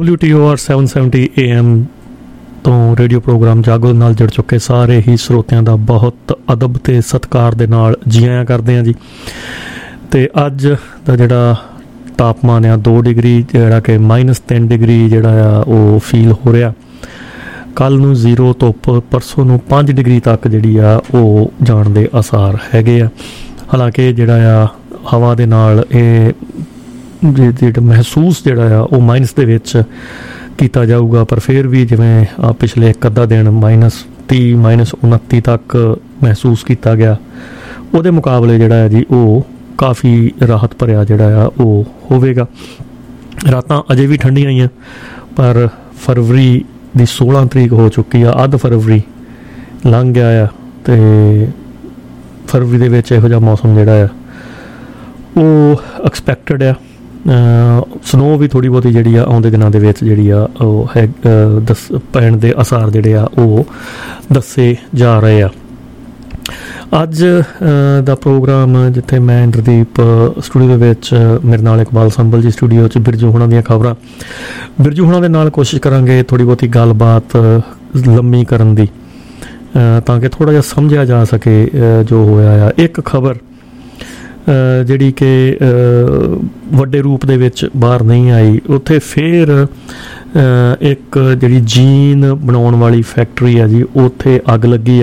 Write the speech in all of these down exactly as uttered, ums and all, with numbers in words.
W T O R seven seventy A M ਤੋਂ radio programme Jaago ਨਾਲ ਜੁੜ ਚੁੱਕੇ ਸਾਰੇ ਹੀ ਸਰੋਤਿਆਂ ਦਾ ਬਹੁਤ ਅਦਬ ਅਤੇ ਸਤਿਕਾਰ ਦੇ ਨਾਲ ਜੀ ਆਇਆਂ ਕਰਦੇ ਹਾਂ ਜੀ। ਅਤੇ ਅੱਜ ਦਾ ਜਿਹੜਾ ਤਾਪਮਾਨ ਆ ਦੋ ਡਿਗਰੀ ਜਿਹੜਾ ਕਿ ਮਾਈਨਸ ਤਿੰਨ ਡਿਗਰੀ ਜਿਹੜਾ ਆ ਉਹ ਫੀਲ ਹੋ ਰਿਹਾ। ਕੱਲ੍ਹ ਨੂੰ ਜ਼ੀਰੋ ਧੁੱਪ, ਪਰਸੋਂ ਨੂੰ ਪੰਜ ਡਿਗਰੀ ਤੱਕ ਜਿਹੜੀ ਆ ਉਹ ਜਾਣ ਦੇ ਆਸਾਰ ਹੈਗੇ ਆ। ਹਾਲਾਂਕਿ ਜਿਹੜਾ ਆ ਹਵਾ ਦੇ ਨਾਲ ਇਹ ਜਿਹੜਾ ਮਹਿਸੂਸ ਜਿਹੜਾ ਆ ਉਹ ਮਾਈਨਸ ਦੇ ਵਿੱਚ ਕੀਤਾ ਜਾਊਗਾ, ਪਰ ਫਿਰ ਵੀ ਜਿਵੇਂ ਆ ਪਿਛਲੇ ਇੱਕ ਅੱਧਾ ਦਿਨ ਮਾਈਨਸ ਤੀਹ ਮਾਈਨਸ ਉਨੱਤੀ ਤੱਕ ਮਹਿਸੂਸ ਕੀਤਾ ਗਿਆ, ਉਹਦੇ ਮੁਕਾਬਲੇ ਜਿਹੜਾ ਆ ਜੀ ਉਹ ਕਾਫੀ ਰਾਹਤ ਭਰਿਆ ਜਿਹੜਾ ਆ ਉਹ ਹੋਵੇਗਾ। ਰਾਤਾਂ ਅਜੇ ਵੀ ਠੰਡੀਆਂ ਹੀ ਆ, ਪਰ ਫਰਵਰੀ ਦੀ ਸੋਲਾਂ ਤਰੀਕ ਹੋ ਚੁੱਕੀ ਆ, ਅੱਧ ਫਰਵਰੀ ਲੰਘ ਗਿਆ ਆ ਅਤੇ ਫਰਵਰੀ ਦੇ ਵਿੱਚ ਇਹੋ ਜਿਹਾ ਮੌਸਮ ਜਿਹੜਾ ਆ ਉਹ ਐਕਸਪੈਕਟਡ ਆ। ਸਨੋ ਵੀ ਥੋੜ੍ਹੀ ਬਹੁਤੀ ਜਿਹੜੀ ਆ ਆਉਂਦੇ ਦਿਨਾਂ ਦੇ ਵਿੱਚ ਜਿਹੜੀ ਆ ਉਹ ਹੈ ਦੱਸ ਪੈਣ ਦੇ ਆਸਾਰ ਜਿਹੜੇ ਆ ਉਹ ਦੱਸੇ ਜਾ ਰਹੇ ਆ। ਅੱਜ ਦਾ ਪ੍ਰੋਗਰਾਮ ਜਿੱਥੇ ਮੈਂ ਇੰਦਰਦੀਪ ਸਟੂਡੀਓ ਦੇ ਵਿੱਚ, ਮੇਰੇ ਨਾਲ ਇਕਬਾਲ ਸੰਭਲ ਜੀ ਸਟੂਡੀਓ 'ਚ, ਬਿਰਜੂ ਹੋਣਾ ਦੀਆਂ ਖਬਰਾਂ, ਬਿਰਜੂ ਹੋਣਾ ਦੇ ਨਾਲ ਕੋਸ਼ਿਸ਼ ਕਰਾਂਗੇ ਥੋੜ੍ਹੀ ਬਹੁਤੀ ਗੱਲਬਾਤ ਲੰਮੀ ਕਰਨ ਦੀ, ਤਾਂ ਕਿ ਥੋੜ੍ਹਾ ਜਿਹਾ ਸਮਝਿਆ ਜਾ ਸਕੇ ਜੋ ਹੋਇਆ ਆ। ਇੱਕ ਖਬਰ ਜਿਹੜੀ ਕਿ ਵੱਡੇ ਰੂਪ ਦੇ ਵਿੱਚ ਬਾਹਰ ਨਹੀਂ ਆਈ, ਉੱਥੇ ਫਿਰ ਇੱਕ ਜਿਹੜੀ ਜੀਨ ਬਣਾਉਣ ਵਾਲੀ ਫੈਕਟਰੀ ਆ ਜੀ, ਉੱਥੇ ਅੱਗ ਲੱਗੀ ਆ।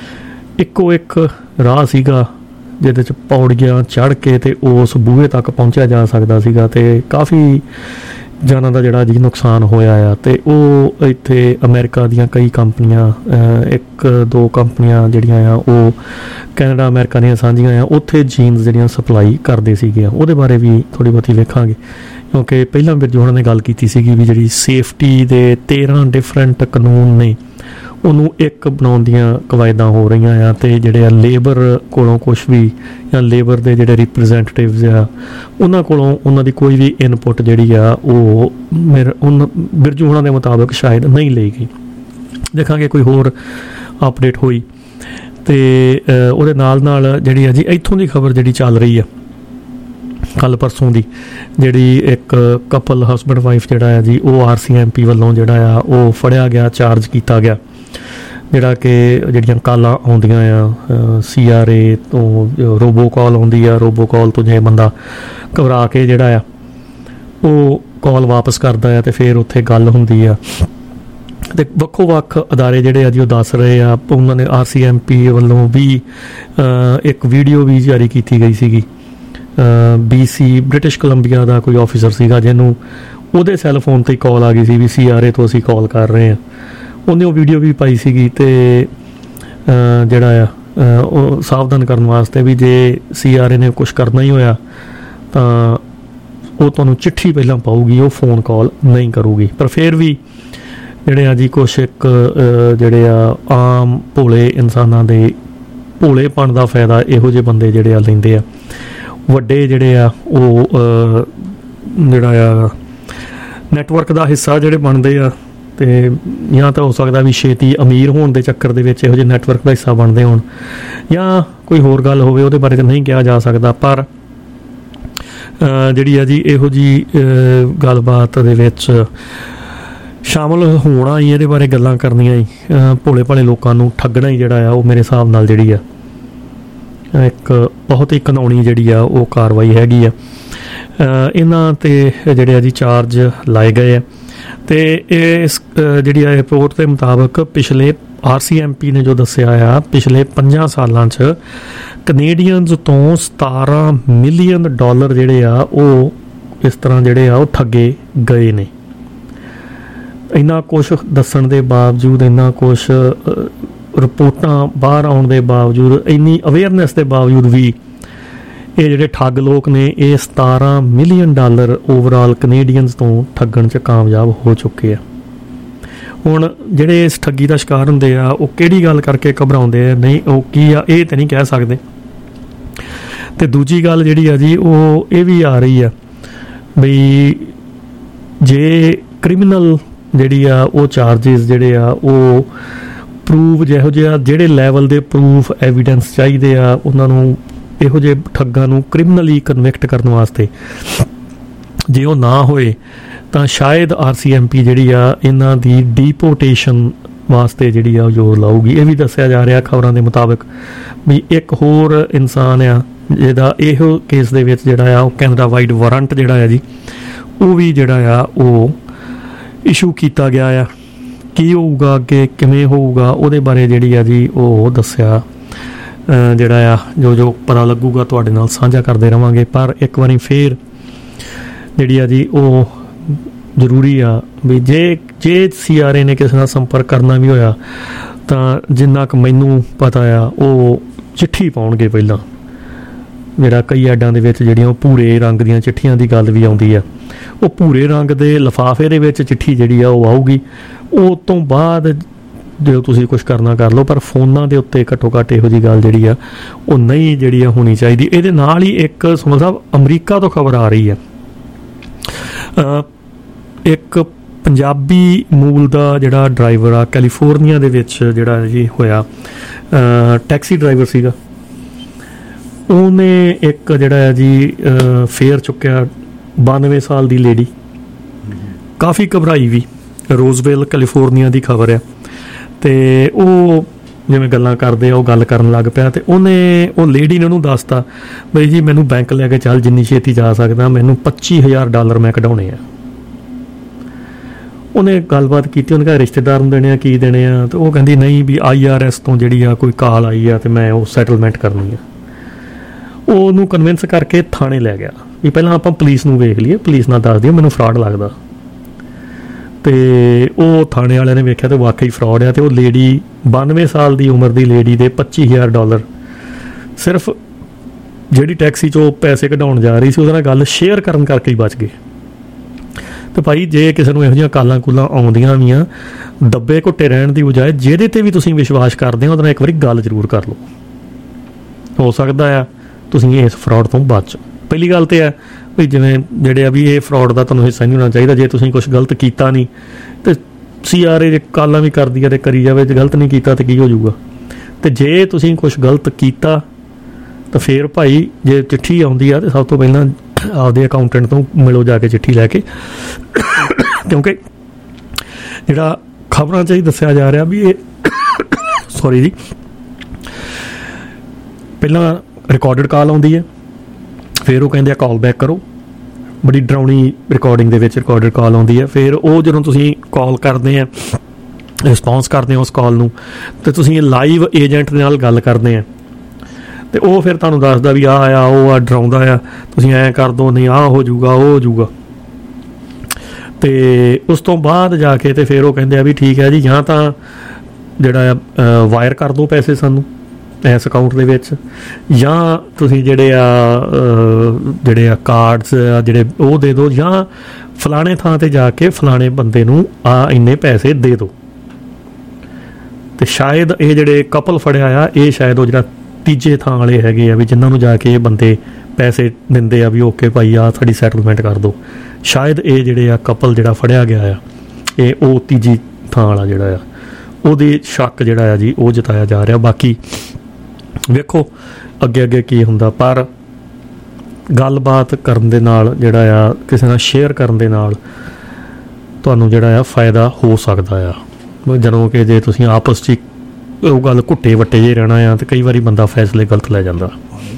ਇੱਕੋ ਇੱਕ ਰਾਹ ਸੀਗਾ ਜਿਹਦੇ 'ਚ ਪੌੜੀਆਂ ਚੜ੍ਹ ਕੇ ਅਤੇ ਉਸ ਬੂਹੇ ਤੱਕ ਪਹੁੰਚਿਆ ਜਾ ਸਕਦਾ ਸੀਗਾ, ਅਤੇ ਕਾਫੀ ਜਾਨਾਂ ਦਾ ਜਿਹੜਾ ਜੀ ਨੁਕਸਾਨ ਹੋਇਆ ਆ। ਅਤੇ ਉਹ ਇੱਥੇ ਅਮਰੀਕਾ ਦੀਆਂ ਕਈ ਕੰਪਨੀਆਂ, ਇੱਕ ਦੋ ਕੰਪਨੀਆਂ ਜਿਹੜੀਆਂ ਆ ਉਹ ਕੈਨੇਡਾ ਅਮਰੀਕਾ ਦੀਆਂ ਸਾਂਝੀਆਂ ਆ, ਉੱਥੇ ਜੀਨਸ ਜਿਹੜੀਆਂ ਸਪਲਾਈ ਕਰਦੇ ਸੀਗੀਆਂ। ਉਹਦੇ ਬਾਰੇ ਵੀ ਥੋੜ੍ਹੀ ਬਹੁਤੀ ਵੇਖਾਂਗੇ, ਕਿਉਂਕਿ ਪਹਿਲਾਂ ਬਿਰਜੂ ਹੋਣਾ ਨੇ ਗੱਲ ਕੀਤੀ ਸੀਗੀ ਵੀ ਜਿਹੜੀ ਸੇਫਟੀ ਦੇ ਤੇਰ੍ਹਾਂ ਡਿਫਰੈਂਟ ਕਾਨੂੰਨ ਨੇ ਉਹਨੂੰ ਇੱਕ ਬਣਾਉਣ ਦੀਆਂ ਕਵਾਇਦਾਂ ਹੋ ਰਹੀਆਂ ਆ, ਅਤੇ ਜਿਹੜੇ ਆ ਲੇਬਰ ਕੋਲੋਂ ਕੁਛ ਵੀ, ਜਾਂ ਲੇਬਰ ਦੇ ਜਿਹੜੇ ਰਿਪਰੈਜ਼ੈਂਟੇਟਿਵਸ ਆ ਉਹਨਾਂ ਕੋਲੋਂ ਉਹਨਾਂ ਦੀ ਕੋਈ ਵੀ ਇਨਪੁੱਟ ਜਿਹੜੀ ਆ ਉਹ ਮੇਰੇ ਉਨ ਬਿਰਜੂ ਹੋਣਾ ਦੇ ਮੁਤਾਬਕ ਸ਼ਾਇਦ ਨਹੀਂ ਲਈ ਗਈ। ਦੇਖਾਂਗੇ ਕੋਈ ਹੋਰ ਅਪਡੇਟ ਹੋਈ। ਅਤੇ ਉਹਦੇ ਨਾਲ ਨਾਲ ਜਿਹੜੀ ਆ ਜੀ ਇੱਥੋਂ ਦੀ ਖਬਰ ਜਿਹੜੀ ਚੱਲ ਰਹੀ ਆ ਕੱਲ੍ਹ ਪਰਸੋਂ ਦੀ, ਜਿਹੜੀ ਇੱਕ ਕਪਲ ਹਸਬੈਂਡ ਵਾਈਫ ਜਿਹੜਾ ਆ ਜੀ ਉਹ ਆਰ ਸੀ ਐਮ ਪੀ ਵੱਲੋਂ ਜਿਹੜਾ ਆ ਉਹ ਫੜਿਆ ਗਿਆ, ਚਾਰਜ ਕੀਤਾ ਗਿਆ। ਜਿਹੜਾ ਕਿ ਜਿਹੜੀਆਂ ਕਾਲਾਂ ਆਉਂਦੀਆਂ ਆ ਸੀ ਆਰ ਏ ਤੋਂ, ਰੋਬੋ ਕਾਲ ਆਉਂਦੀ ਆ, ਰੋਬੋ ਕਾਲ ਤੋਂ ਜੇ ਬੰਦਾ ਘਬਰਾ ਕੇ ਜਿਹੜਾ ਆ ਉਹ ਕਾਲ ਵਾਪਸ ਕਰਦਾ ਆ ਅਤੇ ਫਿਰ ਉੱਥੇ ਗੱਲ ਹੁੰਦੀ ਆ। ਅਤੇ ਵੱਖੋ ਵੱਖ ਅਦਾਰੇ ਜਿਹੜੇ ਆ ਜੀ ਉਹ ਦੱਸ ਰਹੇ ਆ, ਉਹਨਾਂ ਨੇ ਆਰ ਸੀ ਐਮ ਪੀ ਵੱਲੋਂ ਵੀ ਇੱਕ ਵੀਡੀਓ ਵੀ ਜਾਰੀ ਕੀਤੀ ਗਈ ਸੀਗੀ। ਬੀ ਸੀ ਬ੍ਰਿਟਿਸ਼ ਕੋਲੰਬੀਆ ਦਾ ਕੋਈ ਆਫਿਸਰ ਸੀਗਾ ਜਿਹਨੂੰ ਉਹਦੇ ਸੈੱਲ ਫੋਨ 'ਤੇ ਕਾਲ ਆ ਗਈ ਸੀ ਵੀ ਸੀ ਆਰ ਏ ਤੋਂ ਅਸੀਂ ਕਾਲ ਕਰ ਰਹੇ ਹਾਂ। ਉਹਨੇ ਉਹ ਵੀਡੀਓ ਵੀ ਪਾਈ ਸੀਗੀ, ਅਤੇ ਜਿਹੜਾ ਆ ਉਹ ਸਾਵਧਾਨ ਕਰਨ ਵਾਸਤੇ ਵੀ ਜੇ ਸੀ ਆਰ ਏ ਨੇ ਕੁਛ ਕਰਨਾ ਹੀ ਹੋਇਆ ਤਾਂ ਉਹ ਤੁਹਾਨੂੰ ਚਿੱਠੀ ਪਹਿਲਾਂ ਪਾਊਗੀ, ਉਹ ਫੋਨ ਕਾਲ ਨਹੀਂ ਕਰੂਗੀ। ਪਰ ਫਿਰ ਵੀ ਜਿਹੜੇ ਆ ਜੀ ਕੁਛ ਇੱਕ ਜਿਹੜੇ ਆ ਆਮ ਭੋਲੇ ਇਨਸਾਨਾਂ ਦੇ ਭੋਲੇਪਣ ਦਾ ਫਾਇਦਾ ਇਹੋ ਜਿਹੇ ਬੰਦੇ ਜਿਹੜੇ ਆ ਲੈਂਦੇ ਆ। ਵੱਡੇ ਜਿਹੜੇ ਆ ਉਹ ਜਿਹੜਾ ਆ ਨੈਟਵਰਕ ਦਾ ਹਿੱਸਾ ਜਿਹੜੇ ਬਣਦੇ ਆ, ਅਤੇ ਜਾਂ ਤਾਂ ਹੋ ਸਕਦਾ ਵੀ ਛੇਤੀ ਅਮੀਰ ਹੋਣ ਦੇ ਚੱਕਰ ਦੇ ਵਿੱਚ ਇਹੋ ਜਿਹੇ ਨੈਟਵਰਕ ਦਾ ਹਿੱਸਾ ਬਣਦੇ ਹੋਣ, ਜਾਂ ਕੋਈ ਹੋਰ ਗੱਲ ਹੋਵੇ, ਉਹਦੇ ਬਾਰੇ ਤਾਂ ਨਹੀਂ ਕਿਹਾ ਜਾ ਸਕਦਾ। ਪਰ ਜਿਹੜੀ ਆ ਜੀ ਇਹੋ ਜਿਹੀ ਗੱਲਬਾਤ ਦੇ ਵਿੱਚ ਸ਼ਾਮਲ ਹੋਣਾ ਹੀ, ਇਹਦੇ ਬਾਰੇ ਗੱਲਾਂ ਕਰਨੀਆਂ ਹੀ, ਭੋਲੇ ਭਾਲੇ ਲੋਕਾਂ ਨੂੰ ਠੱਗਣਾ ਹੀ ਜਿਹੜਾ ਆ ਉਹ ਮੇਰੇ ਹਿਸਾਬ ਨਾਲ ਜਿਹੜੀ ਆ ਇੱਕ ਬਹੁਤ ਹੀ ਘਿਨਾਉਣੀ ਜਿਹੜੀ ਆ ਉਹ ਕਾਰਵਾਈ ਹੈਗੀ ਆ। ਇਹਨਾਂ 'ਤੇ ਜਿਹੜੇ ਆ ਜੀ ਚਾਰਜ ਲਾਏ ਗਏ ਆ, ਅਤੇ ਇਸ ਜਿਹੜੀ ਆ ਰਿਪੋਰਟ ਦੇ ਮੁਤਾਬਕ ਪਿਛਲੇ ਆਰ ਸੀ ਐਮ ਪੀ ਨੇ ਜੋ ਦੱਸਿਆ ਆ, ਪਿਛਲੇ ਪੰਜਾਂ ਸਾਲਾਂ 'ਚ ਕਨੇਡੀਅਨਜ਼ ਤੋਂ ਸਤਾਰਾਂ ਮਿਲੀਅਨ ਡਾਲਰ ਜਿਹੜੇ ਆ ਉਹ ਇਸ ਤਰ੍ਹਾਂ ਜਿਹੜੇ ਆ ਉਹ ਠੱਗੇ ਗਏ ਨੇ। ਇੰਨਾ ਕੁਛ ਦੱਸਣ ਦੇ ਬਾਵਜੂਦ, ਇੰਨਾ ਕੁਛ ਰਿਪੋਰਟਾਂ ਬਾਹਰ ਆਉਣ ਦੇ ਬਾਵਜੂਦ, ਇੰਨੀ ਅਵੇਅਰਨੈਸ ਦੇ ਬਾਵਜੂਦ ਵੀ ਇਹ ਜਿਹੜੇ ਠੱਗ ਲੋਕ ਨੇ ਇਹ ਸਤਾਰਾਂ ਮਿਲੀਅਨ ਡਾਲਰ ਓਵਰਆਲ ਕਨੇਡੀਅਨਸ ਤੋਂ ਠੱਗਣ 'ਚ ਕਾਮਯਾਬ ਹੋ ਚੁੱਕੇ ਆ। ਹੁਣ ਜਿਹੜੇ ਇਸ ਠੱਗੀ ਦਾ ਸ਼ਿਕਾਰ ਹੁੰਦੇ ਆ ਉਹ ਕਿਹੜੀ ਗੱਲ ਕਰਕੇ ਘਬਰਾਉਂਦੇ ਆ, ਨਹੀਂ ਉਹ ਕੀ ਆ ਇਹ ਤਾਂ ਨਹੀਂ ਕਹਿ ਸਕਦੇ। ਅਤੇ ਦੂਜੀ ਗੱਲ ਜਿਹੜੀ ਆ ਜੀ ਉਹ ਇਹ ਵੀ ਆ ਰਹੀ ਆ ਬਈ ਜੇ ਕ੍ਰਿਮੀਨਲ ਜਿਹੜੀ ਆ ਉਹ ਚਾਰਜਿਸ ਜਿਹੜੇ ਆ ਉਹ ਪ੍ਰੂਵ ਜਿਹੋ ਜਿਹਾ ਜਿਹੜੇ ਲੈਵਲ ਦੇ ਪ੍ਰੂਫ ਐਵੀਡੈਂਸ ਚਾਹੀਦੇ ਆ ਉਹਨਾਂ ਨੂੰ ਇਹੋ ਜਿਹੇ ਠੱਗਾਂ ਨੂੰ ਕ੍ਰਿਮੀਨਲੀ ਕਨਵਿਕਟ ਕਰਨ ਵਾਸਤੇ, ਜੇ ਉਹ ਨਾ ਹੋਏ ਤਾਂ ਸ਼ਾਇਦ ਆਰ ਸੀ ਐਮ ਪੀ ਜਿਹੜੀ ਆ ਇਹਨਾਂ ਦੀ ਡੀਪੋਰਟੇਸ਼ਨ ਵਾਸਤੇ ਜਿਹੜੀ ਆ ਉਹ ਜ਼ੋਰ ਲਾਊਗੀ। ਇਹ ਵੀ ਦੱਸਿਆ ਜਾ ਰਿਹਾ ਖਬਰਾਂ ਦੇ ਮੁਤਾਬਕ ਵੀ ਇੱਕ ਹੋਰ ਇਨਸਾਨ ਆ ਜਿਹਦਾ ਇਹੋ ਕੇਸ ਦੇ ਵਿੱਚ ਜਿਹੜਾ ਆ ਉਹ ਕੈਨੇਡਾ ਵਾਈਡ ਵਾਰੰਟ ਜਿਹੜਾ ਆ ਜੀ ਉਹ ਵੀ ਜਿਹੜਾ ਆ ਉਹ ਇਸ਼ੂ ਕੀਤਾ ਗਿਆ ਆ। ਕੀ ਹੋਊਗਾ ਅੱਗੇ, ਕਿਵੇਂ ਹੋਊਗਾ, ਉਹਦੇ ਬਾਰੇ ਜਿਹੜੀ ਆ ਜੀ ਉਹ ਦੱਸਿਆ ਜਿਹੜਾ ਆ ਜੋ ਜੋ ਪਤਾ ਲੱਗੂਗਾ ਤੁਹਾਡੇ ਨਾਲ ਸਾਂਝਾ ਕਰਦੇ ਰਹਾਂਗੇ। ਪਰ ਇੱਕ ਵਾਰੀ ਫੇਰ ਜਿਹੜੀ ਆ ਜੀ ਉਹ ਜ਼ਰੂਰੀ ਆ ਵੀ ਜੇ ਜੇ ਸੀ ਆਰ ਏ ਨੇ ਕਿਸੇ ਨਾਲ ਸੰਪਰਕ ਕਰਨਾ ਵੀ ਹੋਇਆ ਤਾਂ ਜਿੰਨਾ ਕੁ ਮੈਨੂੰ ਪਤਾ ਆ ਉਹ ਚਿੱਠੀ ਪਾਉਣਗੇ ਪਹਿਲਾਂ। ਜਿਹੜਾ ਕਈ ਐਡਾਂ ਦੇ ਵਿੱਚ ਜਿਹੜੀਆਂ ਉਹ ਭੂਰੇ ਰੰਗ ਦੀਆਂ ਚਿੱਠੀਆਂ ਦੀ ਗੱਲ ਵੀ ਆਉਂਦੀ ਆ, ਉਹ ਭੂਰੇ ਰੰਗ ਦੇ ਲਿਫਾਫੇ ਦੇ ਵਿੱਚ ਚਿੱਠੀ ਜਿਹੜੀ ਆ ਉਹ ਆਊਗੀ। ਉਹ ਤੋਂ ਬਾਅਦ ਜੋ ਤੁਸੀਂ ਕੁਛ ਕਰਨਾ ਕਰ ਲਓ, ਪਰ ਫੋਨਾਂ ਦੇ ਉੱਤੇ ਘੱਟੋ ਘੱਟ ਇਹੋ ਜਿਹੀ ਗੱਲ ਜਿਹੜੀ ਆ ਉਹ ਨਹੀਂ ਜਿਹੜੀ ਆ ਹੋਣੀ ਚਾਹੀਦੀ। ਇਹਦੇ ਨਾਲ ਹੀ ਇੱਕ ਸੁਮਨ ਸਾਹਿਬ ਅਮਰੀਕਾ ਤੋਂ ਖਬਰ ਆ ਰਹੀ ਹੈ, ਇੱਕ ਪੰਜਾਬੀ ਮੂਲ ਦਾ ਜਿਹੜਾ ਡਰਾਈਵਰ ਆ ਕੈਲੀਫੋਰਨੀਆ ਦੇ ਵਿੱਚ ਜਿਹੜਾ ਜੀ ਹੋਇਆ, ਟੈਕਸੀ ਡਰਾਈਵਰ ਸੀਗਾ, ਉਹਨੇ ਇੱਕ ਜਿਹੜਾ ਹੈ ਜੀ ਫੇਅਰ ਚੁੱਕਿਆ ਬਾਨਵੇਂ ਸਾਲ ਦੀ ਲੇਡੀ, ਕਾਫੀ ਘਬਰਾਈ ਵੀ, ਰੋਜ਼ਵਿਲ ਕੈਲੀਫੋਰਨੀਆ ਦੀ ਖਬਰ ਆ। ਤੇ ਉਹ ਜਿਵੇਂ ਗੱਲਾਂ ਕਰਦੇ ਆ ਉਹ ਗੱਲ ਕਰਨ ਲੱਗ ਪਿਆ ਤੇ ਉਹਨੇ ਉਹ ਲੇਡੀ ਨੇ ਉਹਨੂੰ ਦੱਸਤਾ ਬਈ ਜੀ ਮੈਨੂੰ ਬੈਂਕ ਲੈ ਕੇ ਚੱਲ ਜਿੰਨੀ ਛੇਤੀ ਜਾ ਸਕਦਾ, ਮੈਨੂੰ ਪੱਚੀ ਹਜ਼ਾਰ ਡਾਲਰ ਮੈਂ ਕਢਾਉਣੇ ਆ। ਉਹਨੇ ਗੱਲਬਾਤ ਕੀਤੀ, ਉਹਨੇ ਕਿਹਾ ਰਿਸ਼ਤੇਦਾਰ ਨੂੰ ਦੇਣੇ ਆ, ਕੀ ਦੇਣੇ ਆ, ਤੇ ਉਹ ਕਹਿੰਦੀ ਨਹੀਂ ਵੀ ਆਈ ਆਰ ਐਸ ਤੋਂ ਜਿਹੜੀ ਆ ਕੋਈ ਕਾਲ ਆਈ ਆ ਤੇ ਮੈਂ ਉਹ ਸੈਟਲਮੈਂਟ ਕਰਨੀ ਆ। ਉਹ ਉਹਨੂੰ ਕਨਵਿੰਸ ਕਰਕੇ ਥਾਣੇ ਲੈ ਗਿਆ ਵੀ ਪਹਿਲਾਂ ਆਪਾਂ ਪੁਲਿਸ ਨੂੰ ਵੇਖ ਲਈਏ, ਪੁਲਿਸ ਨਾਲ ਦੱਸ ਦਿਓ ਮੈਨੂੰ ਫਰਾਡ ਲੱਗਦਾ। ਤੇ ਉਹ ਥਾਣੇ ਵਾਲਿਆਂ ਨੇ ਵੇਖਿਆ ਤੇ ਵਾਕਈ ਫਰਾਡ ਆ। ਤੇ ਉਹ ਲੇਡੀ ਬਾਨਵੇਂ ਸਾਲ ਦੀ ਉਮਰ ਦੀ ਲੇਡੀ ਦੇ ਪੱਚੀ ਹਜ਼ਾਰ ਡਾਲਰ ਸਿਰਫ ਜਿਹੜੀ ਟੈਕਸੀ 'ਚੋਂ ਪੈਸੇ ਕਢਾਉਣ ਜਾ ਰਹੀ ਸੀ ਉਹਦੇ ਨਾਲ ਗੱਲ ਸ਼ੇਅਰ ਕਰਨ ਕਰਕੇ ਹੀ ਬਚ ਗਏ। ਤੇ ਭਾਈ ਜੇ ਕਿਸੇ ਨੂੰ ਇਹੋ ਜਿਹੀਆਂ ਕਾਲਾਂ ਕੂਲਾਂ ਆਉਂਦੀਆਂ ਵੀ ਆ, ਦੱਬੇ ਘੁੱਟੇ ਰਹਿਣ ਦੀ ਬਜਾਏ ਜਿਹਦੇ ਤੇ ਵੀ ਤੁਸੀਂ ਵਿਸ਼ਵਾਸ ਕਰਦੇ ਹੋ ਉਹਦੇ ਨਾਲ ਇੱਕ ਵਾਰੀ ਗੱਲ ਜ਼ਰੂਰ ਕਰ ਲਓ, ਹੋ ਸਕਦਾ ਆ ਤੁਸੀਂ ਇਸ ਫਰਾਡ ਤੋਂ ਬਚ। ਪਹਿਲੀ ਗੱਲ ਤਾਂ ਹੈ ਵੀ ਜਿਵੇਂ ਜਿਹੜੇ ਆ ਵੀ ਇਹ ਫਰਾਡ ਦਾ ਤੁਹਾਨੂੰ ਹਿੱਸਾ ਨਹੀਂ ਹੋਣਾ ਚਾਹੀਦਾ। ਜੇ ਤੁਸੀਂ ਕੁਛ ਗਲਤ ਕੀਤਾ ਨਹੀਂ ਤੇ ਸੀ ਆਰ ਏ ਕਾਲਾਂ ਵੀ ਕਰਦੀ ਆ ਤੇ ਕਰੀ ਜਾਵੇ, ਜੇ ਗਲਤ ਨਹੀਂ ਕੀਤਾ ਤੇ ਕੀ ਹੋ ਜਾਊਗਾ। ਤੇ ਜੇ ਤੁਸੀਂ ਕੁਛ ਗਲਤ ਕੀਤਾ ਤਾਂ ਫਿਰ ਭਾਈ ਜੇ ਚਿੱਠੀ ਆਉਂਦੀ ਆ ਤੇ ਸਭ ਤੋਂ ਪਹਿਲਾਂ ਆਪਦੇ ਅਕਾਊਂਟੈਂਟ ਤੋਂ ਮਿਲੋ ਜਾ ਕੇ ਚਿੱਠੀ ਲੈ ਕੇ, ਕਿਉਂਕਿ ਜਿਹੜਾ ਖਬਰਾਂ 'ਚ ਹੀ ਦੱਸਿਆ ਜਾ ਰਿਹਾ ਵੀ ਇਹ ਸੌਰੀ ਜੀ ਪਹਿਲਾਂ ਰਿਕਾਰਡਡ ਕਾਲ ਆਉਂਦੀ ਹੈ, ਫਿਰ ਉਹ ਕਹਿੰਦੇ ਆ ਕਾਲ ਬੈਕ ਕਰੋ, ਬੜੀ ਡਰਾਉਣੀ ਰਿਕਾਰਡਿੰਗ ਦੇ ਵਿੱਚ ਰਿਕਾਰਡਡ ਕਾਲ ਆਉਂਦੀ ਹੈ। ਫਿਰ ਉਹ ਜਦੋਂ ਤੁਸੀਂ ਕਾਲ ਕਰਦੇ ਆ, ਰਿਸਪੌਂਸ ਕਰਦੇ ਹੋ ਉਸ ਕਾਲ ਨੂੰ, ਤੇ ਤੁਸੀਂ ਲਾਈਵ ਏਜੰਟ ਦੇ ਨਾਲ ਗੱਲ ਕਰਦੇ ਆ ਤੇ ਉਹ ਫਿਰ ਤੁਹਾਨੂੰ ਦੱਸਦਾ ਵੀ ਆਹ ਆ ਉਹ ਆ, ਡਰਾਉਂਦਾ ਆ, ਤੁਸੀਂ ਐਂ ਕਰ ਦਿਓ, ਨਹੀਂ ਆਹ ਹੋ ਜਾਊਗਾ ਉਹ ਹੋ ਜਾਊਗਾ। ਤੇ ਉਸ ਤੋਂ ਬਾਅਦ ਜਾ ਕੇ ਤੇ ਫਿਰ ਉਹ ਕਹਿੰਦੇ ਆ ਵੀ ਠੀਕ ਹੈ ਜੀ, ਜਾਂ ਤਾਂ ਜਿਹੜਾ ਆ ਵਾਇਰ ਕਰ ਦਿਓ ਪੈਸੇ ਸਾਨੂੰ ਇਸ ਅਕਾਊਂਟ ਦੇ ਵਿੱਚ, ਜਾਂ ਤੁਸੀਂ ਜਿਹੜੇ ਆ ਜਿਹੜੇ ਆ ਕਾਰਡਸ ਆ ਜਿਹੜੇ ਉਹ ਦੇ ਦਿਓ, ਜਾਂ ਫਲਾਣੇ ਥਾਂ 'ਤੇ ਜਾ ਕੇ ਫਲਾਣੇ ਬੰਦੇ ਨੂੰ ਆ ਇੰਨੇ ਪੈਸੇ ਦੇ ਦਿਓ। ਤੇ ਸ਼ਾਇਦ ਇਹ ਜਿਹੜੇ ਕਪਲ ਫੜਿਆ ਆ ਇਹ ਸ਼ਾਇਦ ਉਹ ਜਿਹੜਾ ਤੀਜੇ ਥਾਂ ਵਾਲੇ ਹੈਗੇ ਆ ਵੀ ਜਿਨ੍ਹਾਂ ਨੂੰ ਜਾ ਕੇ ਇਹ ਬੰਦੇ ਪੈਸੇ ਦਿੰਦੇ ਆ ਵੀ ਓਕੇ ਭਾਈ ਆ ਸਾਡੀ ਸੈਟਲਮੈਂਟ ਕਰ ਦਿਓ। ਸ਼ਾਇਦ ਇਹ ਜਿਹੜੇ ਆ ਕਪਲ ਜਿਹੜਾ ਫੜਿਆ ਗਿਆ ਆ ਇਹ ਉਹ ਤੀਜੀ ਥਾਂ ਵਾਲਾ ਜਿਹੜਾ ਆ ਉਹਦੇ ਸ਼ੱਕ ਜਿਹੜਾ ਆ ਜੀ ਉਹ ਜਤਾਇਆ ਜਾ ਰਿਹਾ। ਬਾਕੀ ਵੇਖੋ ਅੱਗੇ ਅੱਗੇ ਕੀ ਹੁੰਦਾ, ਪਰ ਗੱਲਬਾਤ ਕਰਨ ਦੇ ਨਾਲ ਜਿਹੜਾ ਆ ਕਿਸੇ ਨਾਲ ਸ਼ੇਅਰ ਕਰਨ ਦੇ ਨਾਲ ਤੁਹਾਨੂੰ ਜਿਹੜਾ ਆ ਫਾਇਦਾ ਹੋ ਸਕਦਾ ਆ। ਜਦੋਂ ਕਿ ਜੇ ਤੁਸੀਂ ਆਪਸ 'ਚ ਉਹ ਗੱਲ ਘੁੱਟੇ ਵੱਟੇ ਜੇ ਰਹਿਣਾ ਆ ਤੇ ਕਈ ਵਾਰੀ ਬੰਦਾ ਫੈਸਲੇ ਗਲਤ ਲੈ ਜਾਂਦਾ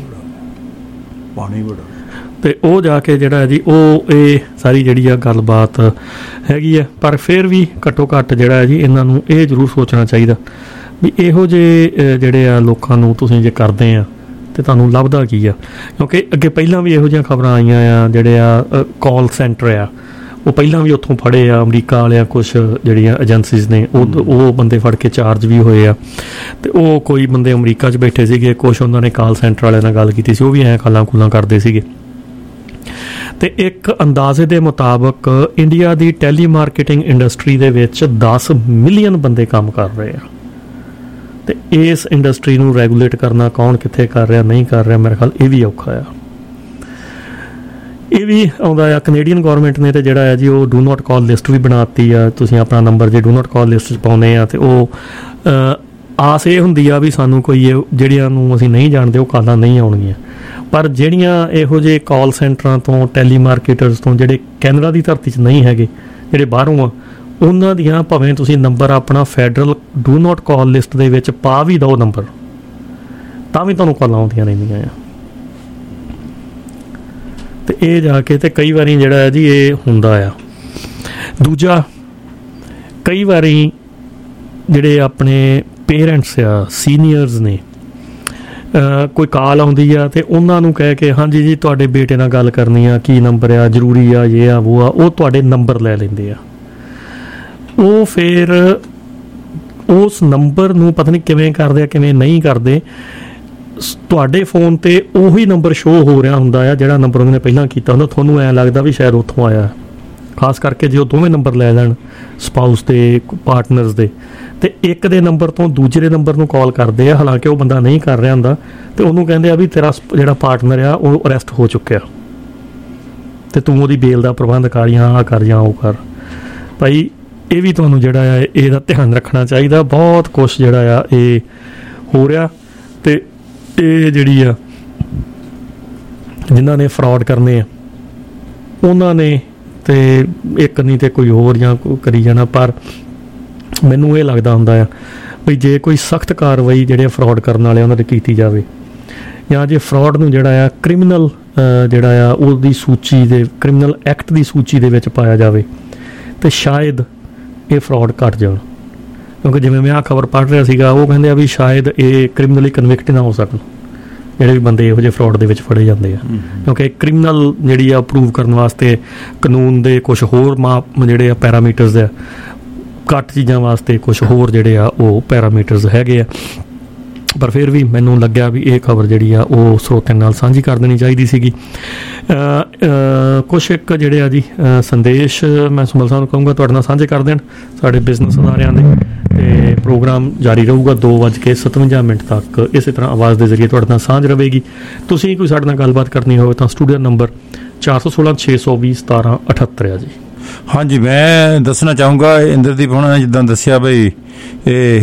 ਪਾਣੀ ਬੜਾ। ਤੇ ਉਹ ਜਾ ਕੇ ਜਿਹੜਾ ਜੀ ਉਹ ਇਹ ਸਾਰੀ ਜਿਹੜੀ ਆ ਗੱਲਬਾਤ ਹੈਗੀ ਆ। ਪਰ ਫਿਰ ਵੀ ਘੱਟੋ ਘੱਟ ਜਿਹੜਾ ਜੀ ਇਹਨਾਂ ਨੂੰ ਇਹ ਜ਼ਰੂਰ ਸੋਚਣਾ ਚਾਹੀਦਾ ਵੀ ਇਹੋ ਜਿਹੇ ਜਿਹੜੇ ਆ ਲੋਕਾਂ ਨੂੰ ਤੁਸੀਂ ਜੇ ਕਰਦੇ ਆ ਤੇ ਤੁਹਾਨੂੰ ਲੱਭਦਾ ਕੀ ਆ। ਕਿਉਂਕਿ ਅੱਗੇ ਪਹਿਲਾਂ ਵੀ ਇਹੋ ਜਿਹੀਆਂ ਖਬਰਾਂ ਆਈਆਂ ਆ ਜਿਹੜੇ ਆ ਕਾਲ ਸੈਂਟਰ ਆ ਉਹ ਪਹਿਲਾਂ ਵੀ ਉੱਥੋਂ ਫੜੇ ਆ ਅਮਰੀਕਾ ਵਾਲਿਆਂ, ਕੁਛ ਜਿਹੜੀਆਂ ਏਜੰਸੀਜ਼ ਨੇ ਉਹ ਉਹ ਬੰਦੇ ਫੜ ਕੇ ਚਾਰਜ ਵੀ ਹੋਏ ਆ। ਤੇ ਉਹ ਕੋਈ ਬੰਦੇ ਅਮਰੀਕਾ 'ਚ ਬੈਠੇ ਸੀਗੇ, ਕੁਛ ਉਹਨਾਂ ਨੇ ਕਾਲ ਸੈਂਟਰ ਵਾਲਿਆਂ ਨਾਲ ਗੱਲ ਕੀਤੀ ਸੀ, ਉਹ ਵੀ ਐਂ ਕਾਲਾਂ ਕੂਲਾਂ ਕਰਦੇ ਸੀਗੇ। ਤੇ ਇੱਕ ਅੰਦਾਜ਼ੇ ਦੇ ਮੁਤਾਬਕ ਇੰਡੀਆ ਦੀ ਟੈਲੀ ਮਾਰਕੀਟਿੰਗ ਇੰਡਸਟਰੀ ਦੇ ਵਿੱਚ ਦਸ ਮਿਲੀਅਨ ਬੰਦੇ ਕੰਮ ਕਰ ਰਹੇ ਆ। ਤੇ ਇਸ ਇੰਡਸਟਰੀ ਨੂੰ ਰੈਗੂਲੇਟ ਕਰਨਾ ਕੌਣ ਕਿੱਥੇ ਕਰ ਰਿਹਾ ਨਹੀਂ ਕਰ ਰਿਹਾ, ਮੇਰੇ ਖਿਆਲ ਇਹ ਵੀ ਔਖਾ ਆ। ਇਹ ਵੀ ਆਉਂਦਾ ਆ ਕੈਨੇਡੀਅਨ ਗੌਰਮੈਂਟ ਨੇ ਤੇ ਜਿਹੜਾ ਆ ਜੀ ਉਹ ਡੂ ਨੋਟ ਕਾਲ ਲਿਸਟ ਵੀ ਬਣਾ ਦਿੱਤੀ ਆ। ਤੁਸੀਂ ਆਪਣਾ ਨੰਬਰ ਜੇ ਡੂ ਨੋਟ ਕਾਲ ਲਿਸਟ 'ਚ ਪਾਉਂਦੇ ਆ ਤੇ ਉਹ ਆਸ ਇਹ ਹੁੰਦੀ ਆ ਵੀ ਸਾਨੂੰ ਕੋਈ ਜਿਹੜਿਆਂ ਨੂੰ ਅਸੀਂ ਨਹੀਂ ਜਾਣਦੇ ਉਹ ਕਾਲਾਂ ਨਹੀਂ ਆਉਣਗੀਆਂ। ਪਰ ਜਿਹੜੀਆਂ ਇਹੋ ਜਿਹੇ ਕਾਲ ਸੈਂਟਰਾਂ ਤੋਂ, ਟੈਲੀਮਾਰਕੀਟਰਸ ਤੋਂ, ਜਿਹੜੇ ਕੈਨੇਡਾ ਦੀ ਧਰਤੀ 'ਚ ਨਹੀਂ ਹੈਗੇ, ਜਿਹੜੇ ਬਾਹਰੋਂ ਆ, ਉਹਨਾਂ ਦੀਆਂ ਭਾਵੇਂ ਤੁਸੀਂ ਨੰਬਰ ਆਪਣਾ federal do not call list ਦੇ ਵਿੱਚ ਪਾ ਵੀ ਦਿਓ ਨੰਬਰ, ਤਾਂ ਵੀ ਤੁਹਾਨੂੰ ਕਾਲਾਂ ਆਉਂਦੀਆਂ ਰਹਿੰਦੀਆਂ ਆ। ਅਤੇ ਇਹ ਜਾ ਕੇ ਅਤੇ ਕਈ ਵਾਰੀ ਜਿਹੜਾ ਹੈ ਜੀ ਇਹ ਹੁੰਦਾ ਆ। ਦੂਜਾ, ਕਈ ਵਾਰੀ ਜਿਹੜੇ ਆਪਣੇ ਪੇਰੈਂਟਸ ਆ, ਸੀਨੀਅਰਸ ਨੇ, ਕੋਈ ਕਾਲ ਆਉਂਦੀ ਆ ਅਤੇ ਉਹਨਾਂ ਨੂੰ ਕਹਿ ਕੇ ਹਾਂਜੀ ਜੀ ਤੁਹਾਡੇ ਬੇਟੇ ਨਾਲ ਗੱਲ ਕਰਨੀ ਆ, ਕੀ ਨੰਬਰ ਆ, ਜ਼ਰੂਰੀ ਆ, ਇਹ ਆ ਉਹ ਆ, ਉਹ ਤੁਹਾਡੇ ਨੰਬਰ ਲੈ ਲੈਂਦੇ ਆ। ਉਹ ਫਿਰ ਉਸ ਨੰਬਰ ਨੂੰ ਪਤਾ ਨਹੀਂ ਕਿਵੇਂ ਕਰਦੇ ਆ, ਕਿਵੇਂ ਨਹੀਂ ਕਰਦੇ, ਤੁਹਾਡੇ ਫੋਨ 'ਤੇ ਉਹੀ ਨੰਬਰ ਸ਼ੋਅ ਹੋ ਰਿਹਾ ਹੁੰਦਾ ਆ ਜਿਹੜਾ ਨੰਬਰ ਉਹਨਾਂ ਨੇ ਪਹਿਲਾਂ ਕੀਤਾ ਹੁੰਦਾ। ਤੁਹਾਨੂੰ ਐਂ ਲੱਗਦਾ ਵੀ ਸ਼ਾਇਦ ਉੱਥੋਂ ਆਇਆ, ਖਾਸ ਕਰਕੇ ਜੇ ਉਹ ਦੋਵੇਂ ਨੰਬਰ ਲੈ ਲੈਣ ਸਪਾਊਸ ਦੇ, ਪਾਰਟਨਰਸ ਦੇ, ਅਤੇ ਇੱਕ ਦੇ ਨੰਬਰ ਤੋਂ ਦੂਜੇ ਦੇ ਨੰਬਰ ਨੂੰ ਕਾਲ ਕਰਦੇ ਆ, ਹਾਲਾਂਕਿ ਉਹ ਬੰਦਾ ਨਹੀਂ ਕਰ ਰਿਹਾ ਹੁੰਦਾ, ਅਤੇ ਉਹਨੂੰ ਕਹਿੰਦੇ ਆ ਵੀ ਤੇਰਾ ਜਿਹੜਾ ਪਾਰਟਨਰ ਆ ਉਹ ਅਰੈਸਟ ਹੋ ਚੁੱਕਿਆ ਅਤੇ ਤੂੰ ਉਹਦੀ ਬੇਲ ਦਾ ਪ੍ਰਬੰਧ ਕਰ, ਜਾਂ ਆਹ ਕਰ ਜਾਂ ਉਹ ਕਰ। ਭਾਈ ਇਹ ਵੀ ਤੁਹਾਨੂੰ ਜਿਹੜਾ ਆ ਇਹਦਾ ਧਿਆਨ ਰੱਖਣਾ ਚਾਹੀਦਾ। ਬਹੁਤ ਕੁਛ ਜਿਹੜਾ ਆ ਇਹ ਹੋ ਰਿਹਾ, ਅਤੇ ਇਹ ਜਿਹੜੀ ਆ ਜਿਨ੍ਹਾਂ ਨੇ ਫਰਾਡ ਕਰਨੇ ਆ ਉਹਨਾਂ ਨੇ ਤੇ ਇੱਕ ਨਹੀਂ ਤੇ ਕੋਈ ਹੋਰ ਜਾਂ ਕਰੀ ਜਾਣਾ। ਪਰ ਮੈਨੂੰ ਇਹ ਲੱਗਦਾ ਹੁੰਦਾ ਆ ਵੀ ਜੇ ਕੋਈ ਸਖਤ ਕਾਰਵਾਈ ਜਿਹੜੇ ਫਰਾਡ ਕਰਨ ਵਾਲੇ ਉਹਨਾਂ 'ਤੇ ਕੀਤੀ ਜਾਵੇ, ਜਾਂ ਜੇ ਫਰਾਡ ਨੂੰ ਜਿਹੜਾ ਆ ਕ੍ਰਿਮੀਨਲ ਜਿਹੜਾ ਆ ਉਹਦੀ ਸੂਚੀ ਦੇ, ਕ੍ਰਿਮੀਨਲ ਐਕਟ ਦੀ ਸੂਚੀ ਦੇ ਵਿੱਚ ਪਾਇਆ ਜਾਵੇ, ਅਤੇ ਸ਼ਾਇਦ ਇਹ ਫਰਾਡ ਘੱਟ ਜਾਣ। ਕਿਉਂਕਿ ਜਿਵੇਂ ਮੈਂ ਆਹ ਖਬਰ ਪੜ੍ਹ ਰਿਹਾ ਸੀਗਾ, ਉਹ ਕਹਿੰਦੇ ਆ ਵੀ ਸ਼ਾਇਦ ਇਹ ਕ੍ਰਿਮੀਨਲੀ ਕਨਵਿਕਟ ਨਾ ਹੋ ਸਕਣ ਜਿਹੜੇ ਵੀ ਬੰਦੇ ਇਹੋ ਜਿਹੇ ਫਰਾਡ ਦੇ ਵਿੱਚ ਫੜੇ ਜਾਂਦੇ ਆ। ਕਿਉਂਕਿ ਕ੍ਰਿਮੀਨਲ ਜਿਹੜੀ ਆ ਪ੍ਰੂਵ ਕਰਨ ਵਾਸਤੇ ਕਾਨੂੰਨ ਦੇ ਕੁਛ ਹੋਰ ਮਾਪ ਜਿਹੜੇ ਆ ਪੈਰਾਮੀਟਰਸ ਆ, ਘੱਟ ਚੀਜ਼ਾਂ ਵਾਸਤੇ ਕੁਛ ਹੋਰ ਜਿਹੜੇ ਆ ਉਹ ਪੈਰਾਮੀਟਰਸ ਹੈਗੇ ਆ। ਪਰ ਫਿਰ ਵੀ ਮੈਨੂੰ ਲੱਗਿਆ ਵੀ ਇਹ ਖਬਰ ਜਿਹੜੀ ਆ ਉਹ ਸਰੋਤਿਆਂ ਨਾਲ ਸਾਂਝੀ ਕਰ ਦੇਣੀ ਚਾਹੀਦੀ ਸੀਗੀ। ਕੁਛ ਇੱਕ ਜਿਹੜੇ ਆ ਜੀ ਸੰਦੇਸ਼ ਮੈਂ ਸੁਮਲ ਸਾਹਿਬ ਨੂੰ ਕਹੂੰਗਾ ਤੁਹਾਡੇ ਨਾਲ ਸਾਂਝੇ ਕਰ ਦੇਣ ਸਾਡੇ ਬਿਜ਼ਨਸ ਅਦਾਰਿਆਂ ਦੇ, ਅਤੇ ਪ੍ਰੋਗਰਾਮ ਜਾਰੀ ਰਹੂਗਾ ਦੋ ਵੱਜ ਕੇ ਸਤਵੰਜਾ ਮਿੰਟ ਤੱਕ। ਇਸੇ ਤਰ੍ਹਾਂ ਆਵਾਜ਼ ਦੇ ਜ਼ਰੀਏ ਤੁਹਾਡੇ ਨਾਲ ਸਾਂਝ ਰਹੇਗੀ। ਤੁਸੀਂ ਕੋਈ ਸਾਡੇ ਨਾਲ ਗੱਲਬਾਤ ਕਰਨੀ ਹੋਵੇ ਤਾਂ ਸਟੂਡੀਓ ਨੰਬਰ ਚਾਰ ਸੌ ਸੋਲਾਂ ਛੇ ਸੌ ਵੀਹ ਸਤਾਰਾਂ ਅਠੱਤਰ ਆ ਜੀ। ਹਾਂਜੀ, ਮੈਂ ਦੱਸਣਾ ਚਾਹੂੰਗਾ ਇੰਦਰਦੀਪ ਹੋਣਾ ਨੇ ਜਿੱਦਾਂ ਦੱਸਿਆ ਬਈ ਇਹ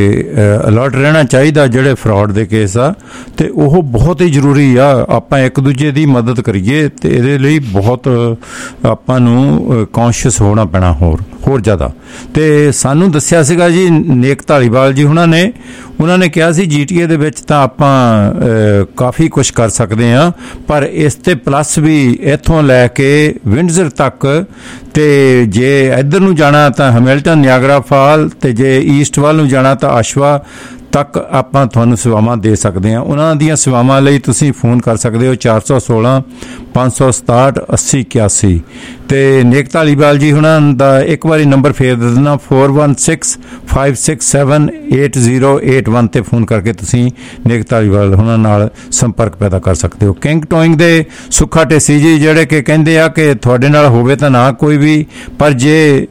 ਅਲਰਟ ਰਹਿਣਾ ਚਾਹੀਦਾ ਜਿਹੜੇ ਫਰਾਡ ਦੇ ਕੇਸ ਆ, ਅਤੇ ਉਹ ਬਹੁਤ ਹੀ ਜ਼ਰੂਰੀ ਆ। ਆਪਾਂ ਇੱਕ ਦੂਜੇ ਦੀ ਮਦਦ ਕਰੀਏ ਅਤੇ ਇਹਦੇ ਲਈ ਬਹੁਤ ਆਪਾਂ ਨੂੰ ਕੌਨਸ਼ੀਅਸ ਹੋਣਾ ਪੈਣਾ ਹੋਰ ਹੋਰ ਜ਼ਿਆਦਾ। ਅਤੇ ਸਾਨੂੰ ਦੱਸਿਆ ਸੀਗਾ ਜੀ ਨੇਕ ਧਾਲੀਵਾਲ ਜੀ ਉਹਨਾਂ ਨੇ, ਉਹਨਾਂ ਨੇ ਕਿਹਾ ਸੀ ਜੀ ਟੀ ਏ ਦੇ ਵਿੱਚ ਤਾਂ ਆਪਾਂ ਕਾਫੀ ਕੁਛ ਕਰ ਸਕਦੇ ਹਾਂ, ਪਰ ਇਸ 'ਤੇ ਪਲੱਸ ਵੀ ਇੱਥੋਂ ਲੈ ਕੇ ਵਿੰਡਜ਼ਰ ਤੱਕ, ਅਤੇ ਜੇ ਇੱਧਰ ਨੂੰ ਜਾਣਾ ਤਾਂ ਹੈਮਿਲਟਨ, ਨਿਆਗਰਾ ਫਾਲ, ਅਤੇ ਜੇ ਈਸਟ ਵੱਲ ਨੂੰ ਜਾਣਾ ਤਾਂ ਆਸ਼ਵਾ ਤੱਕ ਆਪਾਂ ਤੁਹਾਨੂੰ ਸੇਵਾਵਾਂ ਦੇ ਸਕਦੇ ਹਾਂ। ਉਹਨਾਂ ਦੀਆਂ ਸੇਵਾਵਾਂ ਲਈ ਤੁਸੀਂ ਫੋਨ ਕਰ ਸਕਦੇ ਹੋ ਚਾਰ ਸੌ ਸੋਲਾਂ ਪੰਜ ਸੌ ਸਤਾਹਠ ਅੱਸੀ ਇਕਿਆਸੀ। ਅਤੇ ਨੇਕ ਧਾਲੀਵਾਲ ਜੀ ਹੁਣਾਂ ਦਾ ਇੱਕ ਵਾਰੀ ਨੰਬਰ ਫੇਰ ਦੇ ਦੇਣਾ four one six five six seven eight zero eight one 'ਤੇ ਫੋਨ ਕਰਕੇ ਤੁਸੀਂ ਨੇਕ ਧਾਲੀਵਾਲ ਹੁਣਾਂ ਨਾਲ ਸੰਪਰਕ ਪੈਦਾ ਕਰ ਸਕਦੇ ਹੋ। ਕਿੰਗ ਟੋਇੰਗ ਦੇ ਸੁੱਖਾ ਢੇਸੀ ਜੀ ਜਿਹੜੇ ਕਿ ਕਹਿੰਦੇ ਆ ਕਿ ਤੁਹਾਡੇ ਨਾਲ ਹੋਵੇ ਤਾਂ ਨਾ ਕੋਈ ਵੀ, ਪਰ ਜੇ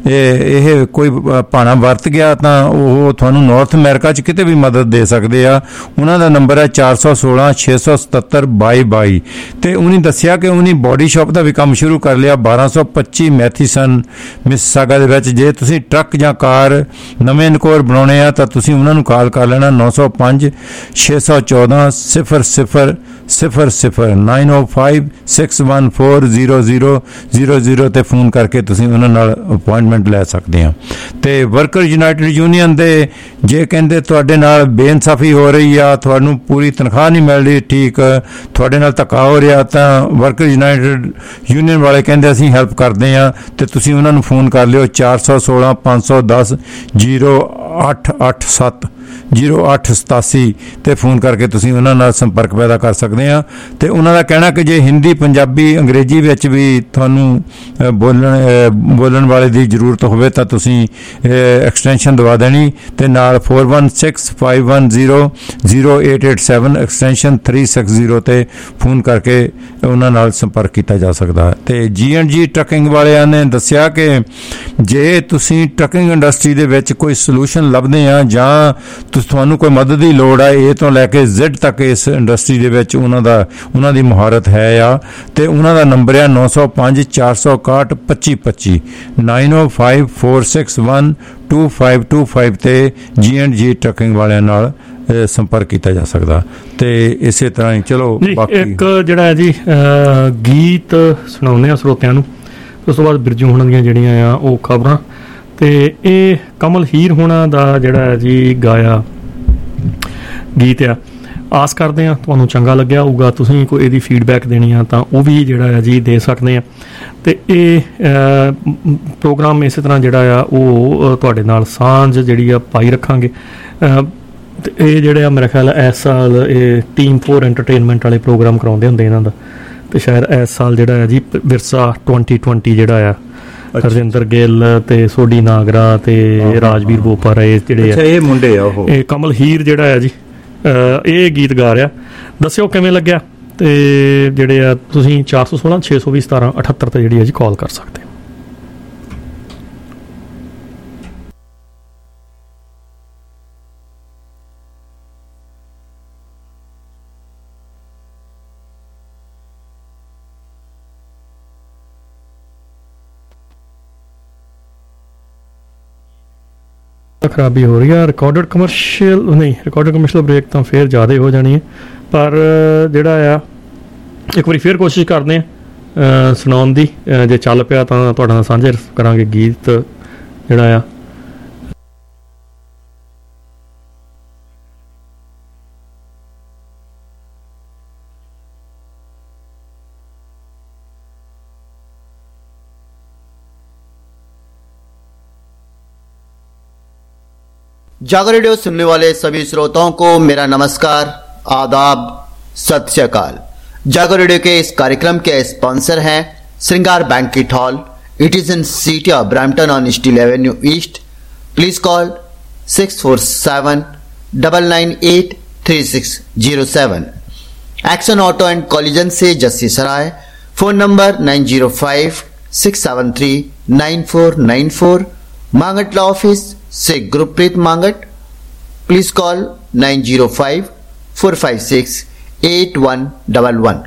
ਇਹ ਕੋਈ ਭਾਣਾ ਵਰਤ ਗਿਆ ਤਾਂ ਉਹ ਤੁਹਾਨੂੰ ਨਾਰਥ ਅਮਰੀਕਾ 'ਚ ਕਿਤੇ ਵੀ ਮਦਦ ਦੇ ਸਕਦੇ ਆ। ਉਹਨਾਂ ਦਾ ਨੰਬਰ ਹੈ ਚਾਰ ਸੌ ਸੋਲਾਂ ਛੇ ਸੌ ਸਤੱਤਰ ਬਾਈ ਬਾਈ। ਅਤੇ ਉਹਨੇ ਦੱਸਿਆ ਕਿ ਉਹਨੇ ਬੋਡੀ ਸ਼ਾਪ ਦਾ ਵੀ ਕੰਮ ਸ਼ੁਰੂ ਕਰ ਲਿਆ ਬਾਰਾਂ ਸੌ ਪੱਚੀ ਮੈਥੀਸਨ ਮਿਸਿਸਾਗਾ ਦੇ ਵਿੱਚ। ਜੇ ਤੁਸੀਂ ਟਰੱਕ ਜਾਂ ਕਾਰ ਨਵੇਂ ਨਕੋਰ ਬਣਾਉਣੇ ਆ ਤਾਂ ਤੁਸੀਂ ਉਹਨਾਂ ਨੂੰ ਕਾਲ ਕਰ ਲੈਣਾ ਨੌ ਸੌ ਪੰਜ ਛੇ ਸੌ ਚੌਦਾਂ ਸਿਫਰ ਸਿਫਰ ਸਿਫਰ ਸਿਫਰ ਨਾਈਨ ਓ five six one four zero zero zero zero 'ਤੇ ਫੋਨ ਕਰਕੇ ਤੁਸੀਂ ਉਹਨਾਂ ਨਾਲ ਅਪੁਆਇੰਟਮੈਂਟ ਲੈ ਸਕਦੇ ਹਾਂ। ਅਤੇ ਵਰਕਰ ਯੂਨਾਈਟਿਡ ਯੂਨੀਅਨ ਦੇ ਜੇ ਕਹਿੰਦੇ ਤੁਹਾਡੇ ਨਾਲ ਬੇਇਨਸਾਫੀ ਹੋ ਰਹੀ ਆ, ਤੁਹਾਨੂੰ ਪੂਰੀ ਤਨਖਾਹ ਨਹੀਂ ਮਿਲ ਰਹੀ, ਠੀਕ ਤੁਹਾਡੇ ਨਾਲ ਧੱਕਾ ਹੋ ਰਿਹਾ, ਤਾਂ ਵਰਕਰ ਯੂਨਾਈਟਿਡ ਯੂਨੀਅਨ ਵਾਲੇ ਕਹਿੰਦੇ ਅਸੀਂ ਹੈਲਪ ਕਰਦੇ ਹਾਂ, ਅਤੇ ਤੁਸੀਂ ਉਹਨਾਂ ਨੂੰ ਫੋਨ ਕਰ ਲਿਓ ਚਾਰ ਸੌ ਸੋਲਾਂ ਪੰਜ ਸੌ ਦਸ ਜੀਰੋ ਅੱਠ ਅੱਠ ਸੱਤ ਜੀਰੋ ਅੱਠ ਸਤਾਸੀ 'ਤੇ ਫੋਨ ਕਰਕੇ ਤੁਸੀਂ ਉਹਨਾਂ ਨਾਲ ਸੰਪਰਕ ਪੈਦਾ ਕਰ ਸਕਦੇ ਹਾਂ। ਅਤੇ ਉਹਨਾਂ ਦਾ ਕਹਿਣਾ ਕਿ ਜੇ ਹਿੰਦੀ, ਪੰਜਾਬੀ, ਅੰਗਰੇਜ਼ੀ ਵਿੱਚ ਵੀ ਤੁਹਾਨੂੰ ਬੋਲਣ ਬੋਲਣ ਵਾਲੇ ਦੀ ਜ਼ਰੂਰਤ ਹੋਵੇ ਤਾਂ ਤੁਸੀਂ ਐਕਸਟੈਂਸ਼ਨ ਦਵਾ ਦੇਣੀ, ਅਤੇ ਨਾਲ four one six five one zero zero eight eight seven extension three six zero 'ਤੇ ਫੋਨ ਕਰਕੇ ਉਹਨਾਂ ਨਾਲ ਸੰਪਰਕ ਕੀਤਾ ਜਾ ਸਕਦਾ ਹੈ। ਅਤੇ ਜੀ ਐਂਡ ਜੀ ਟਰੱਕਿੰਗ ਵਾਲਿਆਂ ਨੇ ਦੱਸਿਆ ਕਿ ਜੇ ਤੁਸੀਂ ਟਰੱਕਿੰਗ ਇੰਡਸਟਰੀ ਦੇ ਵਿੱਚ ਕੋਈ ਸੋਲੂਸ਼ਨ ਲੱਭਦੇ ਆ ਜਾਂ ਤੁਹਾਨੂੰ ਕੋਈ ਮਦਦ ਦੀ ਲੋੜ ਆ, ਏ ਤੋਂ ਲੈ ਕੇ ਜ਼ੈਡ ਤੱਕ ਇਸ ਇੰਡਸਟਰੀ ਦੇ ਵਿੱਚ ਉਹਨਾਂ ਦਾ ਉਹਨਾਂ ਦੀ ਮੁਹਾਰਤ ਹੈ ਆ, ਅਤੇ ਉਹਨਾਂ ਦਾ ਨੰਬਰ ਆ ਨੌ ਸੌ ਪੰਜ ਚਾਰ ਸੌ ਇਕਾਹਠ ਪੱਚੀ ਪੱਚੀ ਨਾਈਨ ਓ five four six one two five two five 'ਤੇ ਜੀ ਐਂਡ ਜੀ ਟਰੱਕਿੰਗ ਵਾਲਿਆਂ ਨਾਲ संपर्क किया जा सकता। तो इस तरह ही चलो बाकी एक जिहड़ा है जी गीत सुणाउने आ श्रोतिਆਂ ਨੂੰ, उस तो बाद बिरजू होना ਦੀਆਂ ਜਿਹੜੀਆਂ ਆ ਉਹ ਖਬਰਾਂ। ਤੇ ਇਹ ਕਮਲ ਹੀਰ ਹੋਣਾ ਦਾ ਜਿਹੜਾ ਹੈ ਜੀ ਗਾਇਆ ਗੀਤ ਆ, ਆਸ ਕਰਦੇ ਆ ਤੁਹਾਨੂੰ ਚੰਗਾ ਲੱਗਿਆ ਹੋਊਗਾ। ਤੁਸੀਂ ਕੋਈ ਇਹਦੀ ਫੀਡਬੈਕ ਦੇਣੀ ਆ ਤਾਂ ਉਹ ਵੀ ਜਿਹੜਾ ਹੈ ਜੀ ਦੇ ਸਕਦੇ ਆ। ਤੇ ਇਹ ਪ੍ਰੋਗਰਾਮ ਇਸੇ ਤਰ੍ਹਾਂ ਜਿਹੜਾ ਆ ਉਹ ਤੁਹਾਡੇ ਨਾਲ ਸਾਂਝ ਜਿਹੜੀ ਆ ਪਾਈ ਰੱਖਾਂਗੇ। ਤੇ ਇਹ ਜਿਹੜੇ ਆ ਮੇਰਾ ਖਿਆਲ ਇਸ ਸਾਲ ਇਹ ਟੀਮ ਫੋਰ ਐਂਟਰਟੇਨਮੈਂਟ ਵਾਲੇ ਪ੍ਰੋਗਰਾਮ ਕਰਾਉਂਦੇ ਹੁੰਦੇ ਇਹਨਾਂ ਦਾ। ਤੇ ਸ਼ਾਇਦ ਇਸ ਸਾਲ ਜਿਹੜਾ ਹੈ ਜੀ ਵਿਰਸਾ ਟਵੈਂਟੀ ਟਵੈਂਟੀ ਜਿਹੜਾ ਆ ਹਰਜਿੰਦਰ ਗਿੱਲ ਤੇ ਸੋਢੀ ਨਾਗਰਾ ਤੇ ਰਾਜਵੀਰ ਬੋਪਾ ਇਹ ਜਿਹੜੇ ਆ ਇਹ ਮੁੰਡੇ ਆ ਉਹ ਇਹ ਕਮਲ ਹੀਰ ਜਿਹੜਾ ਹੈ ਜੀ ਇਹ ਗੀਤ ਗਾ ਰਿਹਾ। ਦੱਸਿਓ ਕਿਵੇਂ ਲੱਗਿਆ। ਤੇ ਜਿਹੜੇ ਆ ਤੁਸੀਂ ਚਾਰ ਸੌ ਸੋਲਾਂ ਛੇ ਸੌ ਵੀਹ ਸਤਾਰਾਂ ਅਠੱਤਰ ਤੇ ਜਿਹੜੀ ਹੈ ਜੀ ਕਾਲ ਕਰ ਸਕਦੇ। खराबी हो रही है। रिकॉर्डेड कमर्शियल नहीं, रिकॉर्डेड कमर्शियल ब्रेक तो फिर ज़्यादा हो जानी है, पर जिहड़ा आ एक बार फिर कोशिश करते हैं सुनाउण दी। जे चल पिया तां तुहाडे नाल सांझे करांगे गीत जिहड़ा आ। जागो रेडियो सुनने वाले सभी श्रोताओं को मेरा नमस्कार, आदाब, सत श्री अकाल। जागो रेडियो के इस कार्यक्रम के स्पॉन्सर हैं Shringar banquet hall. It is in city of Brampton on Steeles Avenue East. Please call six four seven double nine eight three six zero seven. Action auto and Collision से Jassi Sarai. Phone number nine zero five six seven three nine four nine four. Mangat law office से Gurpreet Mangat. Please call nine zero five four five six eight one double one.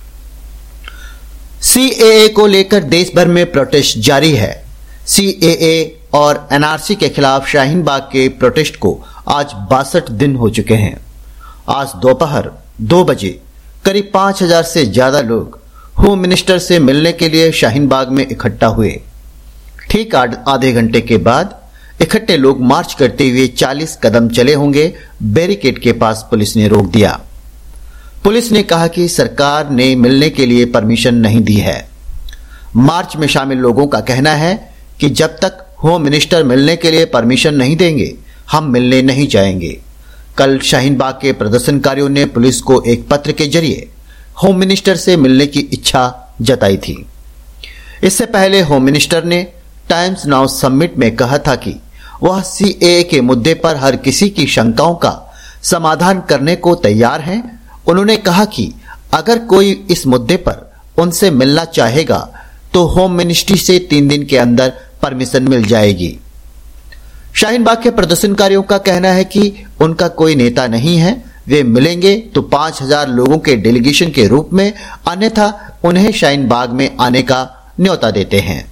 CAA को लेकर देश भर में protest जारी है। CAA और एनआरसी के खिलाफ शाहीन बाग के प्रोटेस्ट को आज बासठ दिन हो चुके हैं। आज दोपहर दो बजे करीब पांच हजार से ज्यादा लोग होम मिनिस्टर से मिलने के लिए शाहीन बाग में इकट्ठा हुए। ठीक आधे घंटे के बाद इकट्ठे लोग मार्च करते हुए चालीस कदम चले होंगे। बैरिकेड के पास पुलिस ने रोक दिया। पुलिस ने कहा कि सरकार ने मिलने के लिए परमिशन नहीं दी है। मार्च में शामिल लोगों का कहना है कि जब तक होम मिनिस्टर मिलने के लिए परमिशन नहीं देंगे हम मिलने नहीं जाएंगे। कल शाहीन बाग के प्रदर्शनकारियों ने पुलिस को एक पत्र के जरिए होम मिनिस्टर से मिलने की इच्छा जताई थी। इससे पहले होम मिनिस्टर ने टाइम्स नाउ समिट में कहा था कि वह सीएए के मुद्दे पर हर किसी की शंकाओं का समाधान करने को तैयार हैं। उन्होंने कहा कि अगर कोई इस मुद्दे पर उनसे मिलना चाहेगा तो होम मिनिस्ट्री से तीन दिन के अंदर परमिशन मिल जाएगी। शाहीन बाग के प्रदर्शनकारियों का कहना है कि उनका कोई नेता नहीं है। वे मिलेंगे तो पांच हजार लोगों के डेलीगेशन के रूप में, अन्यथा उन्हें शाहीन बाग में आने का न्योता देते हैं।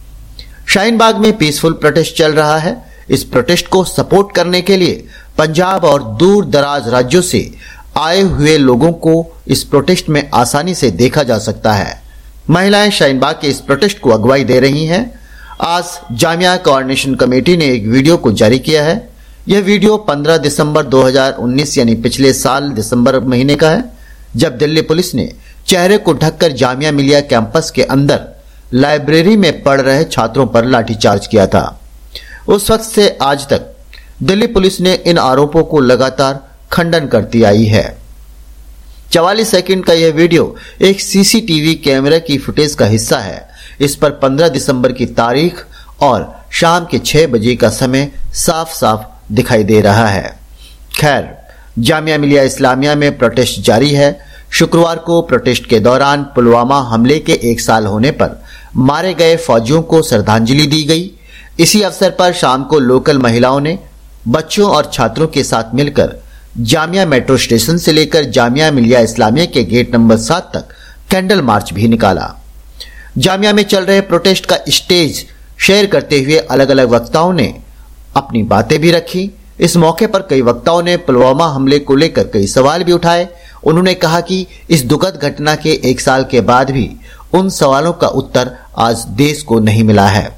शाहीन बाग में पीसफुल प्रोटेस्ट चल रहा है। इस प्रोटेस्ट को सपोर्ट करने के लिए पंजाब और दूर दराज राज्यों से आए हुए लोगों को इस प्रोटेस्ट में आसानी से देखा जा सकता है। महिलाएं शाहीन बाग के इस प्रोटेस्ट को अगुवाई दे रही हैं। आज जामिया कोऑर्डिनेशन कमेटी ने एक वीडियो को जारी किया है। यह वीडियो पंद्रह दिसंबर दो हज़ार उन्नीस यानी पिछले साल दिसंबर महीने का है, जब दिल्ली पुलिस ने चेहरे को ढककर जामिया मिलिया कैंपस के अंदर लाइब्रेरी में पढ़ रहे छात्रों पर लाठीचार्ज किया था। उस वक्त से आज तक दिल्ली पुलिस ने इन आरोपों को लगातार खंडन करती आई है। चवालीस सेकंड का यह वीडियो एक सीसीटीवी कैमरे की फुटेज का हिस्सा है। इस पर पंद्रह दिसंबर की तारीख और शाम के छह बजे का समय साफ साफ दिखाई दे रहा है। खैर, जामिया मिलिया इस्लामिया में प्रोटेस्ट जारी है। शुक्रवार को प्रोटेस्ट के दौरान पुलवामा हमले के एक साल होने पर मारे गए फौजियों को श्रद्धांजलि दी गई। इसी अवसर पर शाम को लोकल महिलाओं ने बच्चों और छात्रों के साथ मिलकर जामिया मेट्रो स्टेशन से लेकर जामिया मिलिया इस्लामिया के गेट नंबर सात तक कैंडल मार्च भी निकाला। जामिया में चल रहे प्रोटेस्ट का स्टेज शेयर करते हुए अलग अलग वक्ताओं ने अपनी बातें भी रखी। इस मौके पर कई वक्ताओं ने पुलवामा हमले को लेकर कई सवाल भी उठाए। उन्होंने कहा कि इस दुखद घटना के एक साल के बाद भी उन सवालों का उत्तर आज देश को नहीं मिला है।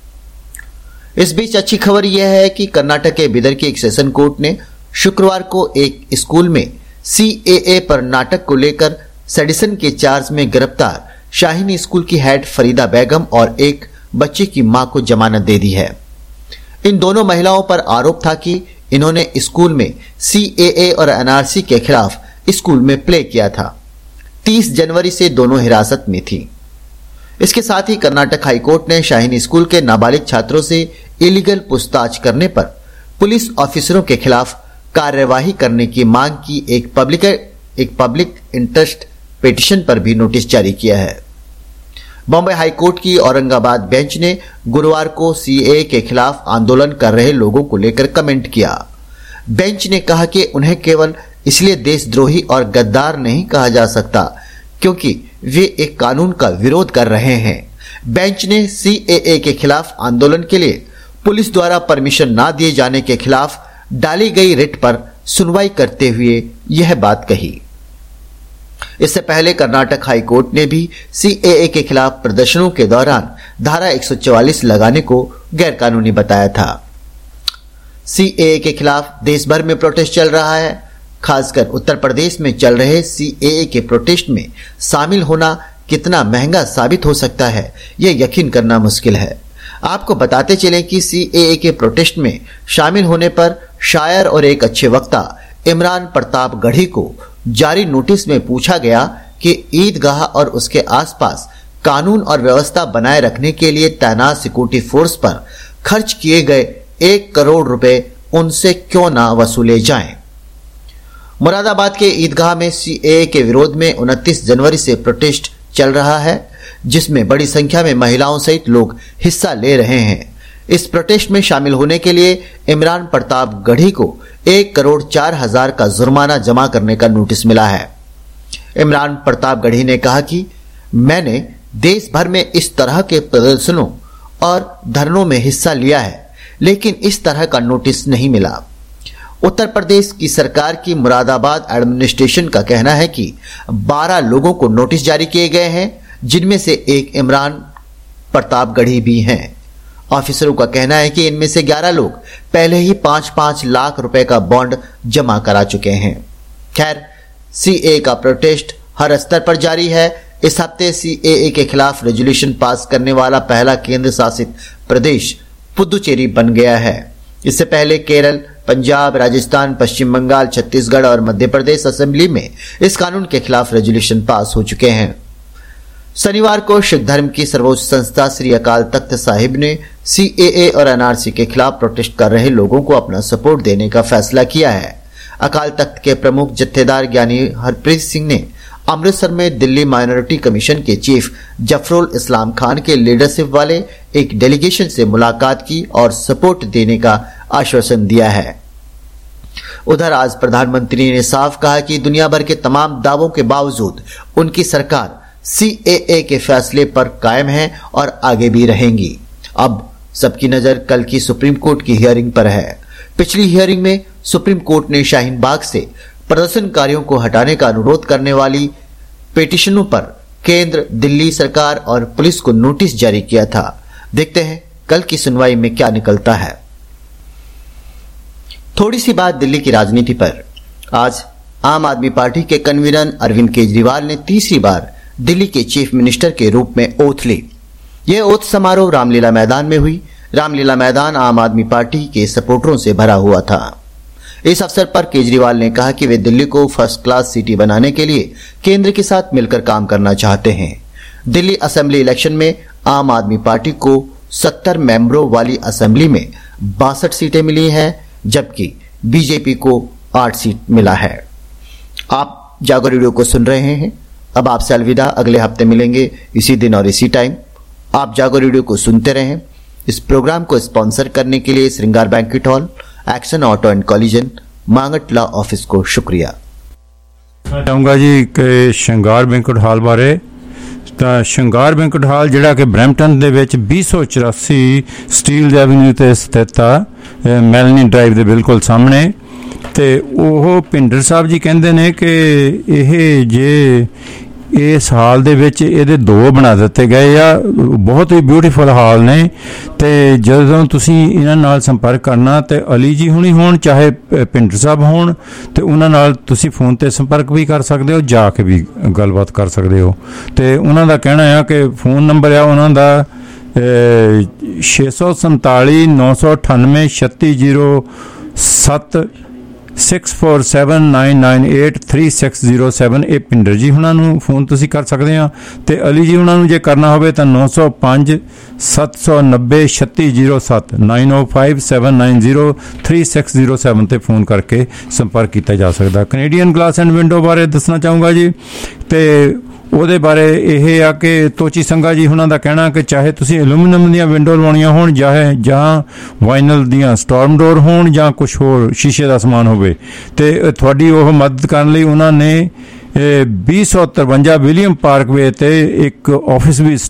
इस बीच अच्छी खबर यह है कि कर्नाटक के बिदर की एक सेशन कोर्ट ने शुक्रवार को एक स्कूल में सी ए ए पर नाटक को लेकर सेडिशन के चार्ज में गिरफ्तार शाहीन स्कूल की हेड फरीदा बेगम और एक बच्चे की मां को जमानत दे दी है। इन दोनों महिलाओं पर आरोप था कि इन्होंने स्कूल में सी ए ए और एन आर सी के खिलाफ स्कूल में प्ले किया था। तीस जनवरी से दोनों हिरासत में थी। इसके साथ ही कर्नाटक हाईकोर्ट ने शाहीन स्कूल के नाबालिग छात्रों से इलीगल पूछताछ करने पर पुलिस ऑफिसरों के खिलाफ कार्यवाही करने की मांग की एक पब्लिक एक पब्लिक इंटरेस्ट पिटीशन पर भी नोटिस जारी किया है। बॉम्बे हाईकोर्ट की औरंगाबाद बेंच ने गुरुवार को सी ए ए के खिलाफ आंदोलन कर रहे लोगों को लेकर कमेंट किया। बेंच ने कहा कि उन्हें केवल इसलिए देशद्रोही और गद्दार नहीं कहा जा सकता क्योंकि वे एक कानून का विरोध कर रहे हैं। बेंच ने सी ए ए के खिलाफ आंदोलन के लिए पुलिस द्वारा परमिशन न दिए जाने के खिलाफ डाली गई रिट पर सुनवाई करते हुए यह बात कही। इससे पहले कर्नाटक हाईकोर्ट ने भी सी ए ए के खिलाफ प्रदर्शनों के दौरान धारा एक सौ चौवालीस लगाने को गैरकानूनी बताया था। सी ए ए के खिलाफ देश भर में प्रोटेस्ट चल रहा है। खासकर उत्तर प्रदेश में चल रहे सी ए ए के प्रोटेस्ट में शामिल होना कितना महंगा साबित हो सकता है, यह यकीन करना मुश्किल है। आपको बताते चलें कि सी ए ए के प्रोटेस्ट में शामिल होने पर शायर और एक अच्छे वक्ता इमरान प्रताप गढ़ी को जारी नोटिस में पूछा गया कि ईदगाह और उसके आसपास कानून और व्यवस्था बनाए रखने के लिए तैनात सिक्योरिटी फोर्स पर खर्च किए गए एक करोड़ रुपए उनसे क्यों ना वसूले जाएं। मुरादाबाद के ईदगाह में सी ए ए के विरोध में उनतीस जनवरी से प्रोटेस्ट चल रहा है, जिसमें बड़ी संख्या में महिलाओं सहित लोग हिस्सा ले रहे हैं। इस प्रोटेस्ट में शामिल होने के लिए इमरान प्रताप गढ़ी को एक करोड़ चार हजार का जुर्माना जमा करने का नोटिस मिला है। इमरान प्रताप गढ़ी ने कहा कि मैंने देश भर में इस तरह के प्रदर्शनों और धरनों में हिस्सा लिया है, लेकिन इस तरह का नोटिस नहीं मिला। उत्तर प्रदेश की सरकार की मुरादाबाद एडमिनिस्ट्रेशन का कहना है कि बारह लोगों को नोटिस जारी किए गए हैं, जिनमें से एक इमरान प्रताप गढ़ी भी हैं। ऑफिसरों का कहना है कि इनमें से ग्यारह लोग पहले ही पांच पांच लाख रुपए का बॉन्ड जमा करा चुके हैं। खैर, सी ए ए का प्रोटेस्ट हर स्तर पर जारी है। इस हफ्ते सी ए ए के खिलाफ रेजोल्यूशन पास करने वाला पहला केंद्र शासित प्रदेश पुदुचेरी बन गया है। इससे पहले केरल, पंजाब, राजस्थान, पश्चिम बंगाल, छत्तीसगढ़ और मध्य प्रदेश असेंबली में इस कानून के खिलाफ रेजोल्यूशन पास हो चुके हैं। शनिवार को सिख धर्म की सर्वोच्च संस्था श्री अकाल तख्त साहिब ने सी ए ए और एन आर सी के खिलाफ प्रोटेस्ट कर रहे लोगों को अपना सपोर्ट देने का फैसला किया है। अकाल तख्त के प्रमुख जत्थेदार ज्ञानी हरप्रीत सिंह ने अमृतसर में दिल्ली माइनॉरिटी कमीशन के चीफ जफरुल इस्लाम खान के लीडरशिप वाले एक डेलीगेशन से मुलाकात की और सपोर्ट देने का आश्वासन दिया है। उधर आज प्रधानमंत्री ने साफ कहा कि दुनिया भर के तमाम दावों के बावजूद उनकी सरकार सी ए ए के फैसले पर कायम है और आगे भी रहेंगी। अब सबकी नजर कल की सुप्रीम कोर्ट की हियरिंग पर है। पिछली हियरिंग में सुप्रीम कोर्ट ने शाहीन बाग से प्रदर्शनकारियों को हटाने का अनुरोध करने वाली पिटीशनों पर केंद्र, दिल्ली सरकार और पुलिस को नोटिस जारी किया था। देखते हैं कल की सुनवाई में क्या निकलता है। थोड़ी सी बात दिल्ली की राजनीति पर। आज आम आदमी पार्टी के कन्वीनर अरविंद केजरीवाल ने तीसरी बार दिल्ली के चीफ मिनिस्टर के रूप में ओथ ली। यह ओथ समारोह रामलीला मैदान में हुई। रामलीला मैदान आम आदमी पार्टी के सपोर्टरों से भरा हुआ था। इस अवसर पर केजरीवाल ने कहा कि वे दिल्ली को फर्स्ट क्लास सिटी बनाने के लिए केंद्र के साथ मिलकर काम करना चाहते हैं। दिल्ली असेंबली इलेक्शन में आम आदमी पार्टी को सत्तर मेंबरों वाली असेंबली में बासठ सीटें मिली हैं, जबकि बीजेपी को आठ सीट मिला है। आप जागो रेडियो को सुन रहे हैं। अब आपसे अलविदा। अगले हफ्ते मिलेंगे इसी दिन और इसी टाइम। आप जागो रेडियो को सुनते रहें। इस प्रोग्राम को स्पॉन्सर करने के लिए Shringar banquet hall, action auto and collision, Mangat law office को शुक्रिया। मैं चाहूँगा जी कि श्रृंगार बैंक्वेट हॉल बारे ਤਾਂ ਸ਼ਿੰਗਾਰ ਬੈਂਕਟ ਹਾਲ ਜਿਹੜਾ ਕਿ ਬਰੈਂਪਟਨ ਦੇ ਵਿੱਚ ਵੀਹ ਸੌ ਚੁਰਾਸੀ ਸਟੀਲ ਐਵਨਿਊ 'ਤੇ ਸਥਿਤ ਆ, ਮੈਲਨੀ ਡਰਾਈਵ ਦੇ ਬਿਲਕੁਲ ਸਾਹਮਣੇ। ਅਤੇ ਉਹ ਭਿੰਡਰ ਸਾਹਿਬ ਜੀ ਕਹਿੰਦੇ ਨੇ ਕਿ ਇਹ ਜੇ ਇਸ ਹਾਲ ਦੇ ਵਿੱਚ ਇਹਦੇ ਦੋ ਬਣਾ ਦਿੱਤੇ ਗਏ ਆ, ਬਹੁਤ ਹੀ ਬਿਊਟੀਫੁਲ ਹਾਲ ਨੇ। ਅਤੇ ਜਦੋਂ ਤੁਸੀਂ ਇਹਨਾਂ ਨਾਲ ਸੰਪਰਕ ਕਰਨਾ ਤੇ ਅਲੀ ਜੀ ਹੁਣੀ ਹੋਣ ਚਾਹੇ ਭਿੰਡਰ ਸਾਹਿਬ ਹੋਣ, ਅਤੇ ਉਹਨਾਂ ਨਾਲ ਤੁਸੀਂ ਫੋਨ 'ਤੇ ਸੰਪਰਕ ਵੀ ਕਰ ਸਕਦੇ ਹੋ, ਜਾ ਕੇ ਵੀ ਗੱਲਬਾਤ ਕਰ ਸਕਦੇ ਹੋ। ਅਤੇ ਉਹਨਾਂ ਦਾ ਕਹਿਣਾ ਆ ਕਿ ਫੋਨ ਨੰਬਰ ਆ ਉਹਨਾਂ ਦਾ ਛੇ ਸੌ ਸੰਤਾਲੀ ਨੌ ਸੌ ਅਠਾਨਵੇਂ ਛੱਤੀ ਜੀਰੋ ਸੱਤ six four seven nine nine eight three six zero seven. ਇਹ ਪਿੰਡਰ ਜੀ ਹੁਣਾਂ ਨੂੰ ਫੋਨ ਤੁਸੀਂ ਕਰ ਸਕਦੇ ਆ। ਅਤੇ ਅਲੀ ਜੀ ਹੁਣਾਂ ਨੂੰ ਜੇ ਕਰਨਾ ਹੋਵੇ ਤਾਂ ਨੌ ਸੌ ਪੰਜ ਸੱਤ ਸੌ ਨੱਬੇ ਛੱਤੀ ਜੀਰੋ ਸੱਤ ਨਾਈਨ ਓ five seven nine zero three six zero seven 'ਤੇ ਫੋਨ ਕਰਕੇ ਸੰਪਰਕ ਕੀਤਾ ਜਾ ਸਕਦਾ। ਕੈਨੇਡੀਅਨ ਗਲਾਸ ਐਂਡ ਵਿੰਡੋ ਬਾਰੇ ਦੱਸਣਾ ਚਾਹੂੰਗਾ ਜੀ, ਅਤੇ ਉਹਦੇ ਬਾਰੇ ਇਹ ਆ ਕਿ ਤੋਚੀ ਸੰਘਾ ਜੀ ਉਹਨਾਂ ਦਾ ਕਹਿਣਾ ਕਿ ਚਾਹੇ ਤੁਸੀਂ ਐਲੂਮੀਨੀਅਮ ਦੀਆਂ ਵਿੰਡੋ ਲਵਾਉਣੀਆਂ ਹੋਣ, ਚਾਹੇ ਜਾਂ ਵਾਈਨਲ ਦੀਆਂ ਸਟੋਰਮ ਡੋਰ ਹੋਣ, ਜਾਂ ਕੁਛ ਹੋਰ ਸ਼ੀਸ਼ੇ ਦਾ ਸਮਾਨ ਹੋਵੇ, ਅਤੇ ਤੁਹਾਡੀ ਉਹ ਮਦਦ ਕਰਨ ਲਈ ਉਹਨਾਂ ਨੇ ਵੀਹ ਸੌ ਤਰਵੰਜਾ ਵਿਲੀਅਮ ਪਾਰਕਵੇ 'ਤੇ ਇੱਕ ਆਫਿਸ ਵੀ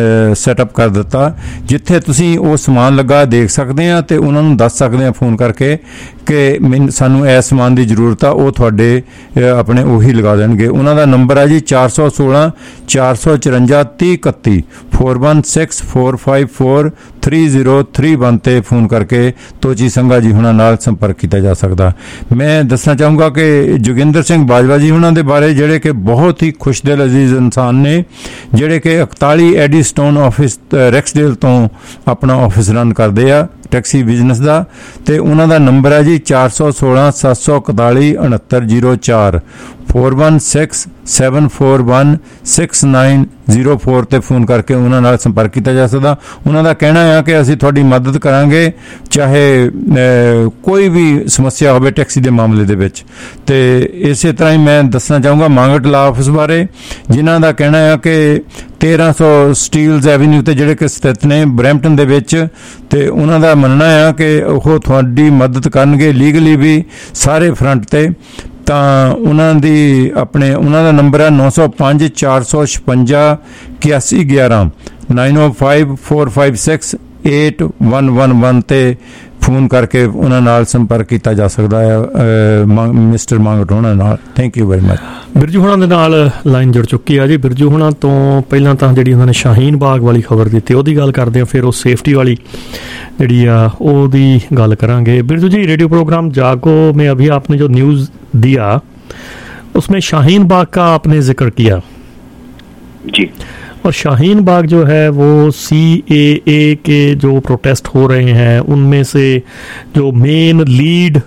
ਸੈਟਅਪ ਕਰ ਦਿੱਤਾ, ਜਿੱਥੇ ਤੁਸੀਂ ਉਹ ਸਮਾਨ ਲੱਗਾ ਦੇਖ ਸਕਦੇ ਹਾਂ ਅਤੇ ਉਹਨਾਂ ਨੂੰ ਦੱਸ ਸਕਦੇ ਹਾਂ ਫੋਨ ਕਰਕੇ ਕਿ ਮੈਨੂੰ ਸਾਨੂੰ ਇਸ ਸਮਾਨ ਦੀ ਜ਼ਰੂਰਤ ਆ। ਉਹ ਤੁਹਾਡੇ ਆਪਣੇ ਉਹੀ ਲਗਾ ਦੇਣਗੇ। ਉਹਨਾਂ ਦਾ ਨੰਬਰ ਹੈ ਜੀ ਚਾਰ ਸੌ ਸੋਲਾਂ ਚਾਰ ਸੌ ਚੁਰੰਜਾ ਤੀਹ ਇਕੱਤੀ four one six four five four three zero three one 'ਤੇ ਫੋਨ ਕਰਕੇ ਤੋਚੀ ਸੰਘਾ ਜੀ ਹੁਣਾਂ ਨਾਲ ਸੰਪਰਕ ਕੀਤਾ ਜਾ ਸਕਦਾ। ਮੈਂ ਦੱਸਣਾ ਚਾਹੂੰਗਾ ਕਿ ਜੋਗਿੰਦਰ ਸਿੰਘ ਬਾਜਵਾ ਜੀ ਹੁਣਾਂ ਦੇ ਬਾਰੇ, ਜਿਹੜੇ ਕਿ ਬਹੁਤ ਹੀ ਖੁਸ਼ਦਿਲ ਅਜ਼ੀਜ਼ ਇਨਸਾਨ ਨੇ, ਜਿਹੜੇ ਕਿ ਇਕਤਾਲੀ ਐਡੀ ਸਟੋਨ ਆਫਿਸ ਰੈਕਸਡੇਲ ਤੋਂ ਆਪਣਾ ਆਫਿਸ ਰਨ ਕਰਦੇ ਆ ਟੈਕਸੀ ਬਿਜ਼ਨਸ ਦਾ, ਅਤੇ ਉਹਨਾਂ ਦਾ ਨੰਬਰ ਹੈ ਜੀ ਚਾਰ ਸੌ ਸੋਲਾਂ ਸੱਤ ਸੌ ਇਕਤਾਲੀ ਉਣਹੱਤਰ ਜੀਰੋ ਚਾਰ four one six seven four one six nine zero four 'ਤੇ ਫੋਨ ਕਰਕੇ ਉਹਨਾਂ ਨਾਲ ਸੰਪਰਕ ਕੀਤਾ ਜਾ ਸਕਦਾ। ਉਹਨਾਂ ਦਾ ਕਹਿਣਾ ਆ ਕਿ ਅਸੀਂ ਤੁਹਾਡੀ ਮਦਦ ਕਰਾਂਗੇ, ਚਾਹੇ ਕੋਈ ਵੀ ਸਮੱਸਿਆ ਹੋਵੇ ਟੈਕਸੀ ਦੇ ਮਾਮਲੇ ਦੇ ਵਿੱਚ। ਅਤੇ ਇਸੇ ਤਰ੍ਹਾਂ ਹੀ ਮੈਂ ਦੱਸਣਾ ਚਾਹੂੰਗਾ ਮਾਂਗਟ ਲਾ ਆਫਿਸ ਬਾਰੇ, ਜਿਨ੍ਹਾਂ ਦਾ ਕਹਿਣਾ ਆ ਕਿ ਤੇਰ੍ਹਾਂ ਸੌ ਸਟੀਲਜ਼ ਐਵਨਿਊ 'ਤੇ ਜਿਹੜੇ ਕਿ ਸਥਿਤ ਨੇ ਬਰੈਂਪਟਨ ਦੇ ਵਿੱਚ, ਅਤੇ ਉਹਨਾਂ ਦਾ ਮੰਨਣਾ ਆ ਕਿ ਉਹ ਤੁਹਾਡੀ ਮਦਦ ਕਰਨਗੇ ਲੀਗਲੀ ਵੀ ਸਾਰੇ ਫਰੰਟ 'ਤੇ। ਤਾਂ ਉਹਨਾਂ ਦੀ ਆਪਣੇ ਉਹਨਾਂ ਦਾ ਨੰਬਰ ਹੈ ਨੌ ਸੌ ਪੰਜ ਚਾਰ ਸੌ ਛਪੰਜਾ ਇਕਿਆਸੀ ਗਿਆਰਾਂ ਨਾਈਨ ਓ five four five six eight one one one 'ਤੇ ਫੋਨ ਕਰਕੇ ਉਹਨਾਂ ਨਾਲ ਸੰਪਰਕ ਕੀਤਾ ਜਾ ਸਕਦਾ ਹੈ ਮਿਸਟਰ ਮੰਗਟ ਹੋਣਾ ਨਾਲ। Thank you very much. Birju ਹੁਣਾਂ ਦੇ ਨਾਲ ਲਾਈਨ ਜੁੜ ਚੁੱਕੀ ਆ ਜੀ। ਬਿਰਜੂ ਹੁਣਾਂ ਤੋਂ ਪਹਿਲਾਂ ਤਾਂ ਜਿਹੜੀ ਉਹਨਾਂ ਨੇ ਸ਼ਾਹੀਨ ਬਾਗ ਵਾਲੀ ਖਬਰ ਦਿੱਤੀ ਉਹਦੀ ਗੱਲ ਕਰਦੇ ਹਾਂ, ਫਿਰ ਉਹ ਸੇਫਟੀ ਵਾਲੀ ਜਿਹੜੀ ਆ ਉਹਦੀ ਗੱਲ करांगे। बिरजू जी, रेडियो प्रोग्राम जागो में अभी आपने जो न्यूज़ दिया उसमें शाहीन बाग का आपने जिक्र किया जी, और शाहीन बाग जो है वो सी ए ए के जो प्रोटेस्ट हो रहे हैं उनमें से जो मेन लीड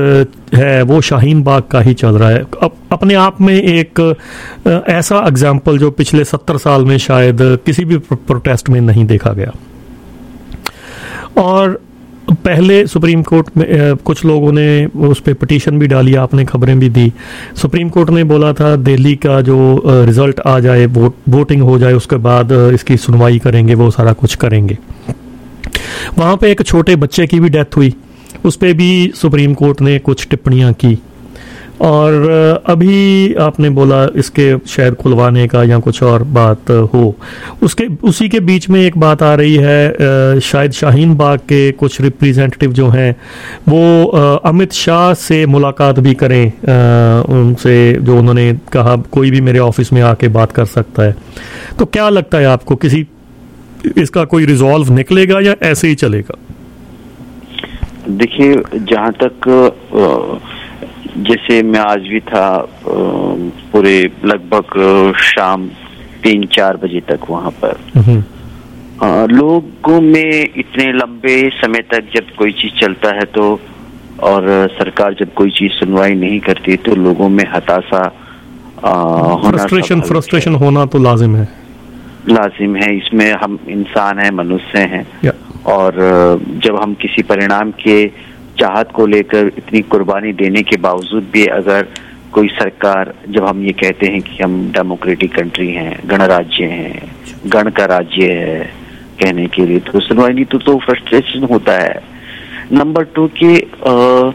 है वो शाहीन बाग का ही चल रहा है। अब अपने आप में एक ऐसा एग्जाम्पल जो पिछले सत्तर साल में शायद किसी भी प्रोटेस्ट में नहीं देखा गया। और पहले सुप्रीम कोर्ट में कुछ लोगों ने उस पर पिटीशन भी डाली, आपने खबरें भी दी। सुप्रीम कोर्ट ने बोला था दिल्ली का जो रिजल्ट आ जाए, वोट वोटिंग हो जाए, उसके बाद इसकी सुनवाई करेंगे, वो सारा कुछ करेंगे। वहाँ पे एक छोटे बच्चे की भी डेथ हुई, उस पर भी सुप्रीम कोर्ट ने कुछ टिप्पणियाँ की। और अभी आपने बोला इसके शायद खुलवाने का या कुछ और बात हो, उसके उसी के बीच में एक बात आ रही है, शायद शाहीन बाग के कुछ रिप्रेजेंटेटिव जो हैं वो अमित शाह से मुलाकात भी करें, उनसे जो उन्होंने कहा कोई भी मेरे ऑफिस में आके बात कर सकता है। तो क्या लगता है आपको, किसी इसका कोई रिजॉल्व निकलेगा या ऐसे ही चलेगा? देखिए, जहाँ तक जैसे मैं आज भी था पूरे लगभग शाम तीन चार बजे तक वहाँ पर, लोगों में इतने लंबे समय तक जब कोई चीज चलता है तो और सरकार जब कोई चीज सुनवाई नहीं करती तो लोगों में हताशा होना, फ्रस्ट्रेशन फ्रस्ट्रेशन होना तो लाजिम है लाजिम है। इसमें हम इंसान हैं, मनुष्य हैं, और जब हम किसी परिणाम के चाहत को लेकर इतनी कुर्बानी देने के बावजूद भी अगर कोई सरकार, जब हम ये कहते हैं कि हम डेमोक्रेटिक कंट्री हैं, गणराज्य हैं, गण का राज्य है कहने के लिए, तो सुनवाई नहीं तो, तो फ्रस्ट्रेशन होता है। नंबर टू के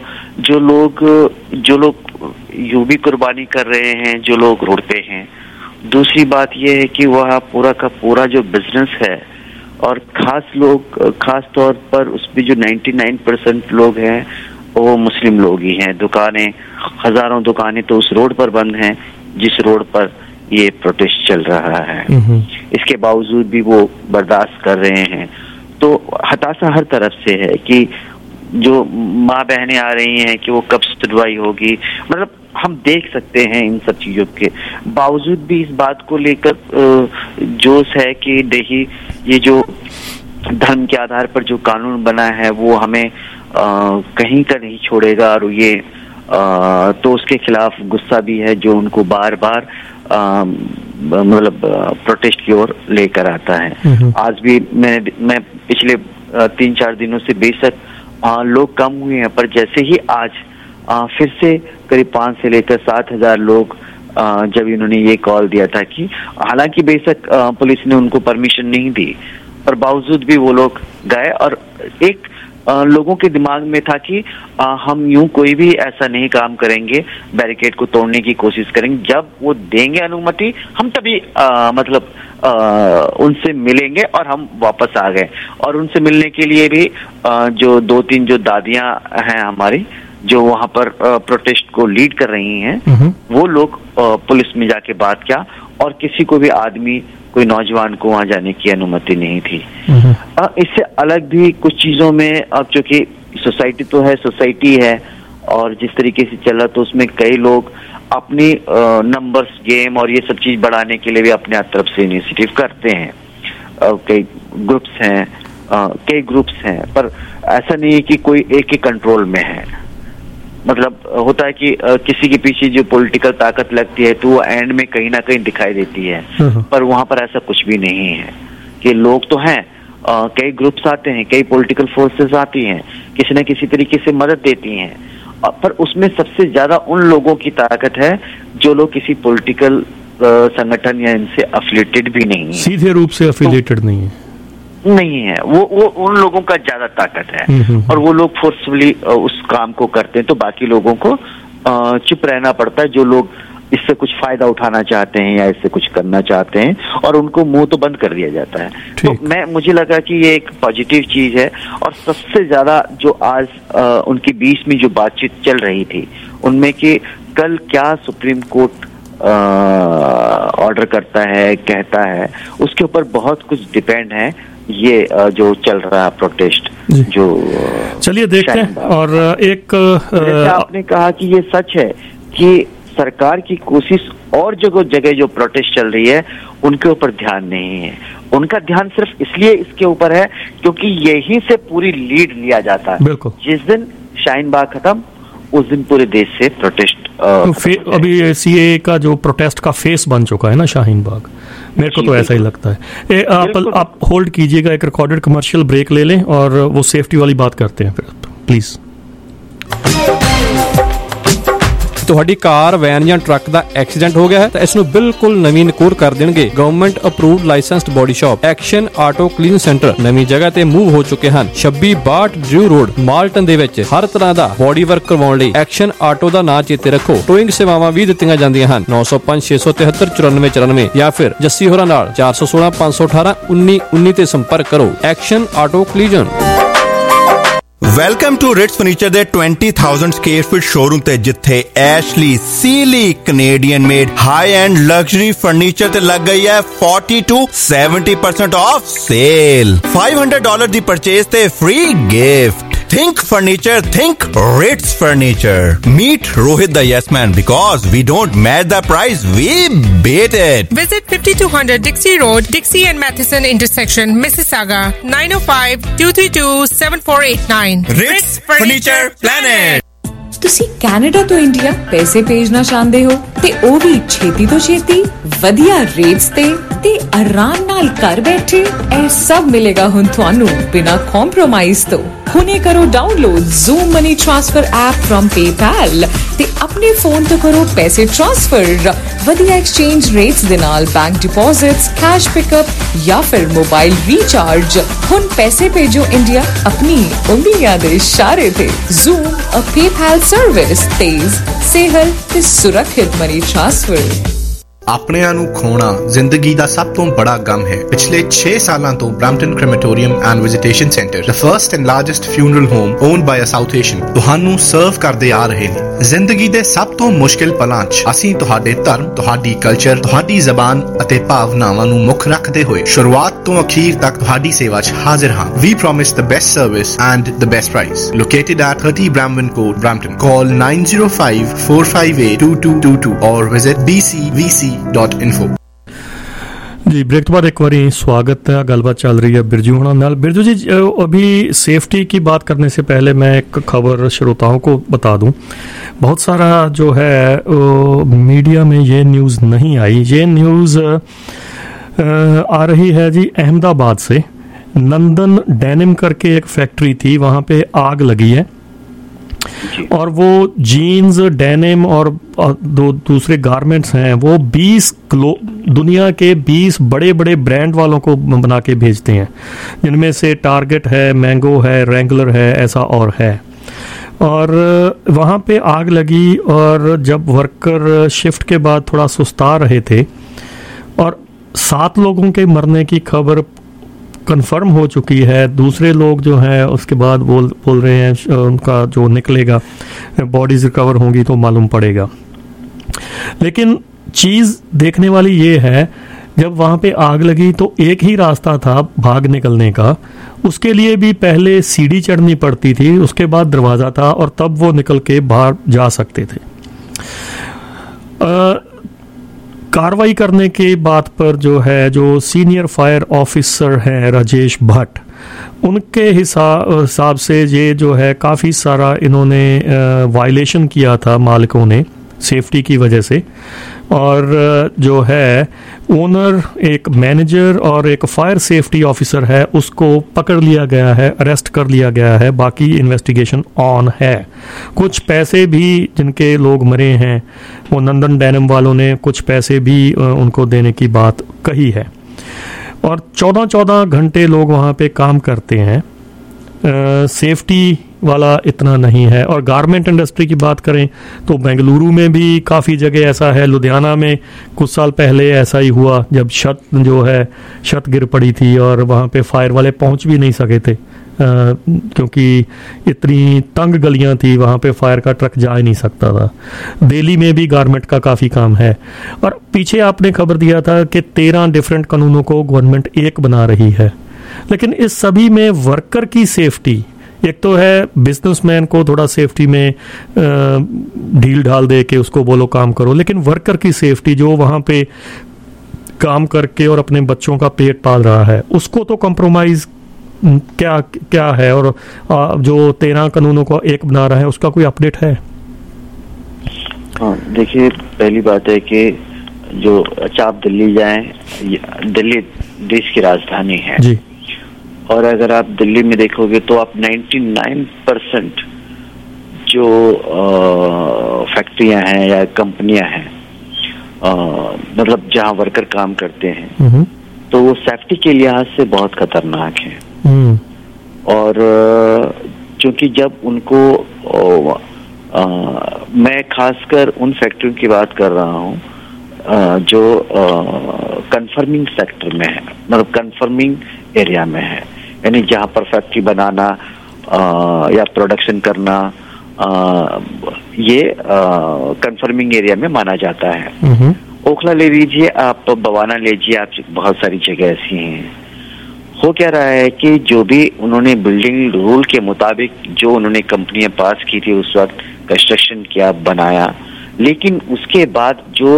जो लोग जो लोग यूं भी कुर्बानी कर रहे हैं, जो लोग रुड़ते हैं, दूसरी बात यह है कि वह पूरा का पूरा जो बिजनेस है, और खास लोग खास तौर पर उसमें जो निन्यानवे परसेंट लोग हैं वो मुस्लिम लोग ही हैं। दुकानें, हजारों दुकानें तो उस रोड पर बंद हैं जिस रोड पर ये प्रोटेस्ट चल रहा है। इसके बावजूद भी वो बर्दाश्त कर रहे हैं। तो हताशा हर तरफ से है कि जो माँ बहनें आ रही हैं कि वो कब सुनवाई होगी। मतलब हम देख सकते हैं इन सब चीजों के बावजूद भी इस बात को लेकर जोश है कि देखिए ये जो धर्म के आधार पर जो कानून बना है वो हमें आ, कहीं का नहीं छोड़ेगा, और ये आ, तो उसके खिलाफ गुस्सा भी है जो उनको बार बार मतलब प्रोटेस्ट की ओर लेकर आता है। आज भी मैं मैं पिछले तीन चार दिनों से बेशक आ, लोग कम हुए हैं, पर जैसे ही आज आ, फिर से करीब पाँच से लेकर सात हजार लोग आ, जब इन्होंने ये कॉल दिया था कि हालांकि बेशक आ, पुलिस ने उनको परमिशन नहीं दी, पर बावजूद भी वो लोग गए। और एक आ, लोगों के दिमाग में था कि आ, हम यूं कोई भी ऐसा नहीं काम करेंगे, बैरिकेड को तोड़ने की कोशिश करेंगे, जब वो देंगे अनुमति हम तभी आ, मतलब आ, उनसे मिलेंगे। और हम वापस आ गए, और उनसे मिलने के लिए भी आ, जो दो तीन जो दादियां हैं हमारी जो वहां पर प्रोटेस्ट को लीड कर रही हैं, वो लोग पुलिस में जाके बात किया, और किसी को भी आदमी, कोई नौजवान को वहां जाने की अनुमति नहीं थी। इससे अलग भी कुछ चीजों में, अब चूंकि सोसाइटी तो है, सोसाइटी है, और जिस तरीके से चला तो उसमें कई लोग अपनी नंबर्स गेम और ये सब चीज बढ़ाने के लिए भी अपने तरफ से इनिशिएटिव करते हैं। कई ग्रुप्स हैं, कई ग्रुप्स हैं, पर ऐसा नहीं है कि कोई एक ही कंट्रोल में है। मतलब होता है कि किसी के पीछे जो पॉलिटिकल ताकत लगती है तो वो एंड में कहीं ना कहीं दिखाई देती है, पर वहां पर ऐसा कुछ भी नहीं है कि लोग तो हैं, कई ग्रुप्स आते हैं, कई पॉलिटिकल फोर्सेस आती हैं, किसी न किसी तरीके से मदद देती हैं, पर उसमें सबसे ज्यादा उन लोगों की ताकत है जो लोग किसी पॉलिटिकल संगठन या इनसे अफिलिएटेड भी नहीं है, सीधे रूप से अफिलिएटेड तो, नहीं है नहीं है वो वो उन लोगों का ज्यादा ताकत है, और वो लोग फोर्सफुली उस काम को करते हैं। तो बाकी लोगों को चुप रहना पड़ता है, जो लोग इससे कुछ फायदा उठाना चाहते हैं या इससे कुछ करना चाहते हैं, और उनको मुंह तो बंद कर दिया जाता है। तो मैं मुझे लगा कि ये एक पॉजिटिव चीज है। और सबसे ज्यादा जो आज आ, उनके बीच में जो बातचीत चल रही थी उनमें कि कल क्या सुप्रीम कोर्ट ऑर्डर करता है, कहता है, उसके ऊपर बहुत कुछ डिपेंड है। ये जो चल रहा है प्रोटेस्ट, जो चलिए देखते हैं। और एक जैसे आपने कहा कि ये सच है कि सरकार की कोशिश और जगह जगह जो प्रोटेस्ट चल रही है उनके ऊपर ध्यान नहीं है। उनका ध्यान सिर्फ इसलिए इसके ऊपर है क्योंकि यहीं से पूरी लीड लिया जाता है। बिल्कुल, जिस दिन शाहीन बाग खत्म उस दिन पूरे देश से प्रोटेस्ट तो अभी सीए का जो प्रोटेस्ट का फेस बन चुका है ना शाहीन बाग, मेरे को तो ऐसा ही लगता है। ए, आप आप होल्ड कीजिएगा, एक रिकॉर्डेड कमर्शियल ब्रेक ले लें और वो सेफ्टी वाली बात करते हैं फिर, प्लीज। ਤੁਹਾਡੀ ਕਾਰ, ਵੈਨ ਜਾਂ ਟਰੱਕ ਦਾ ਐਕਸੀਡੈਂਟ ਹੋ ਗਿਆ ਹੈ ਤਾਂ ਇਸ ਨੂੰ ਬਿਲਕੁਲ ਨਵੀਨਕੁਰ ਕਰ ਦੇਣਗੇ government approved licensed body shop action auto clean centre ਨਵੀਂ ਜਗ੍ਹਾ ਤੇ ਮੂਵ ਹੋ ਚੁੱਕੇ ਹਨ। ਛੱਬੀ ਬਾਹਠ ਡਰਿਊ ਰੋਡ ਮਾਲਟਨ ਦੇ ਵਿੱਚ ਹਰ ਤਰ੍ਹਾਂ ਦਾ ਬੋਡੀ ਵਰਕ ਕਰਵਾਉਣ ਲਈ ਐਕਸ਼ਨ ਆਟੋ ਦਾ ਨਾਂ ਚੇਤੇ ਰੱਖੋ। ਟੋਇੰਗ ਸੇਵਾਵਾਂ ਵੀ ਦਿੱਤੀਆਂ ਜਾਂਦੀਆਂ ਹਨ। ਨੌ ਸੌ ਪੰਜ ਛੇ ਸੌ ਤਿਹੱਤਰ ਚੁਰਾਨਵੇਂ ਚੁਰਾਨਵੇਂ ਜਾਂ ਫਿਰ ਜੱਸੀ ਹੋਰਾਂ ਨਾਲ ਚਾਰ ਸੌ ਸੋਲਾਂ ਪੰਜ ਸੌ ਅਠਾਰਾਂ ਉੱਨੀ ਉੱਨੀ ਤੇ ਸੰਪਰਕ ਕਰੋ। Action auto collision. Welcome to Ritz furniture ਦੇ twenty thousand square feet showroom ਤੇ ਜਿੱਥੇ Ashley Sealy Canadian made high end luxury furniture ਤੇ ਲੱਗ ਗਈ ਹੈ forty to seventy percent off sale. five hundred dollars ਦੀ ਪਰਚੇਸ ਤੇ free gift. Think furniture, think Ritz Furniture. Meet Rohit the Yes Man because we don't match the price, we beat it. Visit fifty-two hundred Dixie Road, Dixie and Matheson intersection, Mississauga, nine oh five, two three two, seven four eight nine. Ritz Furniture Planet. ਤੁਸੀਂ Canada ਤੋਂ India ਪੈਸੇ ਭੇਜਣਾ ਚਾਹੁੰਦੇ ਹੋ ਤੇ ਉਹ ਵੀ ਛੇਤੀ ਤੋਂ ਛੇਤੀ ਵਧੀਆ ਰੇਟਸ ਤੇ ਤੇ ਆਰਾਮ ਨਾਲ ਘਰ ਬੈਠੇ ਇਹ ਸਭ ਮਿਲੇਗਾ ਹੁਣ ਤੁਹਾਨੂੰ ਬਿਨਾਂ ਕੰਪਰੋਮਾਈਜ਼ ਤੋਂ। ਹੁਣੇ ਕਰੋ download Zoom money transfer app from PayPal ਤੇ ਆਪਣੇ ਫੋਨ ਤੋਂ ਕਰੋ ਪੈਸੇ ਟ੍ਰਾਂਸਫਰ ਵਧੀਆ ਐਕਸਚੇਂਜ ਰੇਟਸ ਦੇ ਨਾਲ ਬੈਂਕ ਡਿਪੋਜ਼ਿਟਸ, ਕੈਸ਼ ਪਿਕਅਪ ਜਾਂ ਫਿਰ ਮੋਬਾਈਲ ਰੀਚਾਰਜ। ਹੁਣ ਪੈਸੇ ਭੇਜੋ ਇੰਡੀਆ ਆਪਣੀ ਉਂਗਲੀਆਂ ਦੇ ਇਸ਼ਾਰੇ ਤੇ। ਜ਼ੂਮ ਅ ਪੇਪੈਲ सर्विस तेज, सेहल ते सुरक्षित मनी ट्रांसफर। ਆਪਣਿਆਂ ਨੂੰ ਖੋਣਾ ਜ਼ਿੰਦਗੀ ਦਾ ਸਭ ਤੋਂ ਬੜਾ ਗਮ ਹੈ। ਪਿਛਲੇ ਛੇ ਸਾਲਾਂ ਤੋਂ Brampton crematorium and visitation centre, the first and largest funeral home owned by a South Asian, ਤੁਹਾਨੂੰ ਸਰਵ ਕਰਦੇ ਆ ਰਹੇ ਨੇ। ਜ਼ਿੰਦਗੀ ਦੇ ਸਭ ਤੋਂ ਮੁਸ਼ਕਿਲ ਪਲਾਂ 'ਚ ਅਸੀਂ ਤੁਹਾਡੇ ਧਰਮ, ਤੁਹਾਡੀ ਕਲਚਰ, ਤੁਹਾਡੀ ਜ਼ਬਾਨ ਅਤੇ ਭਾਵਨਾਵਾਂ ਨੂੰ ਮੁੱਖ ਰੱਖਦੇ ਹੋਏ ਸ਼ੁਰੂਆਤ ਤੋਂ ਅਖੀਰ ਤੱਕ ਤੁਹਾਡੀ ਸੇਵਾ 'ਚ ਹਾਜ਼ਰ ਹਾਂ। We promise the best service and the best price. Located at thirty Bramwin Court, Brampton. Call nine zero five, four five eight, two two two two or visit b c v c dot info. जी, break के बाद एक बार स्वागत है। गलबात चल रही है बिरजू होना नाल। बिरजू जी, अभी सेफ्टी की बात करने से पहले मैं एक खबर श्रोताओं को बता दूं। बहुत सारा जो है मीडिया में ये न्यूज़ नहीं आई। ये न्यूज़ आ रही है जी अहमदाबाद से। नंदन डेनिम करके एक फैक्ट्री थी, वहाँ पे आग लगी है और वो जीन्स, डेनिम और दो दूसरे गारमेंट्स हैं, वो बीस दुनिया के बीस बड़े बड़े ब्रांड वालों को बना के भेजते हैं, जिनमें से टारगेट है, मैंगो है, रेंगुलर है, ऐसा और है। और वहाँ पे आग लगी और जब वर्कर शिफ्ट के बाद थोड़ा सुस्ता रहे थे और सात लोगों के मरने की खबर कंफर्म हो चुकी है। दूसरे लोग जो हैं उसके बाद बोल बोल रहे हैं उनका जो निकलेगा, बॉडीज रिकवर होंगी तो मालूम पड़ेगा। लेकिन चीज़ देखने वाली ये है, जब वहाँ पे आग लगी तो एक ही रास्ता था भाग निकलने का। उसके लिए भी पहले सीढ़ी चढ़नी पड़ती थी, उसके बाद दरवाज़ा था और तब वो निकल के बाहर जा सकते थे। आ, कार्रवाई करने के बात पर जो है, जो सीनियर फायर ऑफिसर हैं राजेश भट्ट, उनके हिसाब से ये जो है काफ़ी सारा इन्होंने वायलेशन किया था मालिकों ने सेफ्टी की वजह से। और जो है ओनर, एक मैनेजर और एक फायर सेफ्टी ऑफिसर है, उसको पकड़ लिया गया है, अरेस्ट कर लिया गया है। बाकी इन्वेस्टिगेशन ऑन है। कुछ पैसे भी जिनके लोग मरे हैं, वो नंदन डेनिम वालों ने कुछ पैसे भी उनको देने की बात कही है। और चौदह चौदह घंटे लोग वहाँ पे काम करते हैं। सेफ्टी वाला इतना नहीं है। और गारमेंट इंडस्ट्री की बात करें तो बेंगलुरु में भी काफ़ी जगह ऐसा है। लुधियाना में कुछ साल पहले ऐसा ही हुआ, जब छत जो है छत गिर पड़ी थी और वहाँ पे फायर वाले पहुँच भी नहीं सके थे, आ, क्योंकि इतनी तंग गलियाँ थी, वहाँ पे फायर का ट्रक जा ही नहीं सकता था। दिल्ली में भी गारमेंट का काफ़ी काम है। और पीछे आपने खबर दिया था कि तेरह डिफरेंट कानूनों को गवर्नमेंट एक बना रही है, लेकिन इस सभी में वर्कर की सेफ्टी, एक तो है बिजनेसमैन को थोड़ा सेफ्टी में ढील ढाल दे के उसको बोलो काम करो, लेकिन वर्कर की सेफ्टी जो वहाँ पे काम करके और अपने बच्चों का पेट पाल रहा है, उसको तो कॉम्प्रोमाइज़ क्या क्या है। और जो तेरह कानूनों को एक बना रहा है, उसका कोई अपडेट है? हाँ, देखिए, पहली बात है कि जो अच्छा आप दिल्ली जाएं, दिल्ली देश की राजधानी है जी, और अगर आप दिल्ली में देखोगे तो आप निन्यानवे परसेंट जो फैक्ट्रियां हैं या कंपनियां हैं, आ, मतलब जहां वर्कर काम करते हैं, तो वो सेफ्टी के लिहाज से बहुत खतरनाक है। और क्योंकि जब उनको आ, मैं खासकर उन फैक्ट्रियों की बात कर रहा हूँ जो कंफर्मिंग सेक्टर में है, मतलब कंफर्मिंग एरिया में है, यानी जहाँ पर फैक्ट्री बनाना आ, या प्रोडक्शन करना आ, ये कंफर्मिंग एरिया में माना जाता है। ओखला ले लीजिए आप, बवाना ले लीजिए आप, बहुत सारी जगह ऐसी हैं। हो क्या रहा है कि जो भी उन्होंने बिल्डिंग रूल के मुताबिक जो उन्होंने कंपनियां पास की थी उस वक्त कंस्ट्रक्शन किया, बनाया, लेकिन उसके बाद जो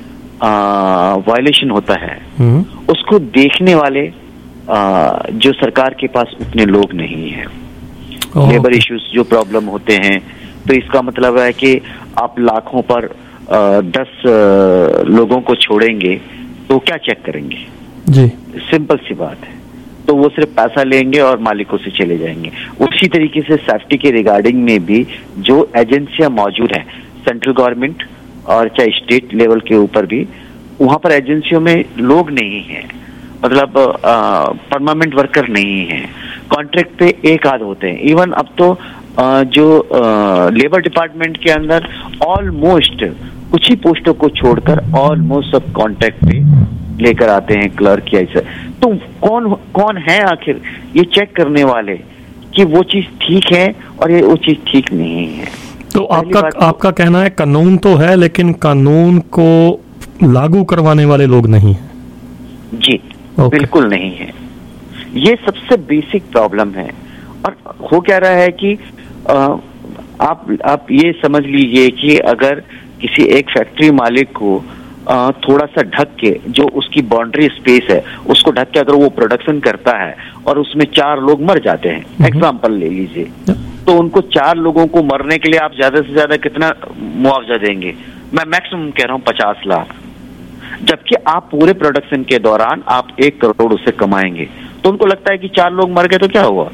वायलेशन होता है उसको देखने वाले आ, जो सरकार के पास उतने लोग नहीं हैं। लेबर इश्यूज जो प्रॉब्लम होते हैं, तो इसका मतलब है कि आप लाखों पर आ, दस आ, लोगों को छोड़ेंगे तो क्या चेक करेंगे जी? सिंपल सी बात है। तो वो सिर्फ पैसा लेंगे और मालिकों से चले जाएंगे। उसी तरीके से सेफ्टी के रिगार्डिंग में भी जो एजेंसियां मौजूद हैं, सेंट्रल गवर्नमेंट और चाहे स्टेट लेवल के ऊपर भी, वहां पर एजेंसियों में लोग नहीं हैं, मतलब परमानेंट वर्कर नहीं है, कॉन्ट्रैक्ट पे एक आध होते हैं। इवन अब तो आ, जो लेबर डिपार्टमेंट के अंदर ऑलमोस्ट कुछ ही पोस्टों को छोड़कर ऑलमोस्ट सब कॉन्ट्रैक्ट पे लेकर आते हैं क्लर्क या ऐसा। तो कौन कौन है आखिर ये चेक करने वाले कि वो चीज ठीक है और ये वो चीज ठीक नहीं है? तो आपका तो, आपका कहना है कानून तो है लेकिन कानून को लागू करवाने वाले लोग नहीं हैं? जी बिल्कुल नहीं है। ये सबसे बेसिक प्रॉब्लम है। और हो क्या रहा है कि आ, आप आप ये समझ लीजिए कि अगर किसी एक फैक्ट्री मालिक को आ, थोड़ा सा ढक के, जो उसकी बाउंड्री स्पेस है उसको ढक के अगर वो प्रोडक्शन करता है और उसमें चार लोग मर जाते हैं, एग्जाम्पल ले लीजिए, तो उनको चार लोगों को मरने के लिए आप ज्यादा से ज्यादा कितना मुआवजा देंगे? मैं मैक्सिमम कह रहा हूँ पचास लाख, जबकि आप पूरे प्रोडक्शन के दौरान आप एक करोड़ उससे कमाएंगे। तो उनको लगता है कि चार लोग मर गए तो क्या हुआ,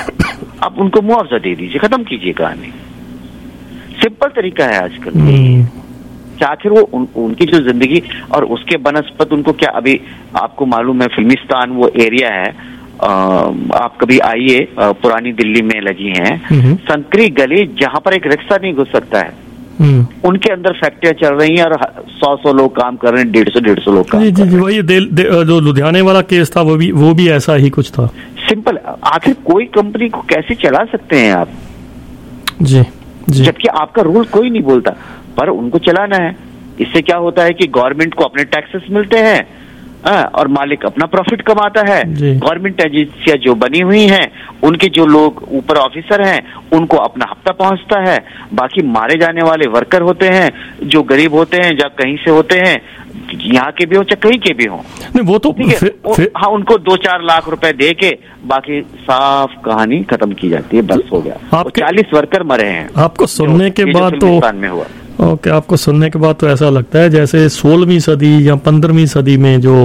आप उनको मुआवजा दे दीजिए, खत्म कीजिए कहानी। सिंपल तरीका है आजकल। आखिर वो उन, उनकी जो जिंदगी और उसके बनस्पत उनको क्या, अभी आपको मालूम है फिल्मिस्तान वो एरिया है, आ, आप कभी आइए, पुरानी दिल्ली में लगी हैं संकरी गली, जहां पर एक रिक्शा नहीं घुस सकता है, उनके अंदर फैक्ट्रियां चल रही हैं और सौ सौ लोग काम कर रहे हैं, डेढ़ सौ डेढ़ सौ लोग काम जी, कर जी, रहे हैं। वही दे, दे, जो लुधियाने वाला केस था वो भी वो भी ऐसा ही कुछ था। सिंपल। आखिर कोई कंपनी को कैसे चला सकते हैं आप जी, जी। जबकि आपका रूल कोई नहीं बोलता, पर उनको चलाना है। इससे क्या होता है कि गवर्नमेंट को अपने टैक्सेस मिलते हैं आ, और मालिक अपना प्रॉफिट कमाता है। गवर्नमेंट एजेंसियां जो बनी हुई हैं, उनके जो लोग ऊपर ऑफिसर हैं, उनको अपना हफ्ता पहुंचता है। बाकी मारे जाने वाले वर्कर होते हैं जो गरीब होते हैं, या कहीं से होते हैं, यहाँ के भी हो चाहे कहीं के भी हो, नहीं वो तो फिर, फिर... हाँ, उनको दो चार लाख रुपए दे के बाकी साफ कहानी खत्म की जाती है, बस हो गया। चालीस वर्कर मरे हैं। आपको सुनने के बाद तो में हुआ ओके okay, आपको सुनने के बाद तो ऐसा लगता है जैसे सोलहवीं सदी या पंद्रहवीं सदी में जो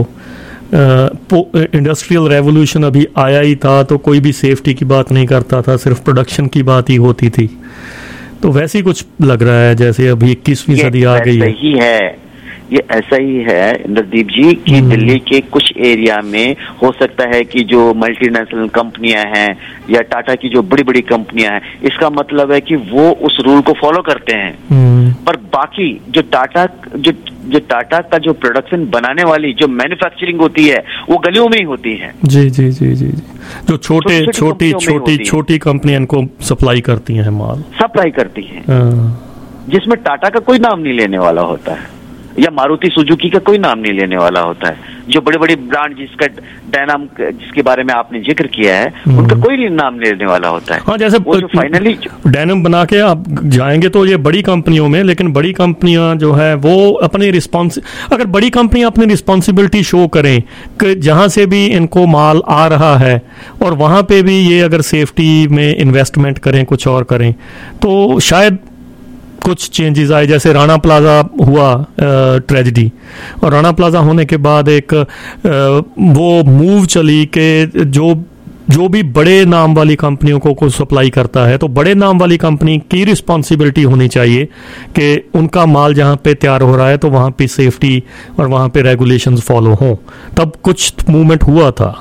इंडस्ट्रियल रेवोल्यूशन अभी आया ही था, तो कोई भी सेफ्टी की बात नहीं करता था, सिर्फ प्रोडक्शन की बात ही होती थी। तो वैसे ही कुछ लग रहा है जैसे अभी इक्कीसवीं सदी आ गई है। ही है ये ऐसा ही है इंद्रदीप जी कि दिल्ली के कुछ एरिया में हो सकता है कि जो मल्टीनेशनल कंपनियां हैं या टाटा की जो बड़ी बड़ी कंपनियां हैं, इसका मतलब है कि वो उस रूल को फॉलो करते हैं, पर बाकी जो टाटा जो जो टाटा का जो प्रोडक्शन बनाने वाली जो मैन्युफैक्चरिंग होती है वो गलियों में ही होती है। जी जी जी जी जो छोटे छोटी छोटी छोटी कंपनियां इनको सप्लाई करती हैं, माल सप्लाई करती हैं, जिसमें टाटा का कोई नाम नहीं लेने वाला होता है या मारुति सुजुकी का कोई नाम नहीं लेने वाला होता है। जो बड़े बड़े ब्रांड जिसका डायनाम जिसके बारे में आपने जिक्र किया है, उनका कोई नाम लेने वाला होता है। हाँ, जैसे वो जो फाइनली डायनाम बना के आप जाएंगे तो ये बड़ी कंपनियों में, लेकिन बड़ी कंपनियां जो है वो अपनी रिस्पॉन्स अगर बड़ी कंपनियां अपनी रिस्पॉन्सिबिलिटी शो करें कि जहां से भी इनको माल आ रहा है और वहां पे भी ये अगर सेफ्टी में इन्वेस्टमेंट करें, कुछ और करें, तो शायद कुछ चेंजेस आए। जैसे राणा प्लाजा हुआ ट्रेजेडी, और राणा प्लाजा होने के बाद एक आ, वो मूव चली कि जो जो भी बड़े नाम वाली कंपनियों को को सप्लाई करता है, तो बड़े नाम वाली कंपनी की रिस्पॉन्सिबिलिटी होनी चाहिए कि उनका माल जहां पे तैयार हो रहा है तो वहां पे सेफ्टी और वहां पे रेगुलेशंस फॉलो हों। तब कुछ मूवमेंट हुआ था।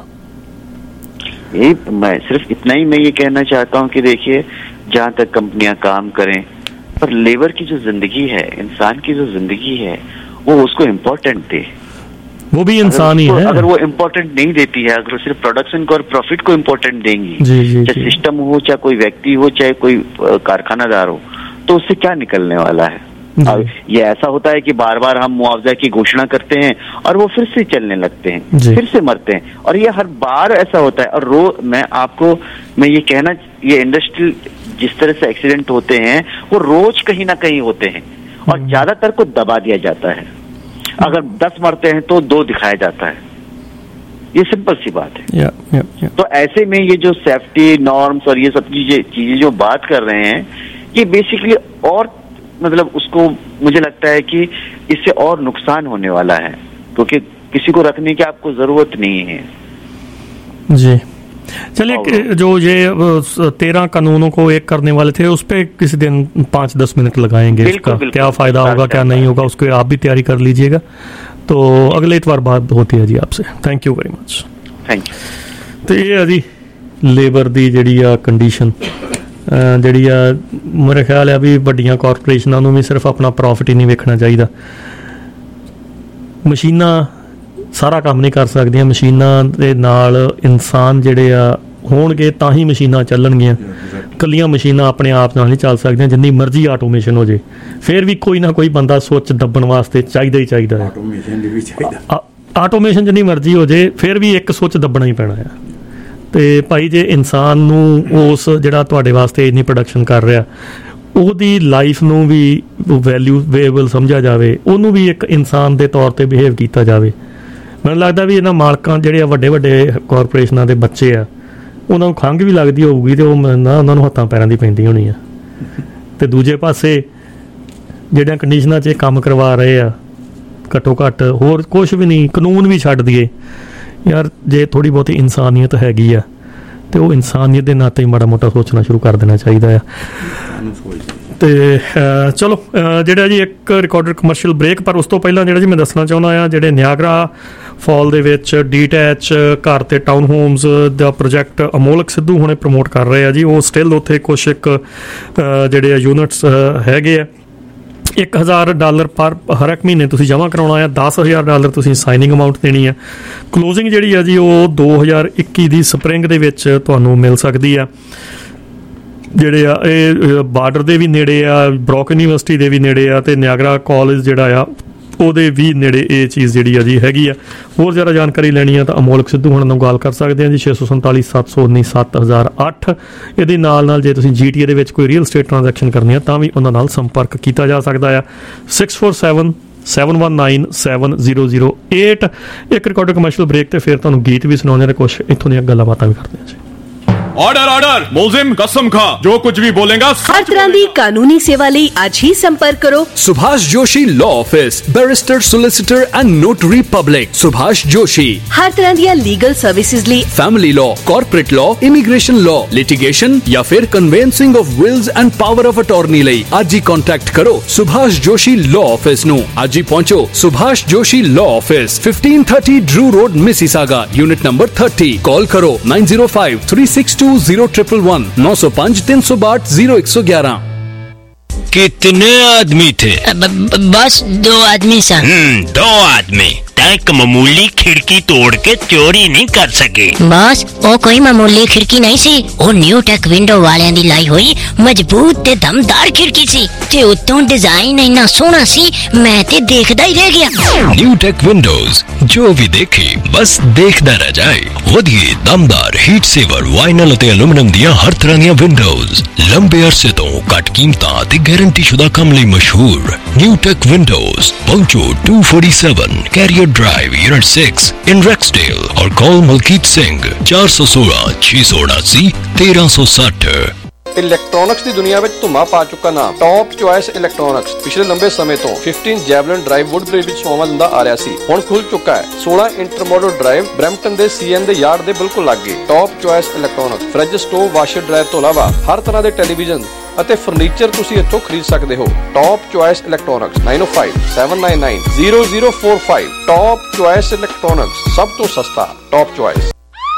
ये मैं सिर्फ इतना ही मैं ये कहना चाहता हूं कि देखिए, जहां तक कंपनियां काम करें, पर लेबर की जो जिंदगी है, इंसान की जो जिंदगी है, वो उसको इम्पोर्टेंट दे। वो भी इंसान ही है। अगर वो इम्पोर्टेंट नहीं देती है, अगर सिर्फ प्रोडक्शन को और प्रॉफिट को इम्पोर्टेंट देंगी, चाहे सिस्टम हो, चाहे कोई व्यक्ति हो, चाहे कोई कारखानादार हो, तो उससे क्या निकलने वाला है? अब ये ऐसा होता है कि बार बार हम मुआवजा की घोषणा करते हैं और वो फिर से चलने लगते हैं, फिर से मरते हैं, और ये हर बार ऐसा होता है। और रो मैं आपको मैं ये कहना, ये इंडस्ट्रियल जिस तरह से एक्सीडेंट होते हैं वो रोज कहीं ना कहीं होते हैं, और ज्यादातर को दबा दिया जाता है। अगर दस मरते हैं तो दो दिखाया जाता है, ये सिंपल सी बात है। या, या, या। तो ऐसे में ये जो सेफ्टी नॉर्म्स और ये सब चीजें चीजें जो बात कर रहे हैं, ये बेसिकली और मतलब उसको मुझे लगता है कि इससे और नुकसान होने वाला है, क्योंकि किसी को रखने की आपको जरूरत नहीं है। जी चलिए, जो ये तेरह कानूनों को एक करने वाले थे, उस पर किसी दिन पाँच दस मिनट लगाएंगे। इसका क्या फायदा होगा, क्या नहीं होगा, उसको आप भी तैयारी कर लीजिएगा। तो अगले इतवार बात होती है जी आपसे। Thank you very much. Thank you. तो ये है जी लेबर दी जिहड़ी आ कंडीशन, ਜਿਹੜੀ ਆ ਮੇਰੇ ਖਿਆਲ ਆ ਵੀ ਵੱਡੀਆਂ ਕਾਰਪੋਰੇਸ਼ਨਾਂ ਨੂੰ ਵੀ ਸਿਰਫ ਆਪਣਾ ਪ੍ਰੋਫਿਟ ਹੀ ਨਹੀਂ ਵੇਖਣਾ ਚਾਹੀਦਾ। ਮਸ਼ੀਨਾਂ ਸਾਰਾ ਕੰਮ ਨਹੀਂ ਕਰ ਸਕਦੀਆਂ, ਮਸ਼ੀਨਾਂ ਦੇ ਨਾਲ ਇਨਸਾਨ ਜਿਹੜੇ ਆ ਹੋਣਗੇ ਤਾਂ ਹੀ ਮਸ਼ੀਨਾਂ ਚੱਲਣਗੀਆਂ। ਇਕੱਲੀਆਂ ਮਸ਼ੀਨਾਂ ਆਪਣੇ ਆਪ ਨਾਲ ਨਹੀਂ ਚੱਲ ਸਕਦੀਆਂ, ਜਿੰਨੀ ਮਰਜ਼ੀ ਆਟੋਮੇਸ਼ਨ ਹੋ ਜੇ ਫਿਰ ਵੀ ਕੋਈ ਨਾ ਕੋਈ ਬੰਦਾ ਸੁੱਚ ਦੱਬਣ ਵਾਸਤੇ ਚਾਹੀਦਾ ਹੀ ਚਾਹੀਦਾ ਹੈ। ਆਟੋਮੇਸ਼ਨ ਜਿੰਨੀ ਮਰਜ਼ੀ ਹੋ ਜੇ ਫਿਰ ਵੀ ਇੱਕ ਸੁੱਚ ਦੱਬਣਾ ਹੀ ਪੈਣਾ ਆ। ਅਤੇ ਭਾਈ ਜੇ ਇਨਸਾਨ ਨੂੰ ਉਸ ਜਿਹੜਾ ਤੁਹਾਡੇ ਵਾਸਤੇ ਇੰਨੀ ਪ੍ਰੋਡਕਸ਼ਨ ਕਰ ਰਿਹਾ ਉਹਦੀ ਲਾਈਫ ਨੂੰ ਵੀ ਵੈਲਿਊ ਵੇਬਲ ਸਮਝਿਆ ਜਾਵੇ, ਉਹਨੂੰ ਵੀ ਇੱਕ ਇਨਸਾਨ ਦੇ ਤੌਰ 'ਤੇ ਬਿਹੇਵ ਕੀਤਾ ਜਾਵੇ। ਮੈਨੂੰ ਲੱਗਦਾ ਵੀ ਇਹਨਾਂ ਮਾਲਕਾਂ ਜਿਹੜੇ ਆ ਵੱਡੇ ਵੱਡੇ ਕਾਰਪੋਰੇਸ਼ਨਾਂ ਦੇ ਬੱਚੇ ਆ ਉਹਨਾਂ ਨੂੰ ਖੰਘ ਵੀ ਲੱਗਦੀ ਹੋਊਗੀ ਅਤੇ ਉਹ ਨਾ ਉਹਨਾਂ ਨੂੰ ਹੱਥਾਂ ਪੈਰਾਂ ਦੀ ਪੈਂਦੀ ਹੋਣੀ ਆ। ਅਤੇ ਦੂਜੇ ਪਾਸੇ ਜਿਹੜੀਆਂ ਕੰਡੀਸ਼ਨਾਂ 'ਚ ਇਹ ਕੰਮ ਕਰਵਾ ਰਹੇ ਆ ਘੱਟੋ ਘੱਟ ਹੋਰ ਕੁਛ ਵੀ ਨਹੀਂ, ਕਾਨੂੰਨ ਵੀ ਛੱਡ ਦਈਏ ਯਾਰ, ਜੇ ਥੋੜ੍ਹੀ ਬਹੁਤੀ ਇਨਸਾਨੀਅਤ ਹੈਗੀ ਆ ਅਤੇ ਉਹ ਇਨਸਾਨੀਅਤ ਦੇ ਨਾਤੇ ਹੀ ਮਾੜਾ ਮੋਟਾ ਸੋਚਣਾ ਸ਼ੁਰੂ ਕਰ ਦੇਣਾ ਚਾਹੀਦਾ ਆ। ਅਤੇ ਚਲੋ ਜਿਹੜਾ ਜੀ ਇੱਕ ਰਿਕਾਰਡਡ ਕਮਰਸ਼ੀਅਲ ਬ੍ਰੇਕ, ਪਰ ਉਸ ਤੋਂ ਪਹਿਲਾਂ ਜਿਹੜਾ ਜੀ ਮੈਂ ਦੱਸਣਾ ਚਾਹੁੰਦਾ ਹਾਂ ਜਿਹੜੇ ਨਿਆਗਰਾ ਫਾਲ ਦੇ ਵਿੱਚ ਡੀਟੈਚ ਘਰ ਅਤੇ ਟਾਊਨ ਹੋਮਸ ਦਾ ਪ੍ਰੋਜੈਕਟ ਅਮੋਲਕ ਸਿੱਧੂ ਹੁਣੇ ਪ੍ਰਮੋਟ ਕਰ ਰਹੇ ਆ ਜੀ, ਉਹ ਸਟਿਲ ਉੱਥੇ ਕੁਛ ਇੱਕ ਜਿਹੜੇ ਯੂਨਿਟਸ ਹੈਗੇ ਆ। ਇੱਕ ਹਜ਼ਾਰ ਡਾਲਰ ਪਰ ਹਰ ਇੱਕ ਮਹੀਨੇ ਤੁਸੀਂ ਜਮ੍ਹਾਂ ਕਰਾਉਣਾ ਆ, ਦਸ ਹਜ਼ਾਰ ਡਾਲਰ ਤੁਸੀਂ ਸਾਈਨਿੰਗ ਅਮਾਊਂਟ ਦੇਣੀ ਆ। ਕਲੋਜ਼ਿੰਗ ਜਿਹੜੀ ਆ ਜੀ ਉਹ ਦੋ ਹਜ਼ਾਰ ਇੱਕੀ ਦੀ ਸਪਰਿੰਗ ਦੇ ਵਿੱਚ ਤੁਹਾਨੂੰ ਮਿਲ ਸਕਦੀ ਆ। ਜਿਹੜੇ ਆ ਇਹ ਬਾਰਡਰ ਦੇ ਵੀ ਨੇੜੇ ਆ, ਬਰੋਕ ਯੂਨੀਵਰਸਿਟੀ ਦੇ ਵੀ ਨੇੜੇ ਆ, ਅਤੇ ਨਿਆਗਰਾ ਕਾਲਜ ਜਿਹੜਾ ਆ ਉਹਦੇ ਵੀ ਨੇੜੇ ਇਹ ਚੀਜ਼ ਜਿਹੜੀ ਆ ਜੀ ਹੈਗੀ ਆ। ਹੋਰ ਜ਼ਿਆਦਾ ਜਾਣਕਾਰੀ ਲੈਣੀ ਆ ਤਾਂ ਅਮੋਲਕ ਸਿੱਧੂ ਹੁਣਾਂ ਨਾਲ ਗੱਲ ਕਰ ਸਕਦੇ ਆ ਜੀ, ਛੇ ਸੌ ਸੰਤਾਲੀ ਸੱਤ ਸੌ ਉੱਨੀ ਸੱਤ ਹਜ਼ਾਰ ਅੱਠ। ਇਹਦੇ ਨਾਲ ਨਾਲ ਜੇ ਤੁਸੀਂ ਜੀ ਟੀ ਏ ਦੇ ਵਿੱਚ ਕੋਈ ਰੀਅਲ ਸਟੇਟ ਟ੍ਰਾਂਜੈਕਸ਼ਨ ਕਰਨੀ ਆ ਤਾਂ ਵੀ ਉਹਨਾਂ ਨਾਲ ਸੰਪਰਕ ਕੀਤਾ ਜਾ ਸਕਦਾ ਆ। Six four seven seven one nine seven zero zero eight. ਇੱਕ ਰਿਕਾਰਡਡ ਕਮਰਸ਼ੀਅਲ ਬ੍ਰੇਕ ਤੇ ਫਿਰ ਤੁਹਾਨੂੰ ਗੀਤ ਵੀ ਸੁਣਾਉਂਦੇ ਨੇ, ਕੁਛ ਇੱਥੋਂ ਦੀਆਂ ਗੱਲਾਂ ਬਾਤਾਂ ਵੀ ਕਰਦੇ ਹਾਂ ਜੀ। ऑर्डर ऑर्डर मुलजिम कसम खा जो कुछ भी बोलेगा हर तरह की कानूनी सेवा ਲਈ आज ही संपर्क करो Subhash Joshi law office, barrister, solicitor and notary public. Subhash Joshi हर तरह दी लीगल सर्विसेज ਲਈ family law, corporate law, immigration law, litigation या फिर conveyancing of wills and power of attorney ਲਈ आज ही कॉन्टैक्ट करो सुभाष जोशी लॉ ऑफिस ਨੂੰ। आज ही पहुंचो Subhash Joshi law office, fifteen thirty Drew road, Mississauga, unit number thirty. Call करो nine zero five three six two zero triple one, नौ सौ पाँच तीन सौ बाट जीरो एक सौ ग्यारह। कितने आदमी थे? बस दो आदमी सर। दो आदमी एक मामूली खिड़की तोड़ के चोरी नहीं कर सके? बस वो कोई मामूली खिड़की नहीं सी, वो न्यू टेक विंडो वालियां दी लाई हुई मजबूत ते दमदार खिड़की सी, ते उत्तों डिजाइन इन्ना सोहना सी मैं ते देखदा ही रह गया। न्यू टेक विंडोज, जो भी देखे बस देखदा रह जाए। वधिए दमदार हीट सेवर वाइनल ते एल्यूमिनियम दियां हर तरह दियां विंडोज लंबे अरसे तो घट कीमतां ते गारंटी शुदा काम लई मशहूर। न्यू टेक विंडोज पहुंचो two forty seven Carrier drive, unit six in Rexdale, और कॉल मलकीत सिंह चार सौ सोलह छह सौ उनासी तेरह सौ साठ। ਇਲੈਕਟ੍ਰੋਨਿਕਸ ਦੀ ਦੁਨੀਆ ਵਿੱਚ ਧੁੰਮਾ ਪਾ ਚੁੱਕਾ ਨਾਮ ਟੌਪ ਚੁਆਇਸ ਇਲੈਕਟ੍ਰੋਨਿਕਸ ਪਿਛਲੇ ਲੰਬੇ ਸਮੇਂ ਤੋਂ ਫਿਫਟੀਨ ਜੈਵਲਿਨ ਡਰਾਈਵ ਵੁੱਡਬ੍ਰਿਜ ਵਿੱਚ ਸੇਵਾ ਦਿੰਦਾ ਆ ਰਿਹਾ ਸੀ, ਹੁਣ ਖੁੱਲ ਚੁੱਕਾ ਹੈ ਸੋਲ੍ਹਾਂ ਇੰਟਰਮੋਡਲ ਡਰਾਈਵ ਬਰੈਂਪਟਨ ਦੇ ਸੀਐਨ ਦੇ ਯਾਰਡ ਦੇ ਬਿਲਕੁਲ ਲਾਗੇ। Top choice electronics fridge, stove, washer dryer ਤੋਂ ਇਲਾਵਾ ਹਰ ਤਰ੍ਹਾਂ ਦੇ ਟੈਲੀਵਿਜ਼ਨ ਅਤੇ ਫਰਨੀਚਰ ਤੁਸੀਂ ਇੱਥੋਂ ਖਰੀਦ ਸਕਦੇ ਹੋ। Top choice electronics nine o five seven nine nine zero zero four five. Top choice electronics ਸਭ ਤੋਂ ਸਸਤਾ। Top choice.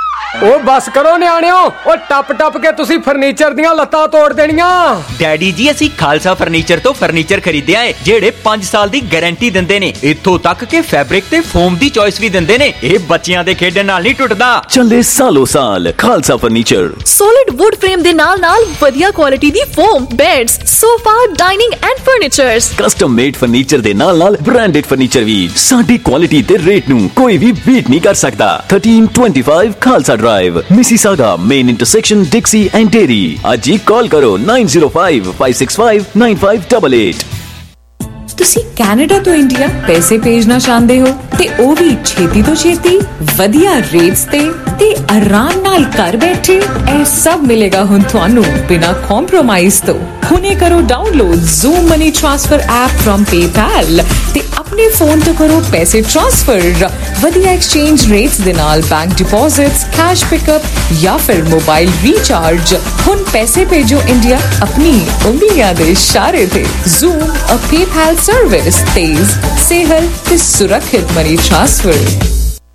ਉਹ ਬਸ ਕਰੋ ਨਿਆਣਿਓ, ਉਹ ਟੱਪ ਟੱਪ ਕੇ ਤੁਸੀਂ ਫਰਨੀਚਰ ਦੀਆਂ ਲੱਤਾਂ ਤੋੜ ਦੇਣੀਆਂ। ਡੈਡੀ ਜੀ ਅਸੀਂ ਖਾਲਸਾ ਫਰਨੀਚਰ ਤੋਂ ਫਰਨੀਚਰ ਖਰੀਦਿਆ ਏ ਜਿਹੜੇ ਪੰਜ ਸਾਲ ਦੀ ਗਾਰੰਟੀ ਦਿੰਦੇ ਨੇ, ਇੱਥੋਂ ਤੱਕ ਕਿ ਫੈਬਰਿਕ ਤੇ ਫੋਮ ਦੀ ਚੋਇਸ ਵੀ ਦਿੰਦੇ ਨੇ। ਇਹ ਬੱਚਿਆਂ ਦੇ ਖੇਡਣ ਨਾਲ ਨਹੀਂ ਟੁੱਟਦਾ। ਚੱਲੇ ਸਾਲੋ ਸਾਲ Khalsa furniture. Solid wood frame ਦੇ ਨਾਲ ਨਾਲ ਵਧੀਆ ਕੁਆਲਿਟੀ ਦੀ foam, beds, sofa, dining and furnitures, custom made furniture ਦੇ ਨਾਲ ਨਾਲ ਬ੍ਰਾਂਡਡ ਫਰਨੀਚਰ ਵੀ। ਸਾਡੀ ਕੁਆਲਿਟੀ ਤੇ ਰੇਟ ਨੂੰ ਕੋਈ ਵੀ ਬੀਟ ਨਹੀਂ ਕਰ ਸਕਦਾ। Thirteen twenty five Khalsa drive, Mississauga, main intersection Dixie and Derry. आज ही कॉल करो nine zero five five six five nine five double eight. ਤੁਸੀਂ ਕੈਨੇਡਾ ਤੋਂ ਇੰਡੀਆ ਪੈਸੇ ਭੇਜਣਾ ਚਾਹੁੰਦੇ ਹੋ ਤੇ ਉਹ ਵੀ ਛੇਤੀ ਤੋਂ ਛੇਤੀ ਵਧੀਆ ਰੇਟਸ ਤੇ ਤੇ ਆਰਾਮ ਨਾਲ ਘਰ ਬੈਠੇ? ਇਹ ਸਭ ਮਿਲੇਗਾ ਹੁਣ ਤੁਹਾਨੂੰ ਬਿਨਾਂ ਕੰਪਰੋਮਾਈਜ਼ ਤੋਂ। ਹੁਣੇ ਕਰੋ download Zoom money transfer app from PayPal ਤੇ ਆਪਣੇ ਫੋਨ ਤੋਂ ਕਰੋ ਪੈਸੇ ਟ੍ਰਾਂਸਫਰ ਵਧੀਆ ਐਕਸਚੇਂਜ ਰੇਟਸ ਦੇ ਨਾਲ, ਬੈਂਕ ਡਿਪੋਜ਼ਿਟਸ, ਕੈਸ਼ ਪਿਕਅਪ ਜਾਂ ਫਿਰ ਮੋਬਾਈਲ ਰੀਚਾਰਜ। ਹੁਣ ਪੈਸੇ ਭੇਜੋ ਇੰਡੀਆ ਆਪਣੀ ਉਂਗਲੀਆਂ ਦੇ ਇਸ਼ਾਰੇ ਤੇ। ਜ਼ੂਮ ਅ ਪੇਪੈਲ सर्विस तेज, सेहल ते सुरक्षित मनी ट्रांसफर।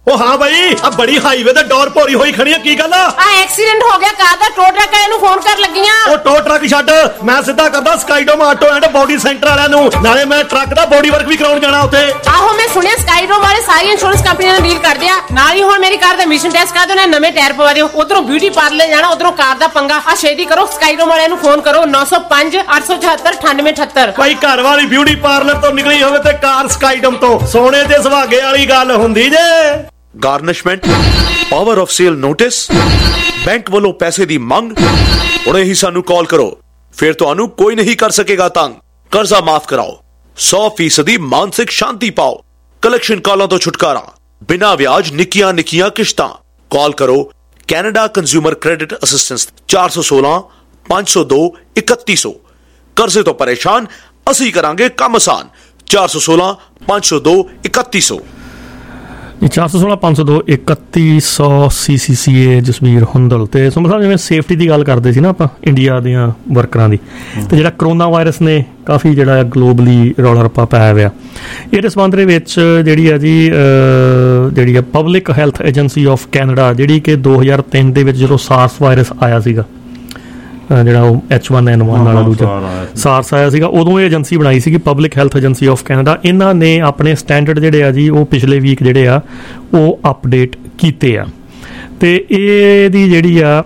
ਉਹ ਹਾਂ ਬਾਈ, ਆ ਬੜੀ ਹਾਈਵੇ ਤੇ ਡੋਰ ਭੋਰੀ ਹੋਈ ਖੜੀ ਆ, ਕੀ ਗੱਲ ਆ? ਆ ਐਕਸੀਡੈਂਟ ਹੋ ਗਿਆ ਕਾਰ ਦਾ, ਟੋ ਟਰੱਕ ਵਾਲਿਆਂ ਨੂੰ ਫੋਨ ਕਰ ਲੱਗੀਆਂ। ਉਹ ਟੋ ਟਰੱਕ ਛੱਡ, ਮੈਂ ਸਿੱਧਾ ਕਰਦਾ Skydome auto and body centre ਵਾਲਿਆਂ ਨੂੰ, ਨਾਲੇ ਮੈਂ ਟਰੱਕ ਦਾ ਬੋਡੀ ਵਰਕ ਵੀ ਕਰਾਉਣ ਜਾਣਾ ਉੱਥੇ। ਆਹੋ ਮੈਂ ਸੁਣਿਆ ਸਕਾਈਡੋਮ ਵਾਲੇ ਸਾਰੀ ਇੰਸ਼ੋਰੈਂਸ ਕੰਪਨੀਆਂ ਨਾਲ ਡੀਲ ਕਰਦੇ ਆ, ਨਾਲ ਹੀ ਹੁਣ ਮੇਰੀ ਕਾਰ ਦਾ ਐਮਿਸ਼ਨ ਟੈਸਟ ਕਰਾ ਦਿਓ, ਨਵੇਂ ਟਾਇਰ ਪਵਾ ਦਿਓ, ਉਧਰੋਂ ਬਿਊਟੀ ਪਾਰਲਰ ਜਾਣਾ, ਉਧਰੋਂ ਕਾਰ ਦਾ ਪੰਗਾ। ਆ ਛੇਤੀ ਕਰੋ, ਸਕਾਈਡੋਮ ਵਾਲਿਆਂ ਨੂੰ ਫੋਨ ਕਰੋ ਨੌ ਸੌ ਪੰਜ ਅੱਠ ਸੌ ਚੌਹੱਤਰ ਅਠਾਨਵੇਂ ਅਠੱਤਰ। ਭਾਈ ਘਰ ਵਾਲੀ ਬਿਊਟੀ ਪਾਰਲਰ ਤੋਂ ਨਿਕਲੀ ਹੋਵੇ ਤੇ ਕਾਰ ਸਕਾਈਡੋਮ ਤੋਂ, ਸੋਨੇ ਤੇ ਸੁਹਾਗੇ ਵਾਲੀ ਗੱਲ ਹੁੰਦੀ ਜੇ। Garnishment, power of sale notice, bank ਵੱਲੋਂ ਪੈਸੇ ਦੀ ਮੰਗ, ਹੁਣੇ ਹੀ ਸਾਨੂੰ ਕਾਲ ਕਰੋ, ਫਿਰ ਤੁਹਾਨੂੰ ਕੋਈ ਨਹੀਂ ਕਰ ਸਕੇਗਾ ਤੰਗ। ਕਰਜ਼ਾ ਮਾਫ ਕਰਾਓ, ਸੌ ਫੀਸਦੀ ਮਾਨਸਿਕ ਸ਼ਾਂਤੀ ਪਾਓ, ਕਲੈਕਸ਼ਨ ਕਾਲਾਂ ਤੋਂ ਛੁਟਕਾਰਾ, ਬਿਨਾਂ ਵਿਆਜ ਨਿੱਕੀਆਂ ਨਿੱਕੀਆਂ ਕਿਸ਼ਤਾਂ। ਕਾਲ ਕਰੋ ਕੈਨੇਡਾ ਕੰਜ਼ਿਊਮਰ ਕ੍ਰੈਡਿਟ ਅਸਿਸਟੈਂਸ ਚਾਰ ਸੌ ਸੋਲਾਂ ਪੰਜ ਸੌ ਦੋ ਇਕੱਤੀ ਸੌ। ਕਰਜ਼ੇ ਤੋਂ ਪਰੇਸ਼ਾਨ, ਅਸੀਂ ਕਰਾਂਗੇ ਕੰਮ ਆਸਾਨ। ਚਾਰ ਸੌ ਸੋਲਾਂ ਪੰਜ ਸੌ ਦੋ ਇਕੱਤੀ ਸੌ। ਚਾਰ ਸੌ ਸੋਲਾਂ ਪੰਜ ਸੌ ਦੋ ਇਕੱਤੀ ਸੌ ਸੀ ਸੀ ਸੀ ਏ ਜਸਵੀਰ ਹੁੰਦਲ। ਤੇ ਸੁਮਨ ਸਾਹਿਬ, ਜਿਵੇਂ ਸੇਫਟੀ ਦੀ ਗੱਲ ਕਰਦੇ ਸੀ ਨਾ ਆਪਾਂ ਇੰਡੀਆ ਦੀਆਂ ਵਰਕਰਾਂ ਦੀ, ਤੇ ਜਿਹੜਾ ਕਰੋਨਾ ਵਾਇਰਸ ਨੇ ਕਾਫੀ ਜਿਹੜਾ ਗਲੋਬਲੀ ਰੌਲਾ ਰੱਪਾ ਪਾਇਆ ਹੋਇਆ, ਇਹਦੇ ਸੰਬੰਧ ਦੇ ਵਿੱਚ ਜਿਹੜੀ ਆ ਜੀ ਜਿਹੜੀ ਆ public health agency of Canada, ਜਿਹੜੀ ਕਿ ਦੋ ਹਜ਼ਾਰ ਤਿੰਨ ਦੇ ਵਿੱਚ ਜਦੋਂ ਸਾਰਸ ਵਾਇਰਸ ਆਇਆ ਸੀਗਾ, ਜਿਹੜਾ ਉਹ ਐਚ ਵਨ ਐਨ ਵਨ ਵਾਲਾ ਦੂਜਾ ਸਾਰਸ ਆਇਆ ਸੀਗਾ, ਉਦੋਂ ਇਹ ਏਜੰਸੀ ਬਣਾਈ ਸੀਗੀ public health agency of Canada. ਇਹਨਾਂ ਨੇ ਆਪਣੇ ਸਟੈਂਡਰਡ ਜਿਹੜੇ ਆ ਜੀ ਉਹ ਪਿਛਲੇ ਵੀਕ ਜਿਹੜੇ ਆ ਉਹ ਅਪਡੇਟ ਕੀਤੇ ਆ, ਤੇ ਇਹਦੀ ਜਿਹੜੀ ਆ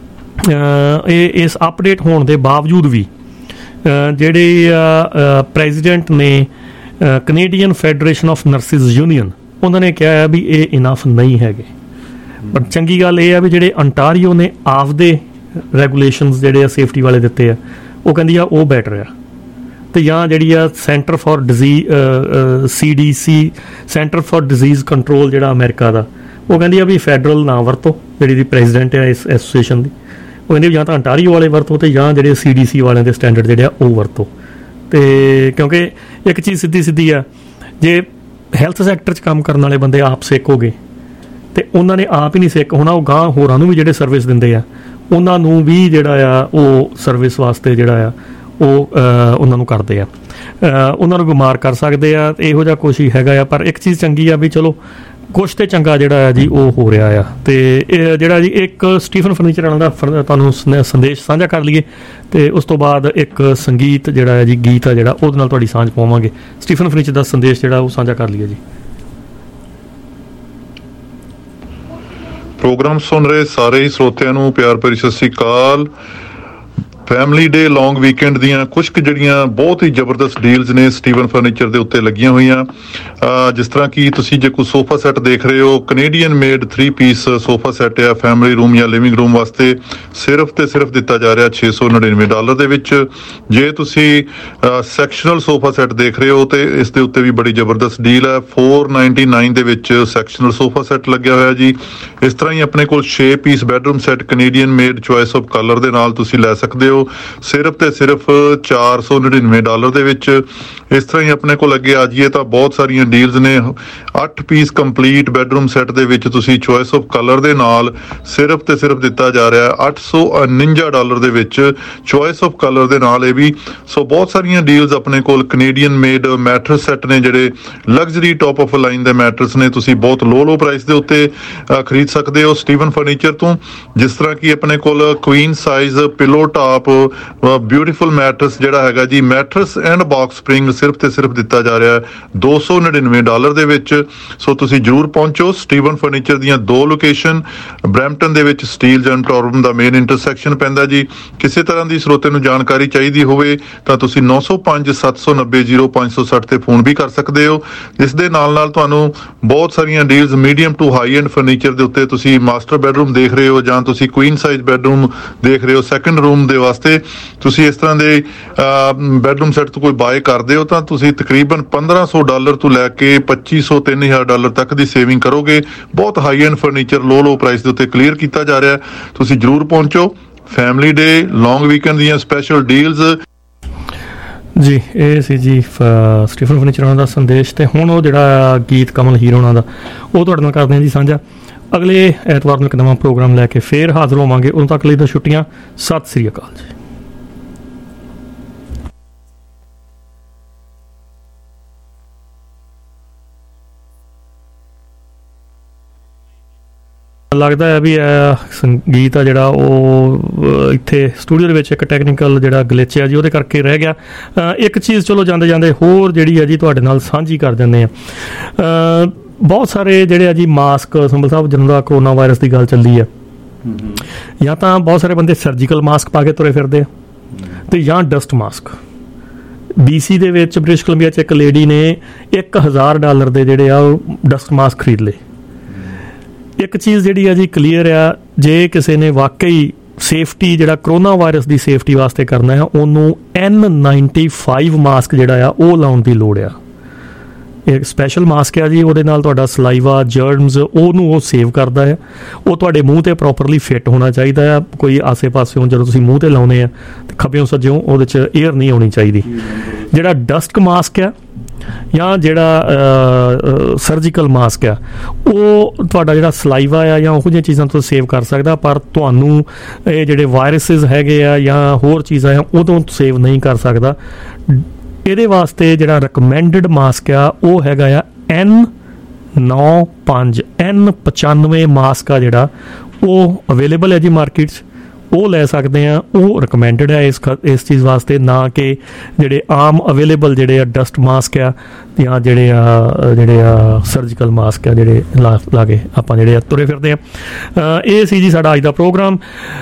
ਇਹ ਇਸ ਅਪਡੇਟ ਹੋਣ ਦੇ ਬਾਵਜੂਦ ਵੀ ਜਿਹੜੇ ਆ ਪ੍ਰੈਜ਼ੀਡੈਂਟ ਨੇ Canadian federation of nurses union, ਉਹਨਾਂ ਨੇ ਕਿਹਾ ਹੈ ਵੀ ਇਹ ਇਨਫ ਨਹੀਂ ਹੈਗੇ। ਪਰ ਚੰਗੀ ਗੱਲ ਇਹ ਆ ਵੀ ਜਿਹੜੇ ਅੰਟਾਰੀਓ ਨੇ ਆਪਦੇ ਰੈਗੂਲੇਸ਼ਨਸ ਜਿਹੜੇ ਆ ਸੇਫਟੀ ਵਾਲੇ ਦਿੱਤੇ ਆ, ਉਹ ਕਹਿੰਦੀ ਆ ਉਹ ਬੈਟਰ ਆ। ਤੇ ਜਾਂ ਜਿਹੜੀ ਆ centre for disease C D C centre for disease control ਜਿਹੜਾ ਅਮਰੀਕਾ ਦਾ, ਉਹ ਕਹਿੰਦੀ ਆ ਵੀ ਫੈਡਰਲ ਨਾ ਵਰਤੋ, ਜਿਹੜੀ ਦੀ ਪ੍ਰੈਜ਼ੀਡੈਂਟ ਆ ਇਸ ਐਸੋਸੀਏਸ਼ਨ ਦੀ, ਉਹ ਕਹਿੰਦੀ ਜਾਂ ਤਾਂ ਅੰਟਾਰੀਓ ਵਾਲੇ ਵਰਤੋ ਤੇ ਜਾਂ ਜਿਹੜੇ ਸੀ ਡੀ ਸੀ ਵਾਲਿਆਂ ਦੇ ਸਟੈਂਡਰਡ ਜਿਹੜੇ ਆ ਉਹ ਵਰਤੋ। ਤੇ ਕਿਉਂਕਿ ਇੱਕ ਚੀਜ਼ ਸਿੱਧੀ ਸਿੱਧੀ ਆ, ਜੇ ਹੈਲਥ ਸੈਕਟਰ 'ਚ ਕੰਮ ਕਰਨ ਵਾਲੇ ਬੰਦੇ ਆਪ ਸਿੱਖ ਹੋ ਗਏ ਤੇ ਉਹਨਾਂ ਨੇ ਆਪ ਹੀ ਨਹੀਂ ਸਿੱਖ ਹੋਣਾ, ਉਹ ਗਾਂ ਹੋਰਾਂ ਨੂੰ ਵੀ ਜਿਹੜੇ ਸਰਵਿਸ ਦਿੰਦੇ ਆ ਉਹਨਾਂ ਨੂੰ ਵੀ ਜਿਹੜਾ ਆ ਉਹ ਸਰਵਿਸ ਵਾਸਤੇ ਜਿਹੜਾ ਆ ਉਹ ਉਹਨਾਂ ਨੂੰ ਕਰਦੇ ਆ, ਉਹਨਾਂ ਨੂੰ ਬਿਮਾਰ ਕਰ ਸਕਦੇ ਆ। ਇਹੋ ਜਿਹਾ ਕੁਛ ਹੀ ਹੈਗਾ ਆ। ਪਰ ਇੱਕ ਚੀਜ਼ ਚੰਗੀ ਆ ਵੀ ਚਲੋ ਕੁਛ ਤੇ ਚੰਗਾ ਜਿਹੜਾ ਆ ਜੀ ਉਹ ਹੋ ਰਿਹਾ ਆ। ਤੇ ਇਹ ਜਿਹੜਾ ਜੀ ਇੱਕ ਸਟੀਫਨ ਫਰਨੀਚਰ ਵਾਲਾ ਦਾ ਤੁਹਾਨੂੰ ਸੰਦੇਸ਼ ਸਾਂਝਾ ਕਰ ਲਈਏ, ਤੇ ਉਸ ਤੋਂ ਬਾਅਦ ਇੱਕ ਸੰਗੀਤ ਜਿਹੜਾ ਹੈ ਜੀ ਗੀਤ ਆ ਜਿਹੜਾ ਉਹਦੇ ਨਾਲ ਤੁਹਾਡੀ ਸਾਂਝ ਪਾਵਾਂਗੇ। ਸਟੀਫਨ ਫਰਨੀਚਰ ਦਾ ਸੰਦੇਸ਼ ਜਿਹੜਾ ਉਹ ਸਾਂਝਾ ਕਰ ਲਈਏ ਜੀ। ਪ੍ਰੋਗਰਾਮ ਸੁਣ ਰਹੇ ਸਾਰੇ ਹੀ ਸਰੋਤਿਆਂ ਨੂੰ ਪਿਆਰ ਭਰੀ ਸਤਿ ਸ੍ਰੀ ਅਕਾਲ। ਫੈਮਿਲੀ ਡੇ ਲੌਂਗ ਵੀਕਐਂਡ ਦੀਆਂ ਕੁਝ ਕੁ ਜਿਹੜੀਆਂ ਬਹੁਤ ਹੀ ਜ਼ਬਰਦਸਤ ਡੀਲਸ ਨੇ ਸਟੀਵਨ ਫਰਨੀਚਰ ਦੇ ਉੱਤੇ ਲੱਗੀਆਂ ਹੋਈਆਂ। ਜਿਸ ਤਰ੍ਹਾਂ ਕਿ ਤੁਸੀਂ ਜੇ ਕੋਈ ਸੋਫਾ ਸੈੱਟ ਦੇਖ ਰਹੇ ਹੋ, Canadian made three piece sofa set ਆ ਫੈਮਿਲੀ ਰੂਮ ਜਾਂ ਲਿਵਿੰਗ ਰੂਮ ਵਾਸਤੇ, ਸਿਰਫ ਤੇ ਸਿਰਫ ਦਿੱਤਾ ਜਾ ਰਿਹਾ ਛੇ ਸੌ ਨੜਿਨਵੇਂ ਡਾਲਰ ਦੇ ਵਿੱਚ। ਜੇ ਤੁਸੀਂ ਸੈਕਸ਼ਨਲ ਸੋਫਾ ਸੈੱਟ ਦੇਖ ਰਹੇ ਹੋ ਤੇ ਇਸ ਦੇ ਉੱਤੇ ਵੀ ਬੜੀ ਜ਼ਬਰਦਸਤ ਡੀਲ ਹੈ, ਚਾਰ ਸੌ ਨਿਨਆਨਵੇਂ ਦੇ ਵਿੱਚ ਸੈਕਸ਼ਨਲ ਸੋਫਾ ਸੈੱਟ ਲੱਗਿਆ ਹੋਇਆ ਜੀ। ਇਸ ਤਰ੍ਹਾਂ ਹੀ ਆਪਣੇ ਕੋਲ ਛੇ piece bedroom set Canadian made choice of colour ਦੇ ਨਾਲ ਤੁਸੀਂ ਲੈ ਸਕਦੇ ਹੋ, ਸਿਰਫ ਤੇ ਸਿਰਫ ਚਾਰ ਸੌ ਨੜਿਨਵੇਂ ਡਾਲਰ ਦੇ ਵਿੱਚ। ਇਸ ਤਰ੍ਹਾਂ ਹੀ ਆਪਣੇ ਕੋਲ ਅੱਗੇ ਆ ਜਾਈਏ ਤਾਂ ਬਹੁਤ ਸਾਰੀਆਂ ਡੀਲਸ ਨੇ। ਅੱਠ ਪੀਸ ਕੰਪਲੀਟ ਬੈਡਰੂਮ ਸੈੱਟ ਦੇ ਵਿੱਚ ਤੁਸੀਂ ਚੁਆਇਸ ਆਫ ਕਲਰ ਦੇ ਨਾਲ ਸਿਰਫ ਤੇ ਸਿਰਫ ਦਿੱਤਾ ਜਾ ਰਿਹਾ ਅੱਠ ਸੌ ਉਣੰਜਾ ਡਾਲਰ ਦੇ ਵਿੱਚ ਚੁਆਇਸ ਆਫ ਕਲਰ ਦੇ ਨਾਲ ਇਹ ਵੀ। ਸੋ ਬਹੁਤ ਸਾਰੀਆਂ ਡੀਲਸ ਆਪਣੇ ਕੋਲ ਕੈਨੇਡੀਅਨ ਮੇਡ ਮੈਟਰਸ ਸੈੱਟ ਨੇ, ਜਿਹੜੇ ਲਗਜ਼ਰੀ ਟੌਪ ਆਫ ਲਾਈਨ ਦੇ ਮੈਟਰਸ ਨੇ, ਤੁਸੀਂ ਬਹੁਤ ਲੋ ਲੋ ਪ੍ਰਾਈਸ ਦੇ ਉੱਤੇ ਖਰੀਦ ਸਕਦੇ ਹੋ ਸਟੀਵਨ ਫਰਨੀਚਰ ਤੋਂ। ਜਿਸ ਤਰ੍ਹਾਂ ਕਿ ਆਪਣੇ ਕੋਲ queen size pillow top beautiful mattress ਜਿਹੜਾ ਹੈਗਾ ਜੀ, ਮੈਟਰਸ ਐਂਡ ਬਾਕਸ ਸਪਰਿੰਗ ਸਿਰਫ ਤੇ ਸਿਰਫ ਦਿੱਤਾ ਜਾ ਰਿਹਾ ਦੋ ਸੌ ਨੜਿਨਵੇਂ ਡਾਲਰ ਦੇ ਵਿੱਚ। ਸੋ ਤੁਸੀਂ ਜਰੂਰ ਪਹੁੰਚੋ। ਸਟੀਵਨ ਫਰਨੀਚਰ ਦੀਆਂ ਦੋ ਲੋਕੇਸ਼ਨ, ਬਰੈਂਪਟਨ ਦੇ ਵਿੱਚ ਸਟੀਲਜ਼ ਐਂਡ ਟੋਰਮ ਦਾ ਮੇਨ ਇੰਟਰਸੈਕਸ਼ਨ ਪੈਂਦਾ ਜੀ। ਕਿਸੇ ਤਰ੍ਹਾਂ ਦੀ ਸਰੋਤੇ ਨੂੰ ਜਾਣਕਾਰੀ ਚਾਹੀਦੀ ਹੋਵੇ ਤਾਂ ਤੁਸੀਂ ਨੌ ਸੌ ਪੰਜ ਸੱਤ ਸੌ ਨੱਬੇ ਜ਼ੀਰੋ ਪੰਜ ਸੌ ਸੱਠ ਤੇ ਫੋਨ ਵੀ ਕਰ ਸਕਦੇ ਹੋ। ਇਸ ਦੇ ਨਾਲ ਨਾਲ ਤੁਹਾਨੂੰ ਬਹੁਤ ਸਾਰੀਆਂ deals medium to high end furniture ਦੇ ਉੱਤੇ, ਤੁਸੀਂ ਮਾਸਟਰ ਬੈਡਰੂਮ ਦੇਖ ਰਹੇ ਹੋ ਜਾਂ ਤੁਸੀਂ ਕੁਈਨ ਸਾਈਜ਼ ਬੈਡਰੂਮ ਦੇਖ ਰਹੇ ਹੋ ਸੈਕੰਡ ਰੂਮ ਦੇ ਵਾਸਤੇ, ਤੁਸੀਂ ਇਸ ਤਰ੍ਹਾਂ ਦੇ ਬੈਡਰੂਮ ਸੈੱਟ ਤੋਂ ਕੋਈ ਬਾਏ ਕਰਦੇ ਹੋ ਤਾਂ ਤੁਸੀਂ ਤਕਰੀਬਨ ਪੰਦਰਾਂ ਸੌ ਡਾਲਰ ਤੋਂ ਲੈ ਕੇ ਪੱਚੀ ਸੌ ਤਿੰਨ ਹਜ਼ਾਰ ਡਾਲਰ ਤੱਕ ਦੀ ਸੇਵਿੰਗ ਕਰੋਗੇ। ਬਹੁਤ high end furniture low low price ਦੇ ਉੱਤੇ ਕਲੀਅਰ ਕੀਤਾ ਜਾ ਰਿਹਾ। ਤੁਸੀਂ ਜਰੂਰ ਪਹੁੰਚੋ। ਫੈਮਿਲੀ ਡੇ ਲੌਂਗ ਵੀਕਐਂਡ ਦੀਆਂ ਸਪੈਸ਼ਲ ਡੀਲਸ ਜੀ। ਇਹ ਸੀ ਜੀ ਸਟੀਫਨ ਫਰਨੀਚਰ ਉਹਨਾਂ ਦਾ ਸੰਦੇਸ਼। ਤੇ ਹੁਣ ਉਹ ਜਿਹੜਾ ਗੀਤ ਕਮਲ ਹੀਰ ਉਹਨਾਂ ਦਾ ਉਹ ਤੁਹਾਡੇ ਨਾਲ ਕਰਦੇ ਹਾਂ ਜੀ ਸਾਂਝਾ। ਅਗਲੇ ਐਤਵਾਰ ਨੂੰ ਇੱਕ ਨਵਾਂ ਪ੍ਰੋਗਰਾਮ ਲੈ ਕੇ ਫੇਰ ਹਾਜ਼ਰ ਹੋਵਾਂਗੇ। ਉਦੋਂ ਤੱਕ ਲਈ ਤਾਂ ਛੁੱਟੀਆਂ। ਸਤਿ ਸ੍ਰੀ ਅਕਾਲ ਜੀ। ਲੱਗਦਾ ਹੈ ਵੀ ਇਹ ਸੰਗੀਤ ਆ ਜਿਹੜਾ ਉਹ ਇੱਥੇ ਸਟੂਡੀਓ ਦੇ ਵਿੱਚ ਇੱਕ ਟੈਕਨੀਕਲ ਜਿਹੜਾ ਗਲਿਚ ਹੈ ਜੀ ਉਹਦੇ ਕਰਕੇ ਰਹਿ ਗਿਆ। ਇੱਕ ਚੀਜ਼ ਚਲੋ ਜਾਂਦੇ ਜਾਂਦੇ ਹੋਰ ਜਿਹੜੀ ਹੈ ਜੀ ਤੁਹਾਡੇ ਨਾਲ ਸਾਂਝੀ ਕਰ ਦਿੰਦੇ ਆ। ਬਹੁਤ ਸਾਰੇ ਜਿਹੜੇ ਆ ਜੀ ਮਾਸਕ, ਸੰਭਲ ਸਾਹਿਬ ਜਦੋਂ ਦਾ ਕਰੋਨਾ ਵਾਇਰਸ ਦੀ ਗੱਲ ਚੱਲੀ ਆ, ਜਾਂ ਤਾਂ ਬਹੁਤ ਸਾਰੇ ਬੰਦੇ ਸਰਜੀਕਲ ਮਾਸਕ ਪਾ ਕੇ ਤੁਰੇ ਫਿਰਦੇ ਆ ਤੇ ਜਾਂ ਡਸਟ ਮਾਸਕ। ਬੀ ਸੀ ਦੇ ਵਿੱਚ ਬ੍ਰਿਟਿਸ਼ ਕੋਲੰਬੀਆ 'ਚ ਇੱਕ ਲੇਡੀ ਨੇ ਇੱਕ ਹਜ਼ਾਰ ਡਾਲਰ ਦੇ ਜਿਹੜੇ ਆ ਉਹ ਡਸਟ ਮਾਸਕ ਖਰੀਦ ਲਏ। ਇੱਕ ਚੀਜ਼ ਜਿਹੜੀ ਆ ਜੀ ਕਲੀਅਰ ਆ, ਜੇ ਕਿਸੇ ਨੇ ਵਾਕਈ ਸੇਫਟੀ ਜਿਹੜਾ ਕਰੋਨਾ ਵਾਇਰਸ ਦੀ ਸੇਫਟੀ ਵਾਸਤੇ ਕਰਨਾ ਹੈ, ਉਹਨੂੰ ਐਨ ਨਾਈਨਟੀ ਫਾਈਵ ਮਾਸਕ ਜਿਹੜਾ ਆ ਉਹ ਲਾਉਣ ਦੀ ਲੋੜ ਆ। ਇਹ ਸਪੈਸ਼ਲ ਮਾਸਕ ਆ ਜੀ, ਉਹਦੇ ਨਾਲ ਤੁਹਾਡਾ ਸਲਾਈਵਾ, ਜਰਮਸ ਉਹਨੂੰ ਉਹ ਸੇਵ ਕਰਦਾ ਹੈ। ਉਹ ਤੁਹਾਡੇ ਮੂੰਹ 'ਤੇ ਪ੍ਰੋਪਰਲੀ ਫਿੱਟ ਹੋਣਾ ਚਾਹੀਦਾ ਆ। ਕੋਈ ਆਸੇ ਪਾਸਿਓਂ ਜਦੋਂ ਤੁਸੀਂ ਮੂੰਹ 'ਤੇ ਲਾਉਂਦੇ ਆ ਤੇ ਖੱਬਿਓਂ ਸੱਜਿਓਂ ਉਹਦੇ 'ਚ ਏਅਰ ਨਹੀਂ ਆਉਣੀ ਚਾਹੀਦੀ। ਜਿਹੜਾ ਡਸਟ ਮਾਸਕ ਆ ਜਾਂ ਜਿਹੜਾ ਸਰਜੀਕਲ ਮਾਸਕ ਆ, ਉਹ ਤੁਹਾਡਾ ਜਿਹੜਾ ਸਲਾਈਵਾ ਆ ਜਾਂ ਉਹੋ ਜਿਹੀਆਂ ਚੀਜ਼ਾਂ ਤੋਂ ਸੇਵ ਕਰ ਸਕਦਾ, ਪਰ ਤੁਹਾਨੂੰ ਇਹ ਜਿਹੜੇ ਵਾਇਰਸਿਸ ਹੈਗੇ ਆ ਜਾਂ ਹੋਰ ਚੀਜ਼ਾਂ ਆ ਉਦੋਂ ਸੇਵ ਨਹੀਂ ਕਰ ਸਕਦਾ। ਇਹਦੇ ਵਾਸਤੇ ਜਿਹੜਾ ਰਿਕਮੈਂਡਡ ਮਾਸਕ ਆ ਉਹ ਹੈਗਾ ਆ ਐਨ ਨੌ ਪੰਜ ਐਨ ਪਚਾਨਵੇਂ ਮਾਸਕ ਆ ਜਿਹੜਾ ਉਹ ਅਵੇਲੇਬਲ ਹੈ ਜੀ ਮਾਰਕੀਟ 'ਚ, ਉਹ ਲੈ ਸਕਦੇ ਆ। ਉਹ ਰਿਕਮੈਂਡਡ ਹੈ ਇਸ ਇਸ ਚੀਜ਼ ਵਾਸਤੇ, ਨਾ ਕਿ ਜਿਹੜੇ ਆਮ ਅਵੇਲੇਬਲ ਜਿਹੜੇ ਆ ਡਸਟ ਮਾਸਕ ਆ ਜਾਂ ਜਿਹੜੇ ਆ ਜਿਹੜੇ ਆ ਸਰਜੀਕਲ ਮਾਸਕ ਆ ਜਿਹੜੇ ਲਾ ਲਾ ਕੇ ਆਪਾਂ ਜਿਹੜੇ ਆ ਤੁਰੇ ਫਿਰਦੇ ਆ। ਇਹ ਸੀ ਜੀ ਸਾਡਾ ਅੱਜ ਦਾ ਪ੍ਰੋਗਰਾਮ।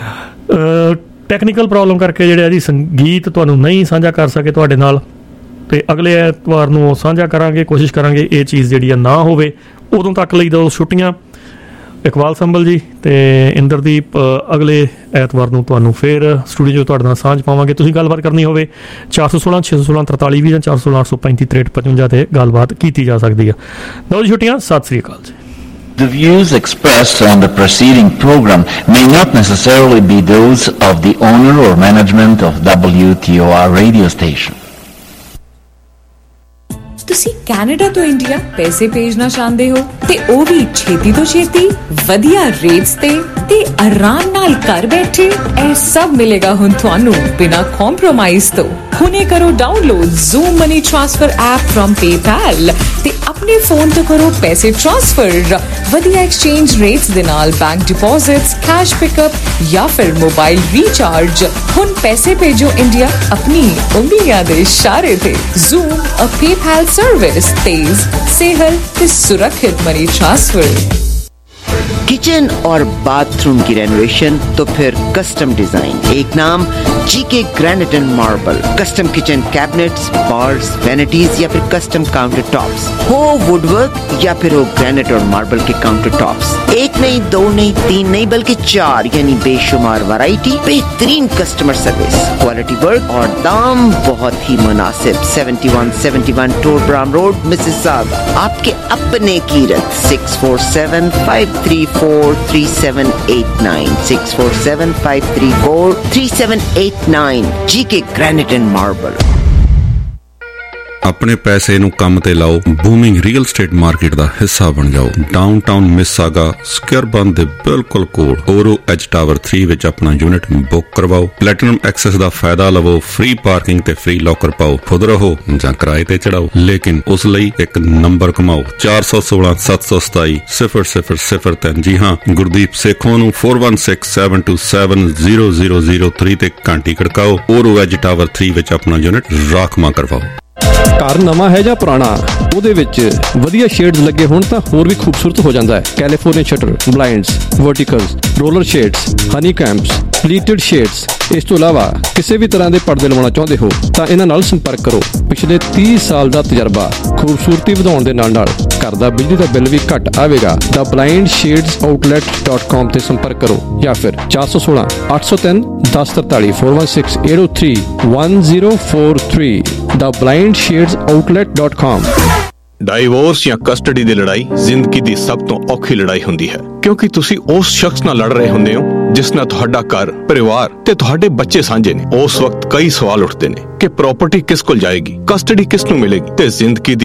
ਟੈਕਨੀਕਲ ਪ੍ਰੋਬਲਮ ਕਰਕੇ ਜਿਹੜੇ ਆ ਜੀ ਸੰਗੀਤ ਤੁਹਾਨੂੰ ਨਹੀਂ ਸਾਂਝਾ ਕਰ ਸਕੇ ਤੁਹਾਡੇ ਨਾਲ, ਤੇ ਅਗਲੇ ਐਤਵਾਰ ਨੂੰ ਉਹ ਸਾਂਝਾ ਕਰਾਂਗੇ। ਕੋਸ਼ਿਸ਼ ਕਰਾਂਗੇ ਇਹ ਚੀਜ਼ ਜਿਹੜੀ ਆ ਨਾ ਹੋਵੇ। ਉਦੋਂ ਤੱਕ ਲਈ ਦੋ ਛੁੱਟੀਆਂ। ਇਕਬਾਲ ਸੰਭਲ ਜੀ ਤੇ ਇੰਦਰਦੀਪ ਅਗਲੇ ਐਤਵਾਰ ਨੂੰ ਤੁਹਾਨੂੰ ਫਿਰ ਸਟੂਡੀਓ 'ਚ ਤੁਹਾਡੇ ਨਾਲ ਸਾਂਝ ਪਾਵਾਂਗੇ। ਤੁਸੀਂ ਗੱਲਬਾਤ ਕਰਨੀ ਹੋਵੇ ਚਾਰ ਸੌ ਸੋਲਾਂ ਛੇ ਸੌ ਸੋਲਾਂ ਤਰਤਾਲੀ ਵੀਹ ਜਾਂ ਚਾਰ ਸੌ ਸੋਲਾਂ ਅੱਠ ਸੌ ਪੈਂਤੀ ਤਰੇਹਠ ਪਚਵੰਜਾ 'ਤੇ ਗੱਲਬਾਤ ਕੀਤੀ ਜਾ ਸਕਦੀ ਆ। ਦੋ ਜੀ ਛੁੱਟੀਆਂ, ਸਤਿ ਸ੍ਰੀ ਅਕਾਲ ਜੀ। The views expressed on the preceding program may not necessarily be those of the owner or management of W T O R radio station. ਤੁਸੀਂ ਕੈਨੇਡਾ ਤੋਂ ਇੰਡੀਆ ਪੈਸੇ ਭੇਜਣਾ ਚਾਹੁੰਦੇ ਹੋ ਤੇ ਉਹ ਵੀ ਛੇਤੀ ਤੋਂ ਛੇਤੀ, ਵਧੀਆ ਰੇਟਸ ਤੇ ਤੇ ਆਰਾਮ ਨਾਲ ਘਰ ਬੈਠੇ? ਇਹ ਸਭ ਮਿਲੇਗਾ ਹੁਣ ਤੁਹਾਨੂੰ ਬਿਨਾਂ ਕੰਪਰੋਮਾਈਜ਼ ਤੋਂ। ਹੁਣੇ ਕਰੋ download Zoom money transfer app from PayPal ਤੇ ਆਪਣੇ ਫੋਨ ਤੋਂ ਕਰੋ ਪੈਸੇ ਟ੍ਰਾਂਸਫਰ ਵਧੀਆ ਐਕਸਚੇਂਜ ਰੇਟਸ ਦੇ ਨਾਲ, ਬੈਂਕ ਡਿਪੋਜ਼ਿਟਸ, ਕੈਸ਼ ਪਿਕਅਪ ਜਾਂ ਫਿਰ ਮੋਬਾਈਲ ਰੀਚਾਰਜ। ਹੁਣ ਪੈਸੇ ਭੇਜੋ ਇੰਡੀਆ ਆਪਣੀ ਉਂਗਲੀਆਂ ਦੇ ਇਸ਼ਾਰੇ ਤੇ। ਜ਼ੂਮ ਅ ਪੇਪੈਲ सर्विस, तेज, सेहल ते सुरक्षित मनी ट्रांसफर। किचन और बाथरूम की रेनोवेशन तो फिर कस्टम डिजाइन, एक नाम G K granite and marble. Custom kitchen cabinets, bars, vanities या फिर कस्टम काउंटर टॉप्स, हो वुडवर्क या फिर हो ग्रेनाइट और मार्बल के काउंटर टॉप्स। एक नहीं, दो नहीं, तीन नहीं, बल्कि चार यानी बेशुमार वैरायटी, बेहतरीन कस्टमर सर्विस, क्वालिटी वर्क और दाम बहुत ही मुनासिब। Seventy one seventy one Torbram road, Mississauga. आपके अपने Kirat six four seven five three four three seven eight nine six four seven five three four three seven eight nine G K Granite and Marble। ਆਪਣੇ ਪੈਸੇ ਨੂੰ ਕੰਮ ਤੇ ਲਾਓ, booming real estate market ਦਾ ਹਿੱਸਾ ਬਣ ਜਾਓ। ਡਾਊਨਟਾਊਨ ਮਿਸਾਗਾ ਸਕੁਅਰਬਨ ਦੇ ਬਿਲਕੁਲ ਕੋਲ ਓਰੋ ਐਚ ਟਾਵਰ ਥ੍ਰੀ ਵਿੱਚ ਆਪਣਾ ਯੂਨਿਟ ਬੁੱਕ ਕਰਵਾਓ। ਪਲੈਟੀਨਮ ਐਕਸੈਸ ਦਾ ਫਾਇਦਾ ਲਵੋ, ਫ੍ਰੀ ਪਾਰਕਿੰਗ ਤੇ ਫ੍ਰੀ ਲੋਕਰ ਪਾਓ। ਖੁਦ ਰਹੋ ਜਾਂ ਕਿਰਾਏ ਤੇ ਚੜਾਓ, ਲੇਕਿਨ ਉਸ ਲਈ ਇੱਕ ਨੰਬਰ ਕਮਾਓ ਚਾਰ ਸੌ ਸੋਲਾਂ ਸੱਤ ਸੌ ਸਤਾਈ ਸਿਫਰ ਸਿਫਰ ਸਿਫਰ ਤਿੰਨ। ਜੀ ਹਾਂ, ਗੁਰਦੀਪ ਸੇਖੋਂ ਨੂੰ four one six seven two seven zero zero zero three ਤੇ ਘੰਟੀ ਖੜਕਾਓ। ਓਰੋ ਐਚ ਟਾਵਰ ਥ੍ਰੀ ਵਿੱਚ ਆਪਣਾ ਯੂਨਿਟ ਰਾਖਵਾਂ ਕਰਵਾਓ। ਘਰ ਨਵਾਂ ਹੈ ਜਾਂ ਪੁਰਾਣਾ, ਉਹਦੇ ਵਿੱਚ ਵਧੀਆ ਸ਼ੇਡਸ ਲੱਗੇ ਹੋਣ ਤਾਂ ਹੋਰ ਵੀ ਖੂਬਸੂਰਤ ਹੋ ਜਾਂਦਾ ਹੈ। California shutter, blinds, verticals, roller shades, honey combs, pleated shades. ਇਸ ਤੋਂ ਇਲਾਵਾ ਕਿਸੇ ਵੀ ਤਰ੍ਹਾਂ ਦੇ ਪਰਦੇ ਲਵਾਉਣਾ ਚਾਹੁੰਦੇ ਹੋ ਤਾਂ ਇਹਨਾਂ ਨਾਲ ਸੰਪਰਕ ਕਰੋ। ਪਿਛਲੇ ਤੀਹ ਸਾਲ ਦਾ ਤਜਰਬਾ, ਖੂਬਸੂਰਤੀ ਵਧਾਉਣ ਦੇ ਨਾਲ ਨਾਲ ਘਰ ਦਾ ਬਿਜਲੀ ਦਾ ਬਿੱਲ ਵੀ ਘੱਟ ਆਵੇਗਾ। The blind shades outlet dot com ਤੇ ਸੰਪਰਕ ਕਰੋ ਜਾਂ ਫਿਰ ਚਾਰ ਸੌ ਸੋਲਾਂ ਅੱਠ ਸੌ ਤਿੰਨ ਦਸ ਤਰਤਾਲੀ four one six eight zero three one zero four three the blind shades outlet dot com. Divorce ਜਾਂ ਕਸਟਡੀ ਦੀ ਲੜਾਈ ਜ਼ਿੰਦਗੀ ਦੀ ਸਭ ਤੋਂ ਔਖੀ ਲੜਾਈ ਹੁੰਦੀ ਹੈ, ਕਿਉਂਕਿ ਤੁਸੀਂ ਉਸ ਸ਼ਖਸ ਨਾਲ ਲੜ ਰਹੇ ਹੁੰਦੇ ਹੋ ਜਿਸ ਨਾਲ ਤੁਹਾਡਾ ਘਰ, ਪਰਿਵਾਰ ਤੇ ਤੁਹਾਡੇ ਬੱਚੇ ਸਾਂਝੇ ਨੇ। ਉਸ ਵਕਤ ਕਈ ਸਵਾਲ ਉੱਠਦੇ ਨੇ ਕਿ ਪ੍ਰਾਪਰਟੀ ਕਿਸ ਕੋਲ ਜਾਏਗੀ, ਕਸਟਡੀ ਕਿਸ ਨੂੰ ਮਿਲੇਗੀ ਤੇ ਜ਼ਿੰਦਗੀ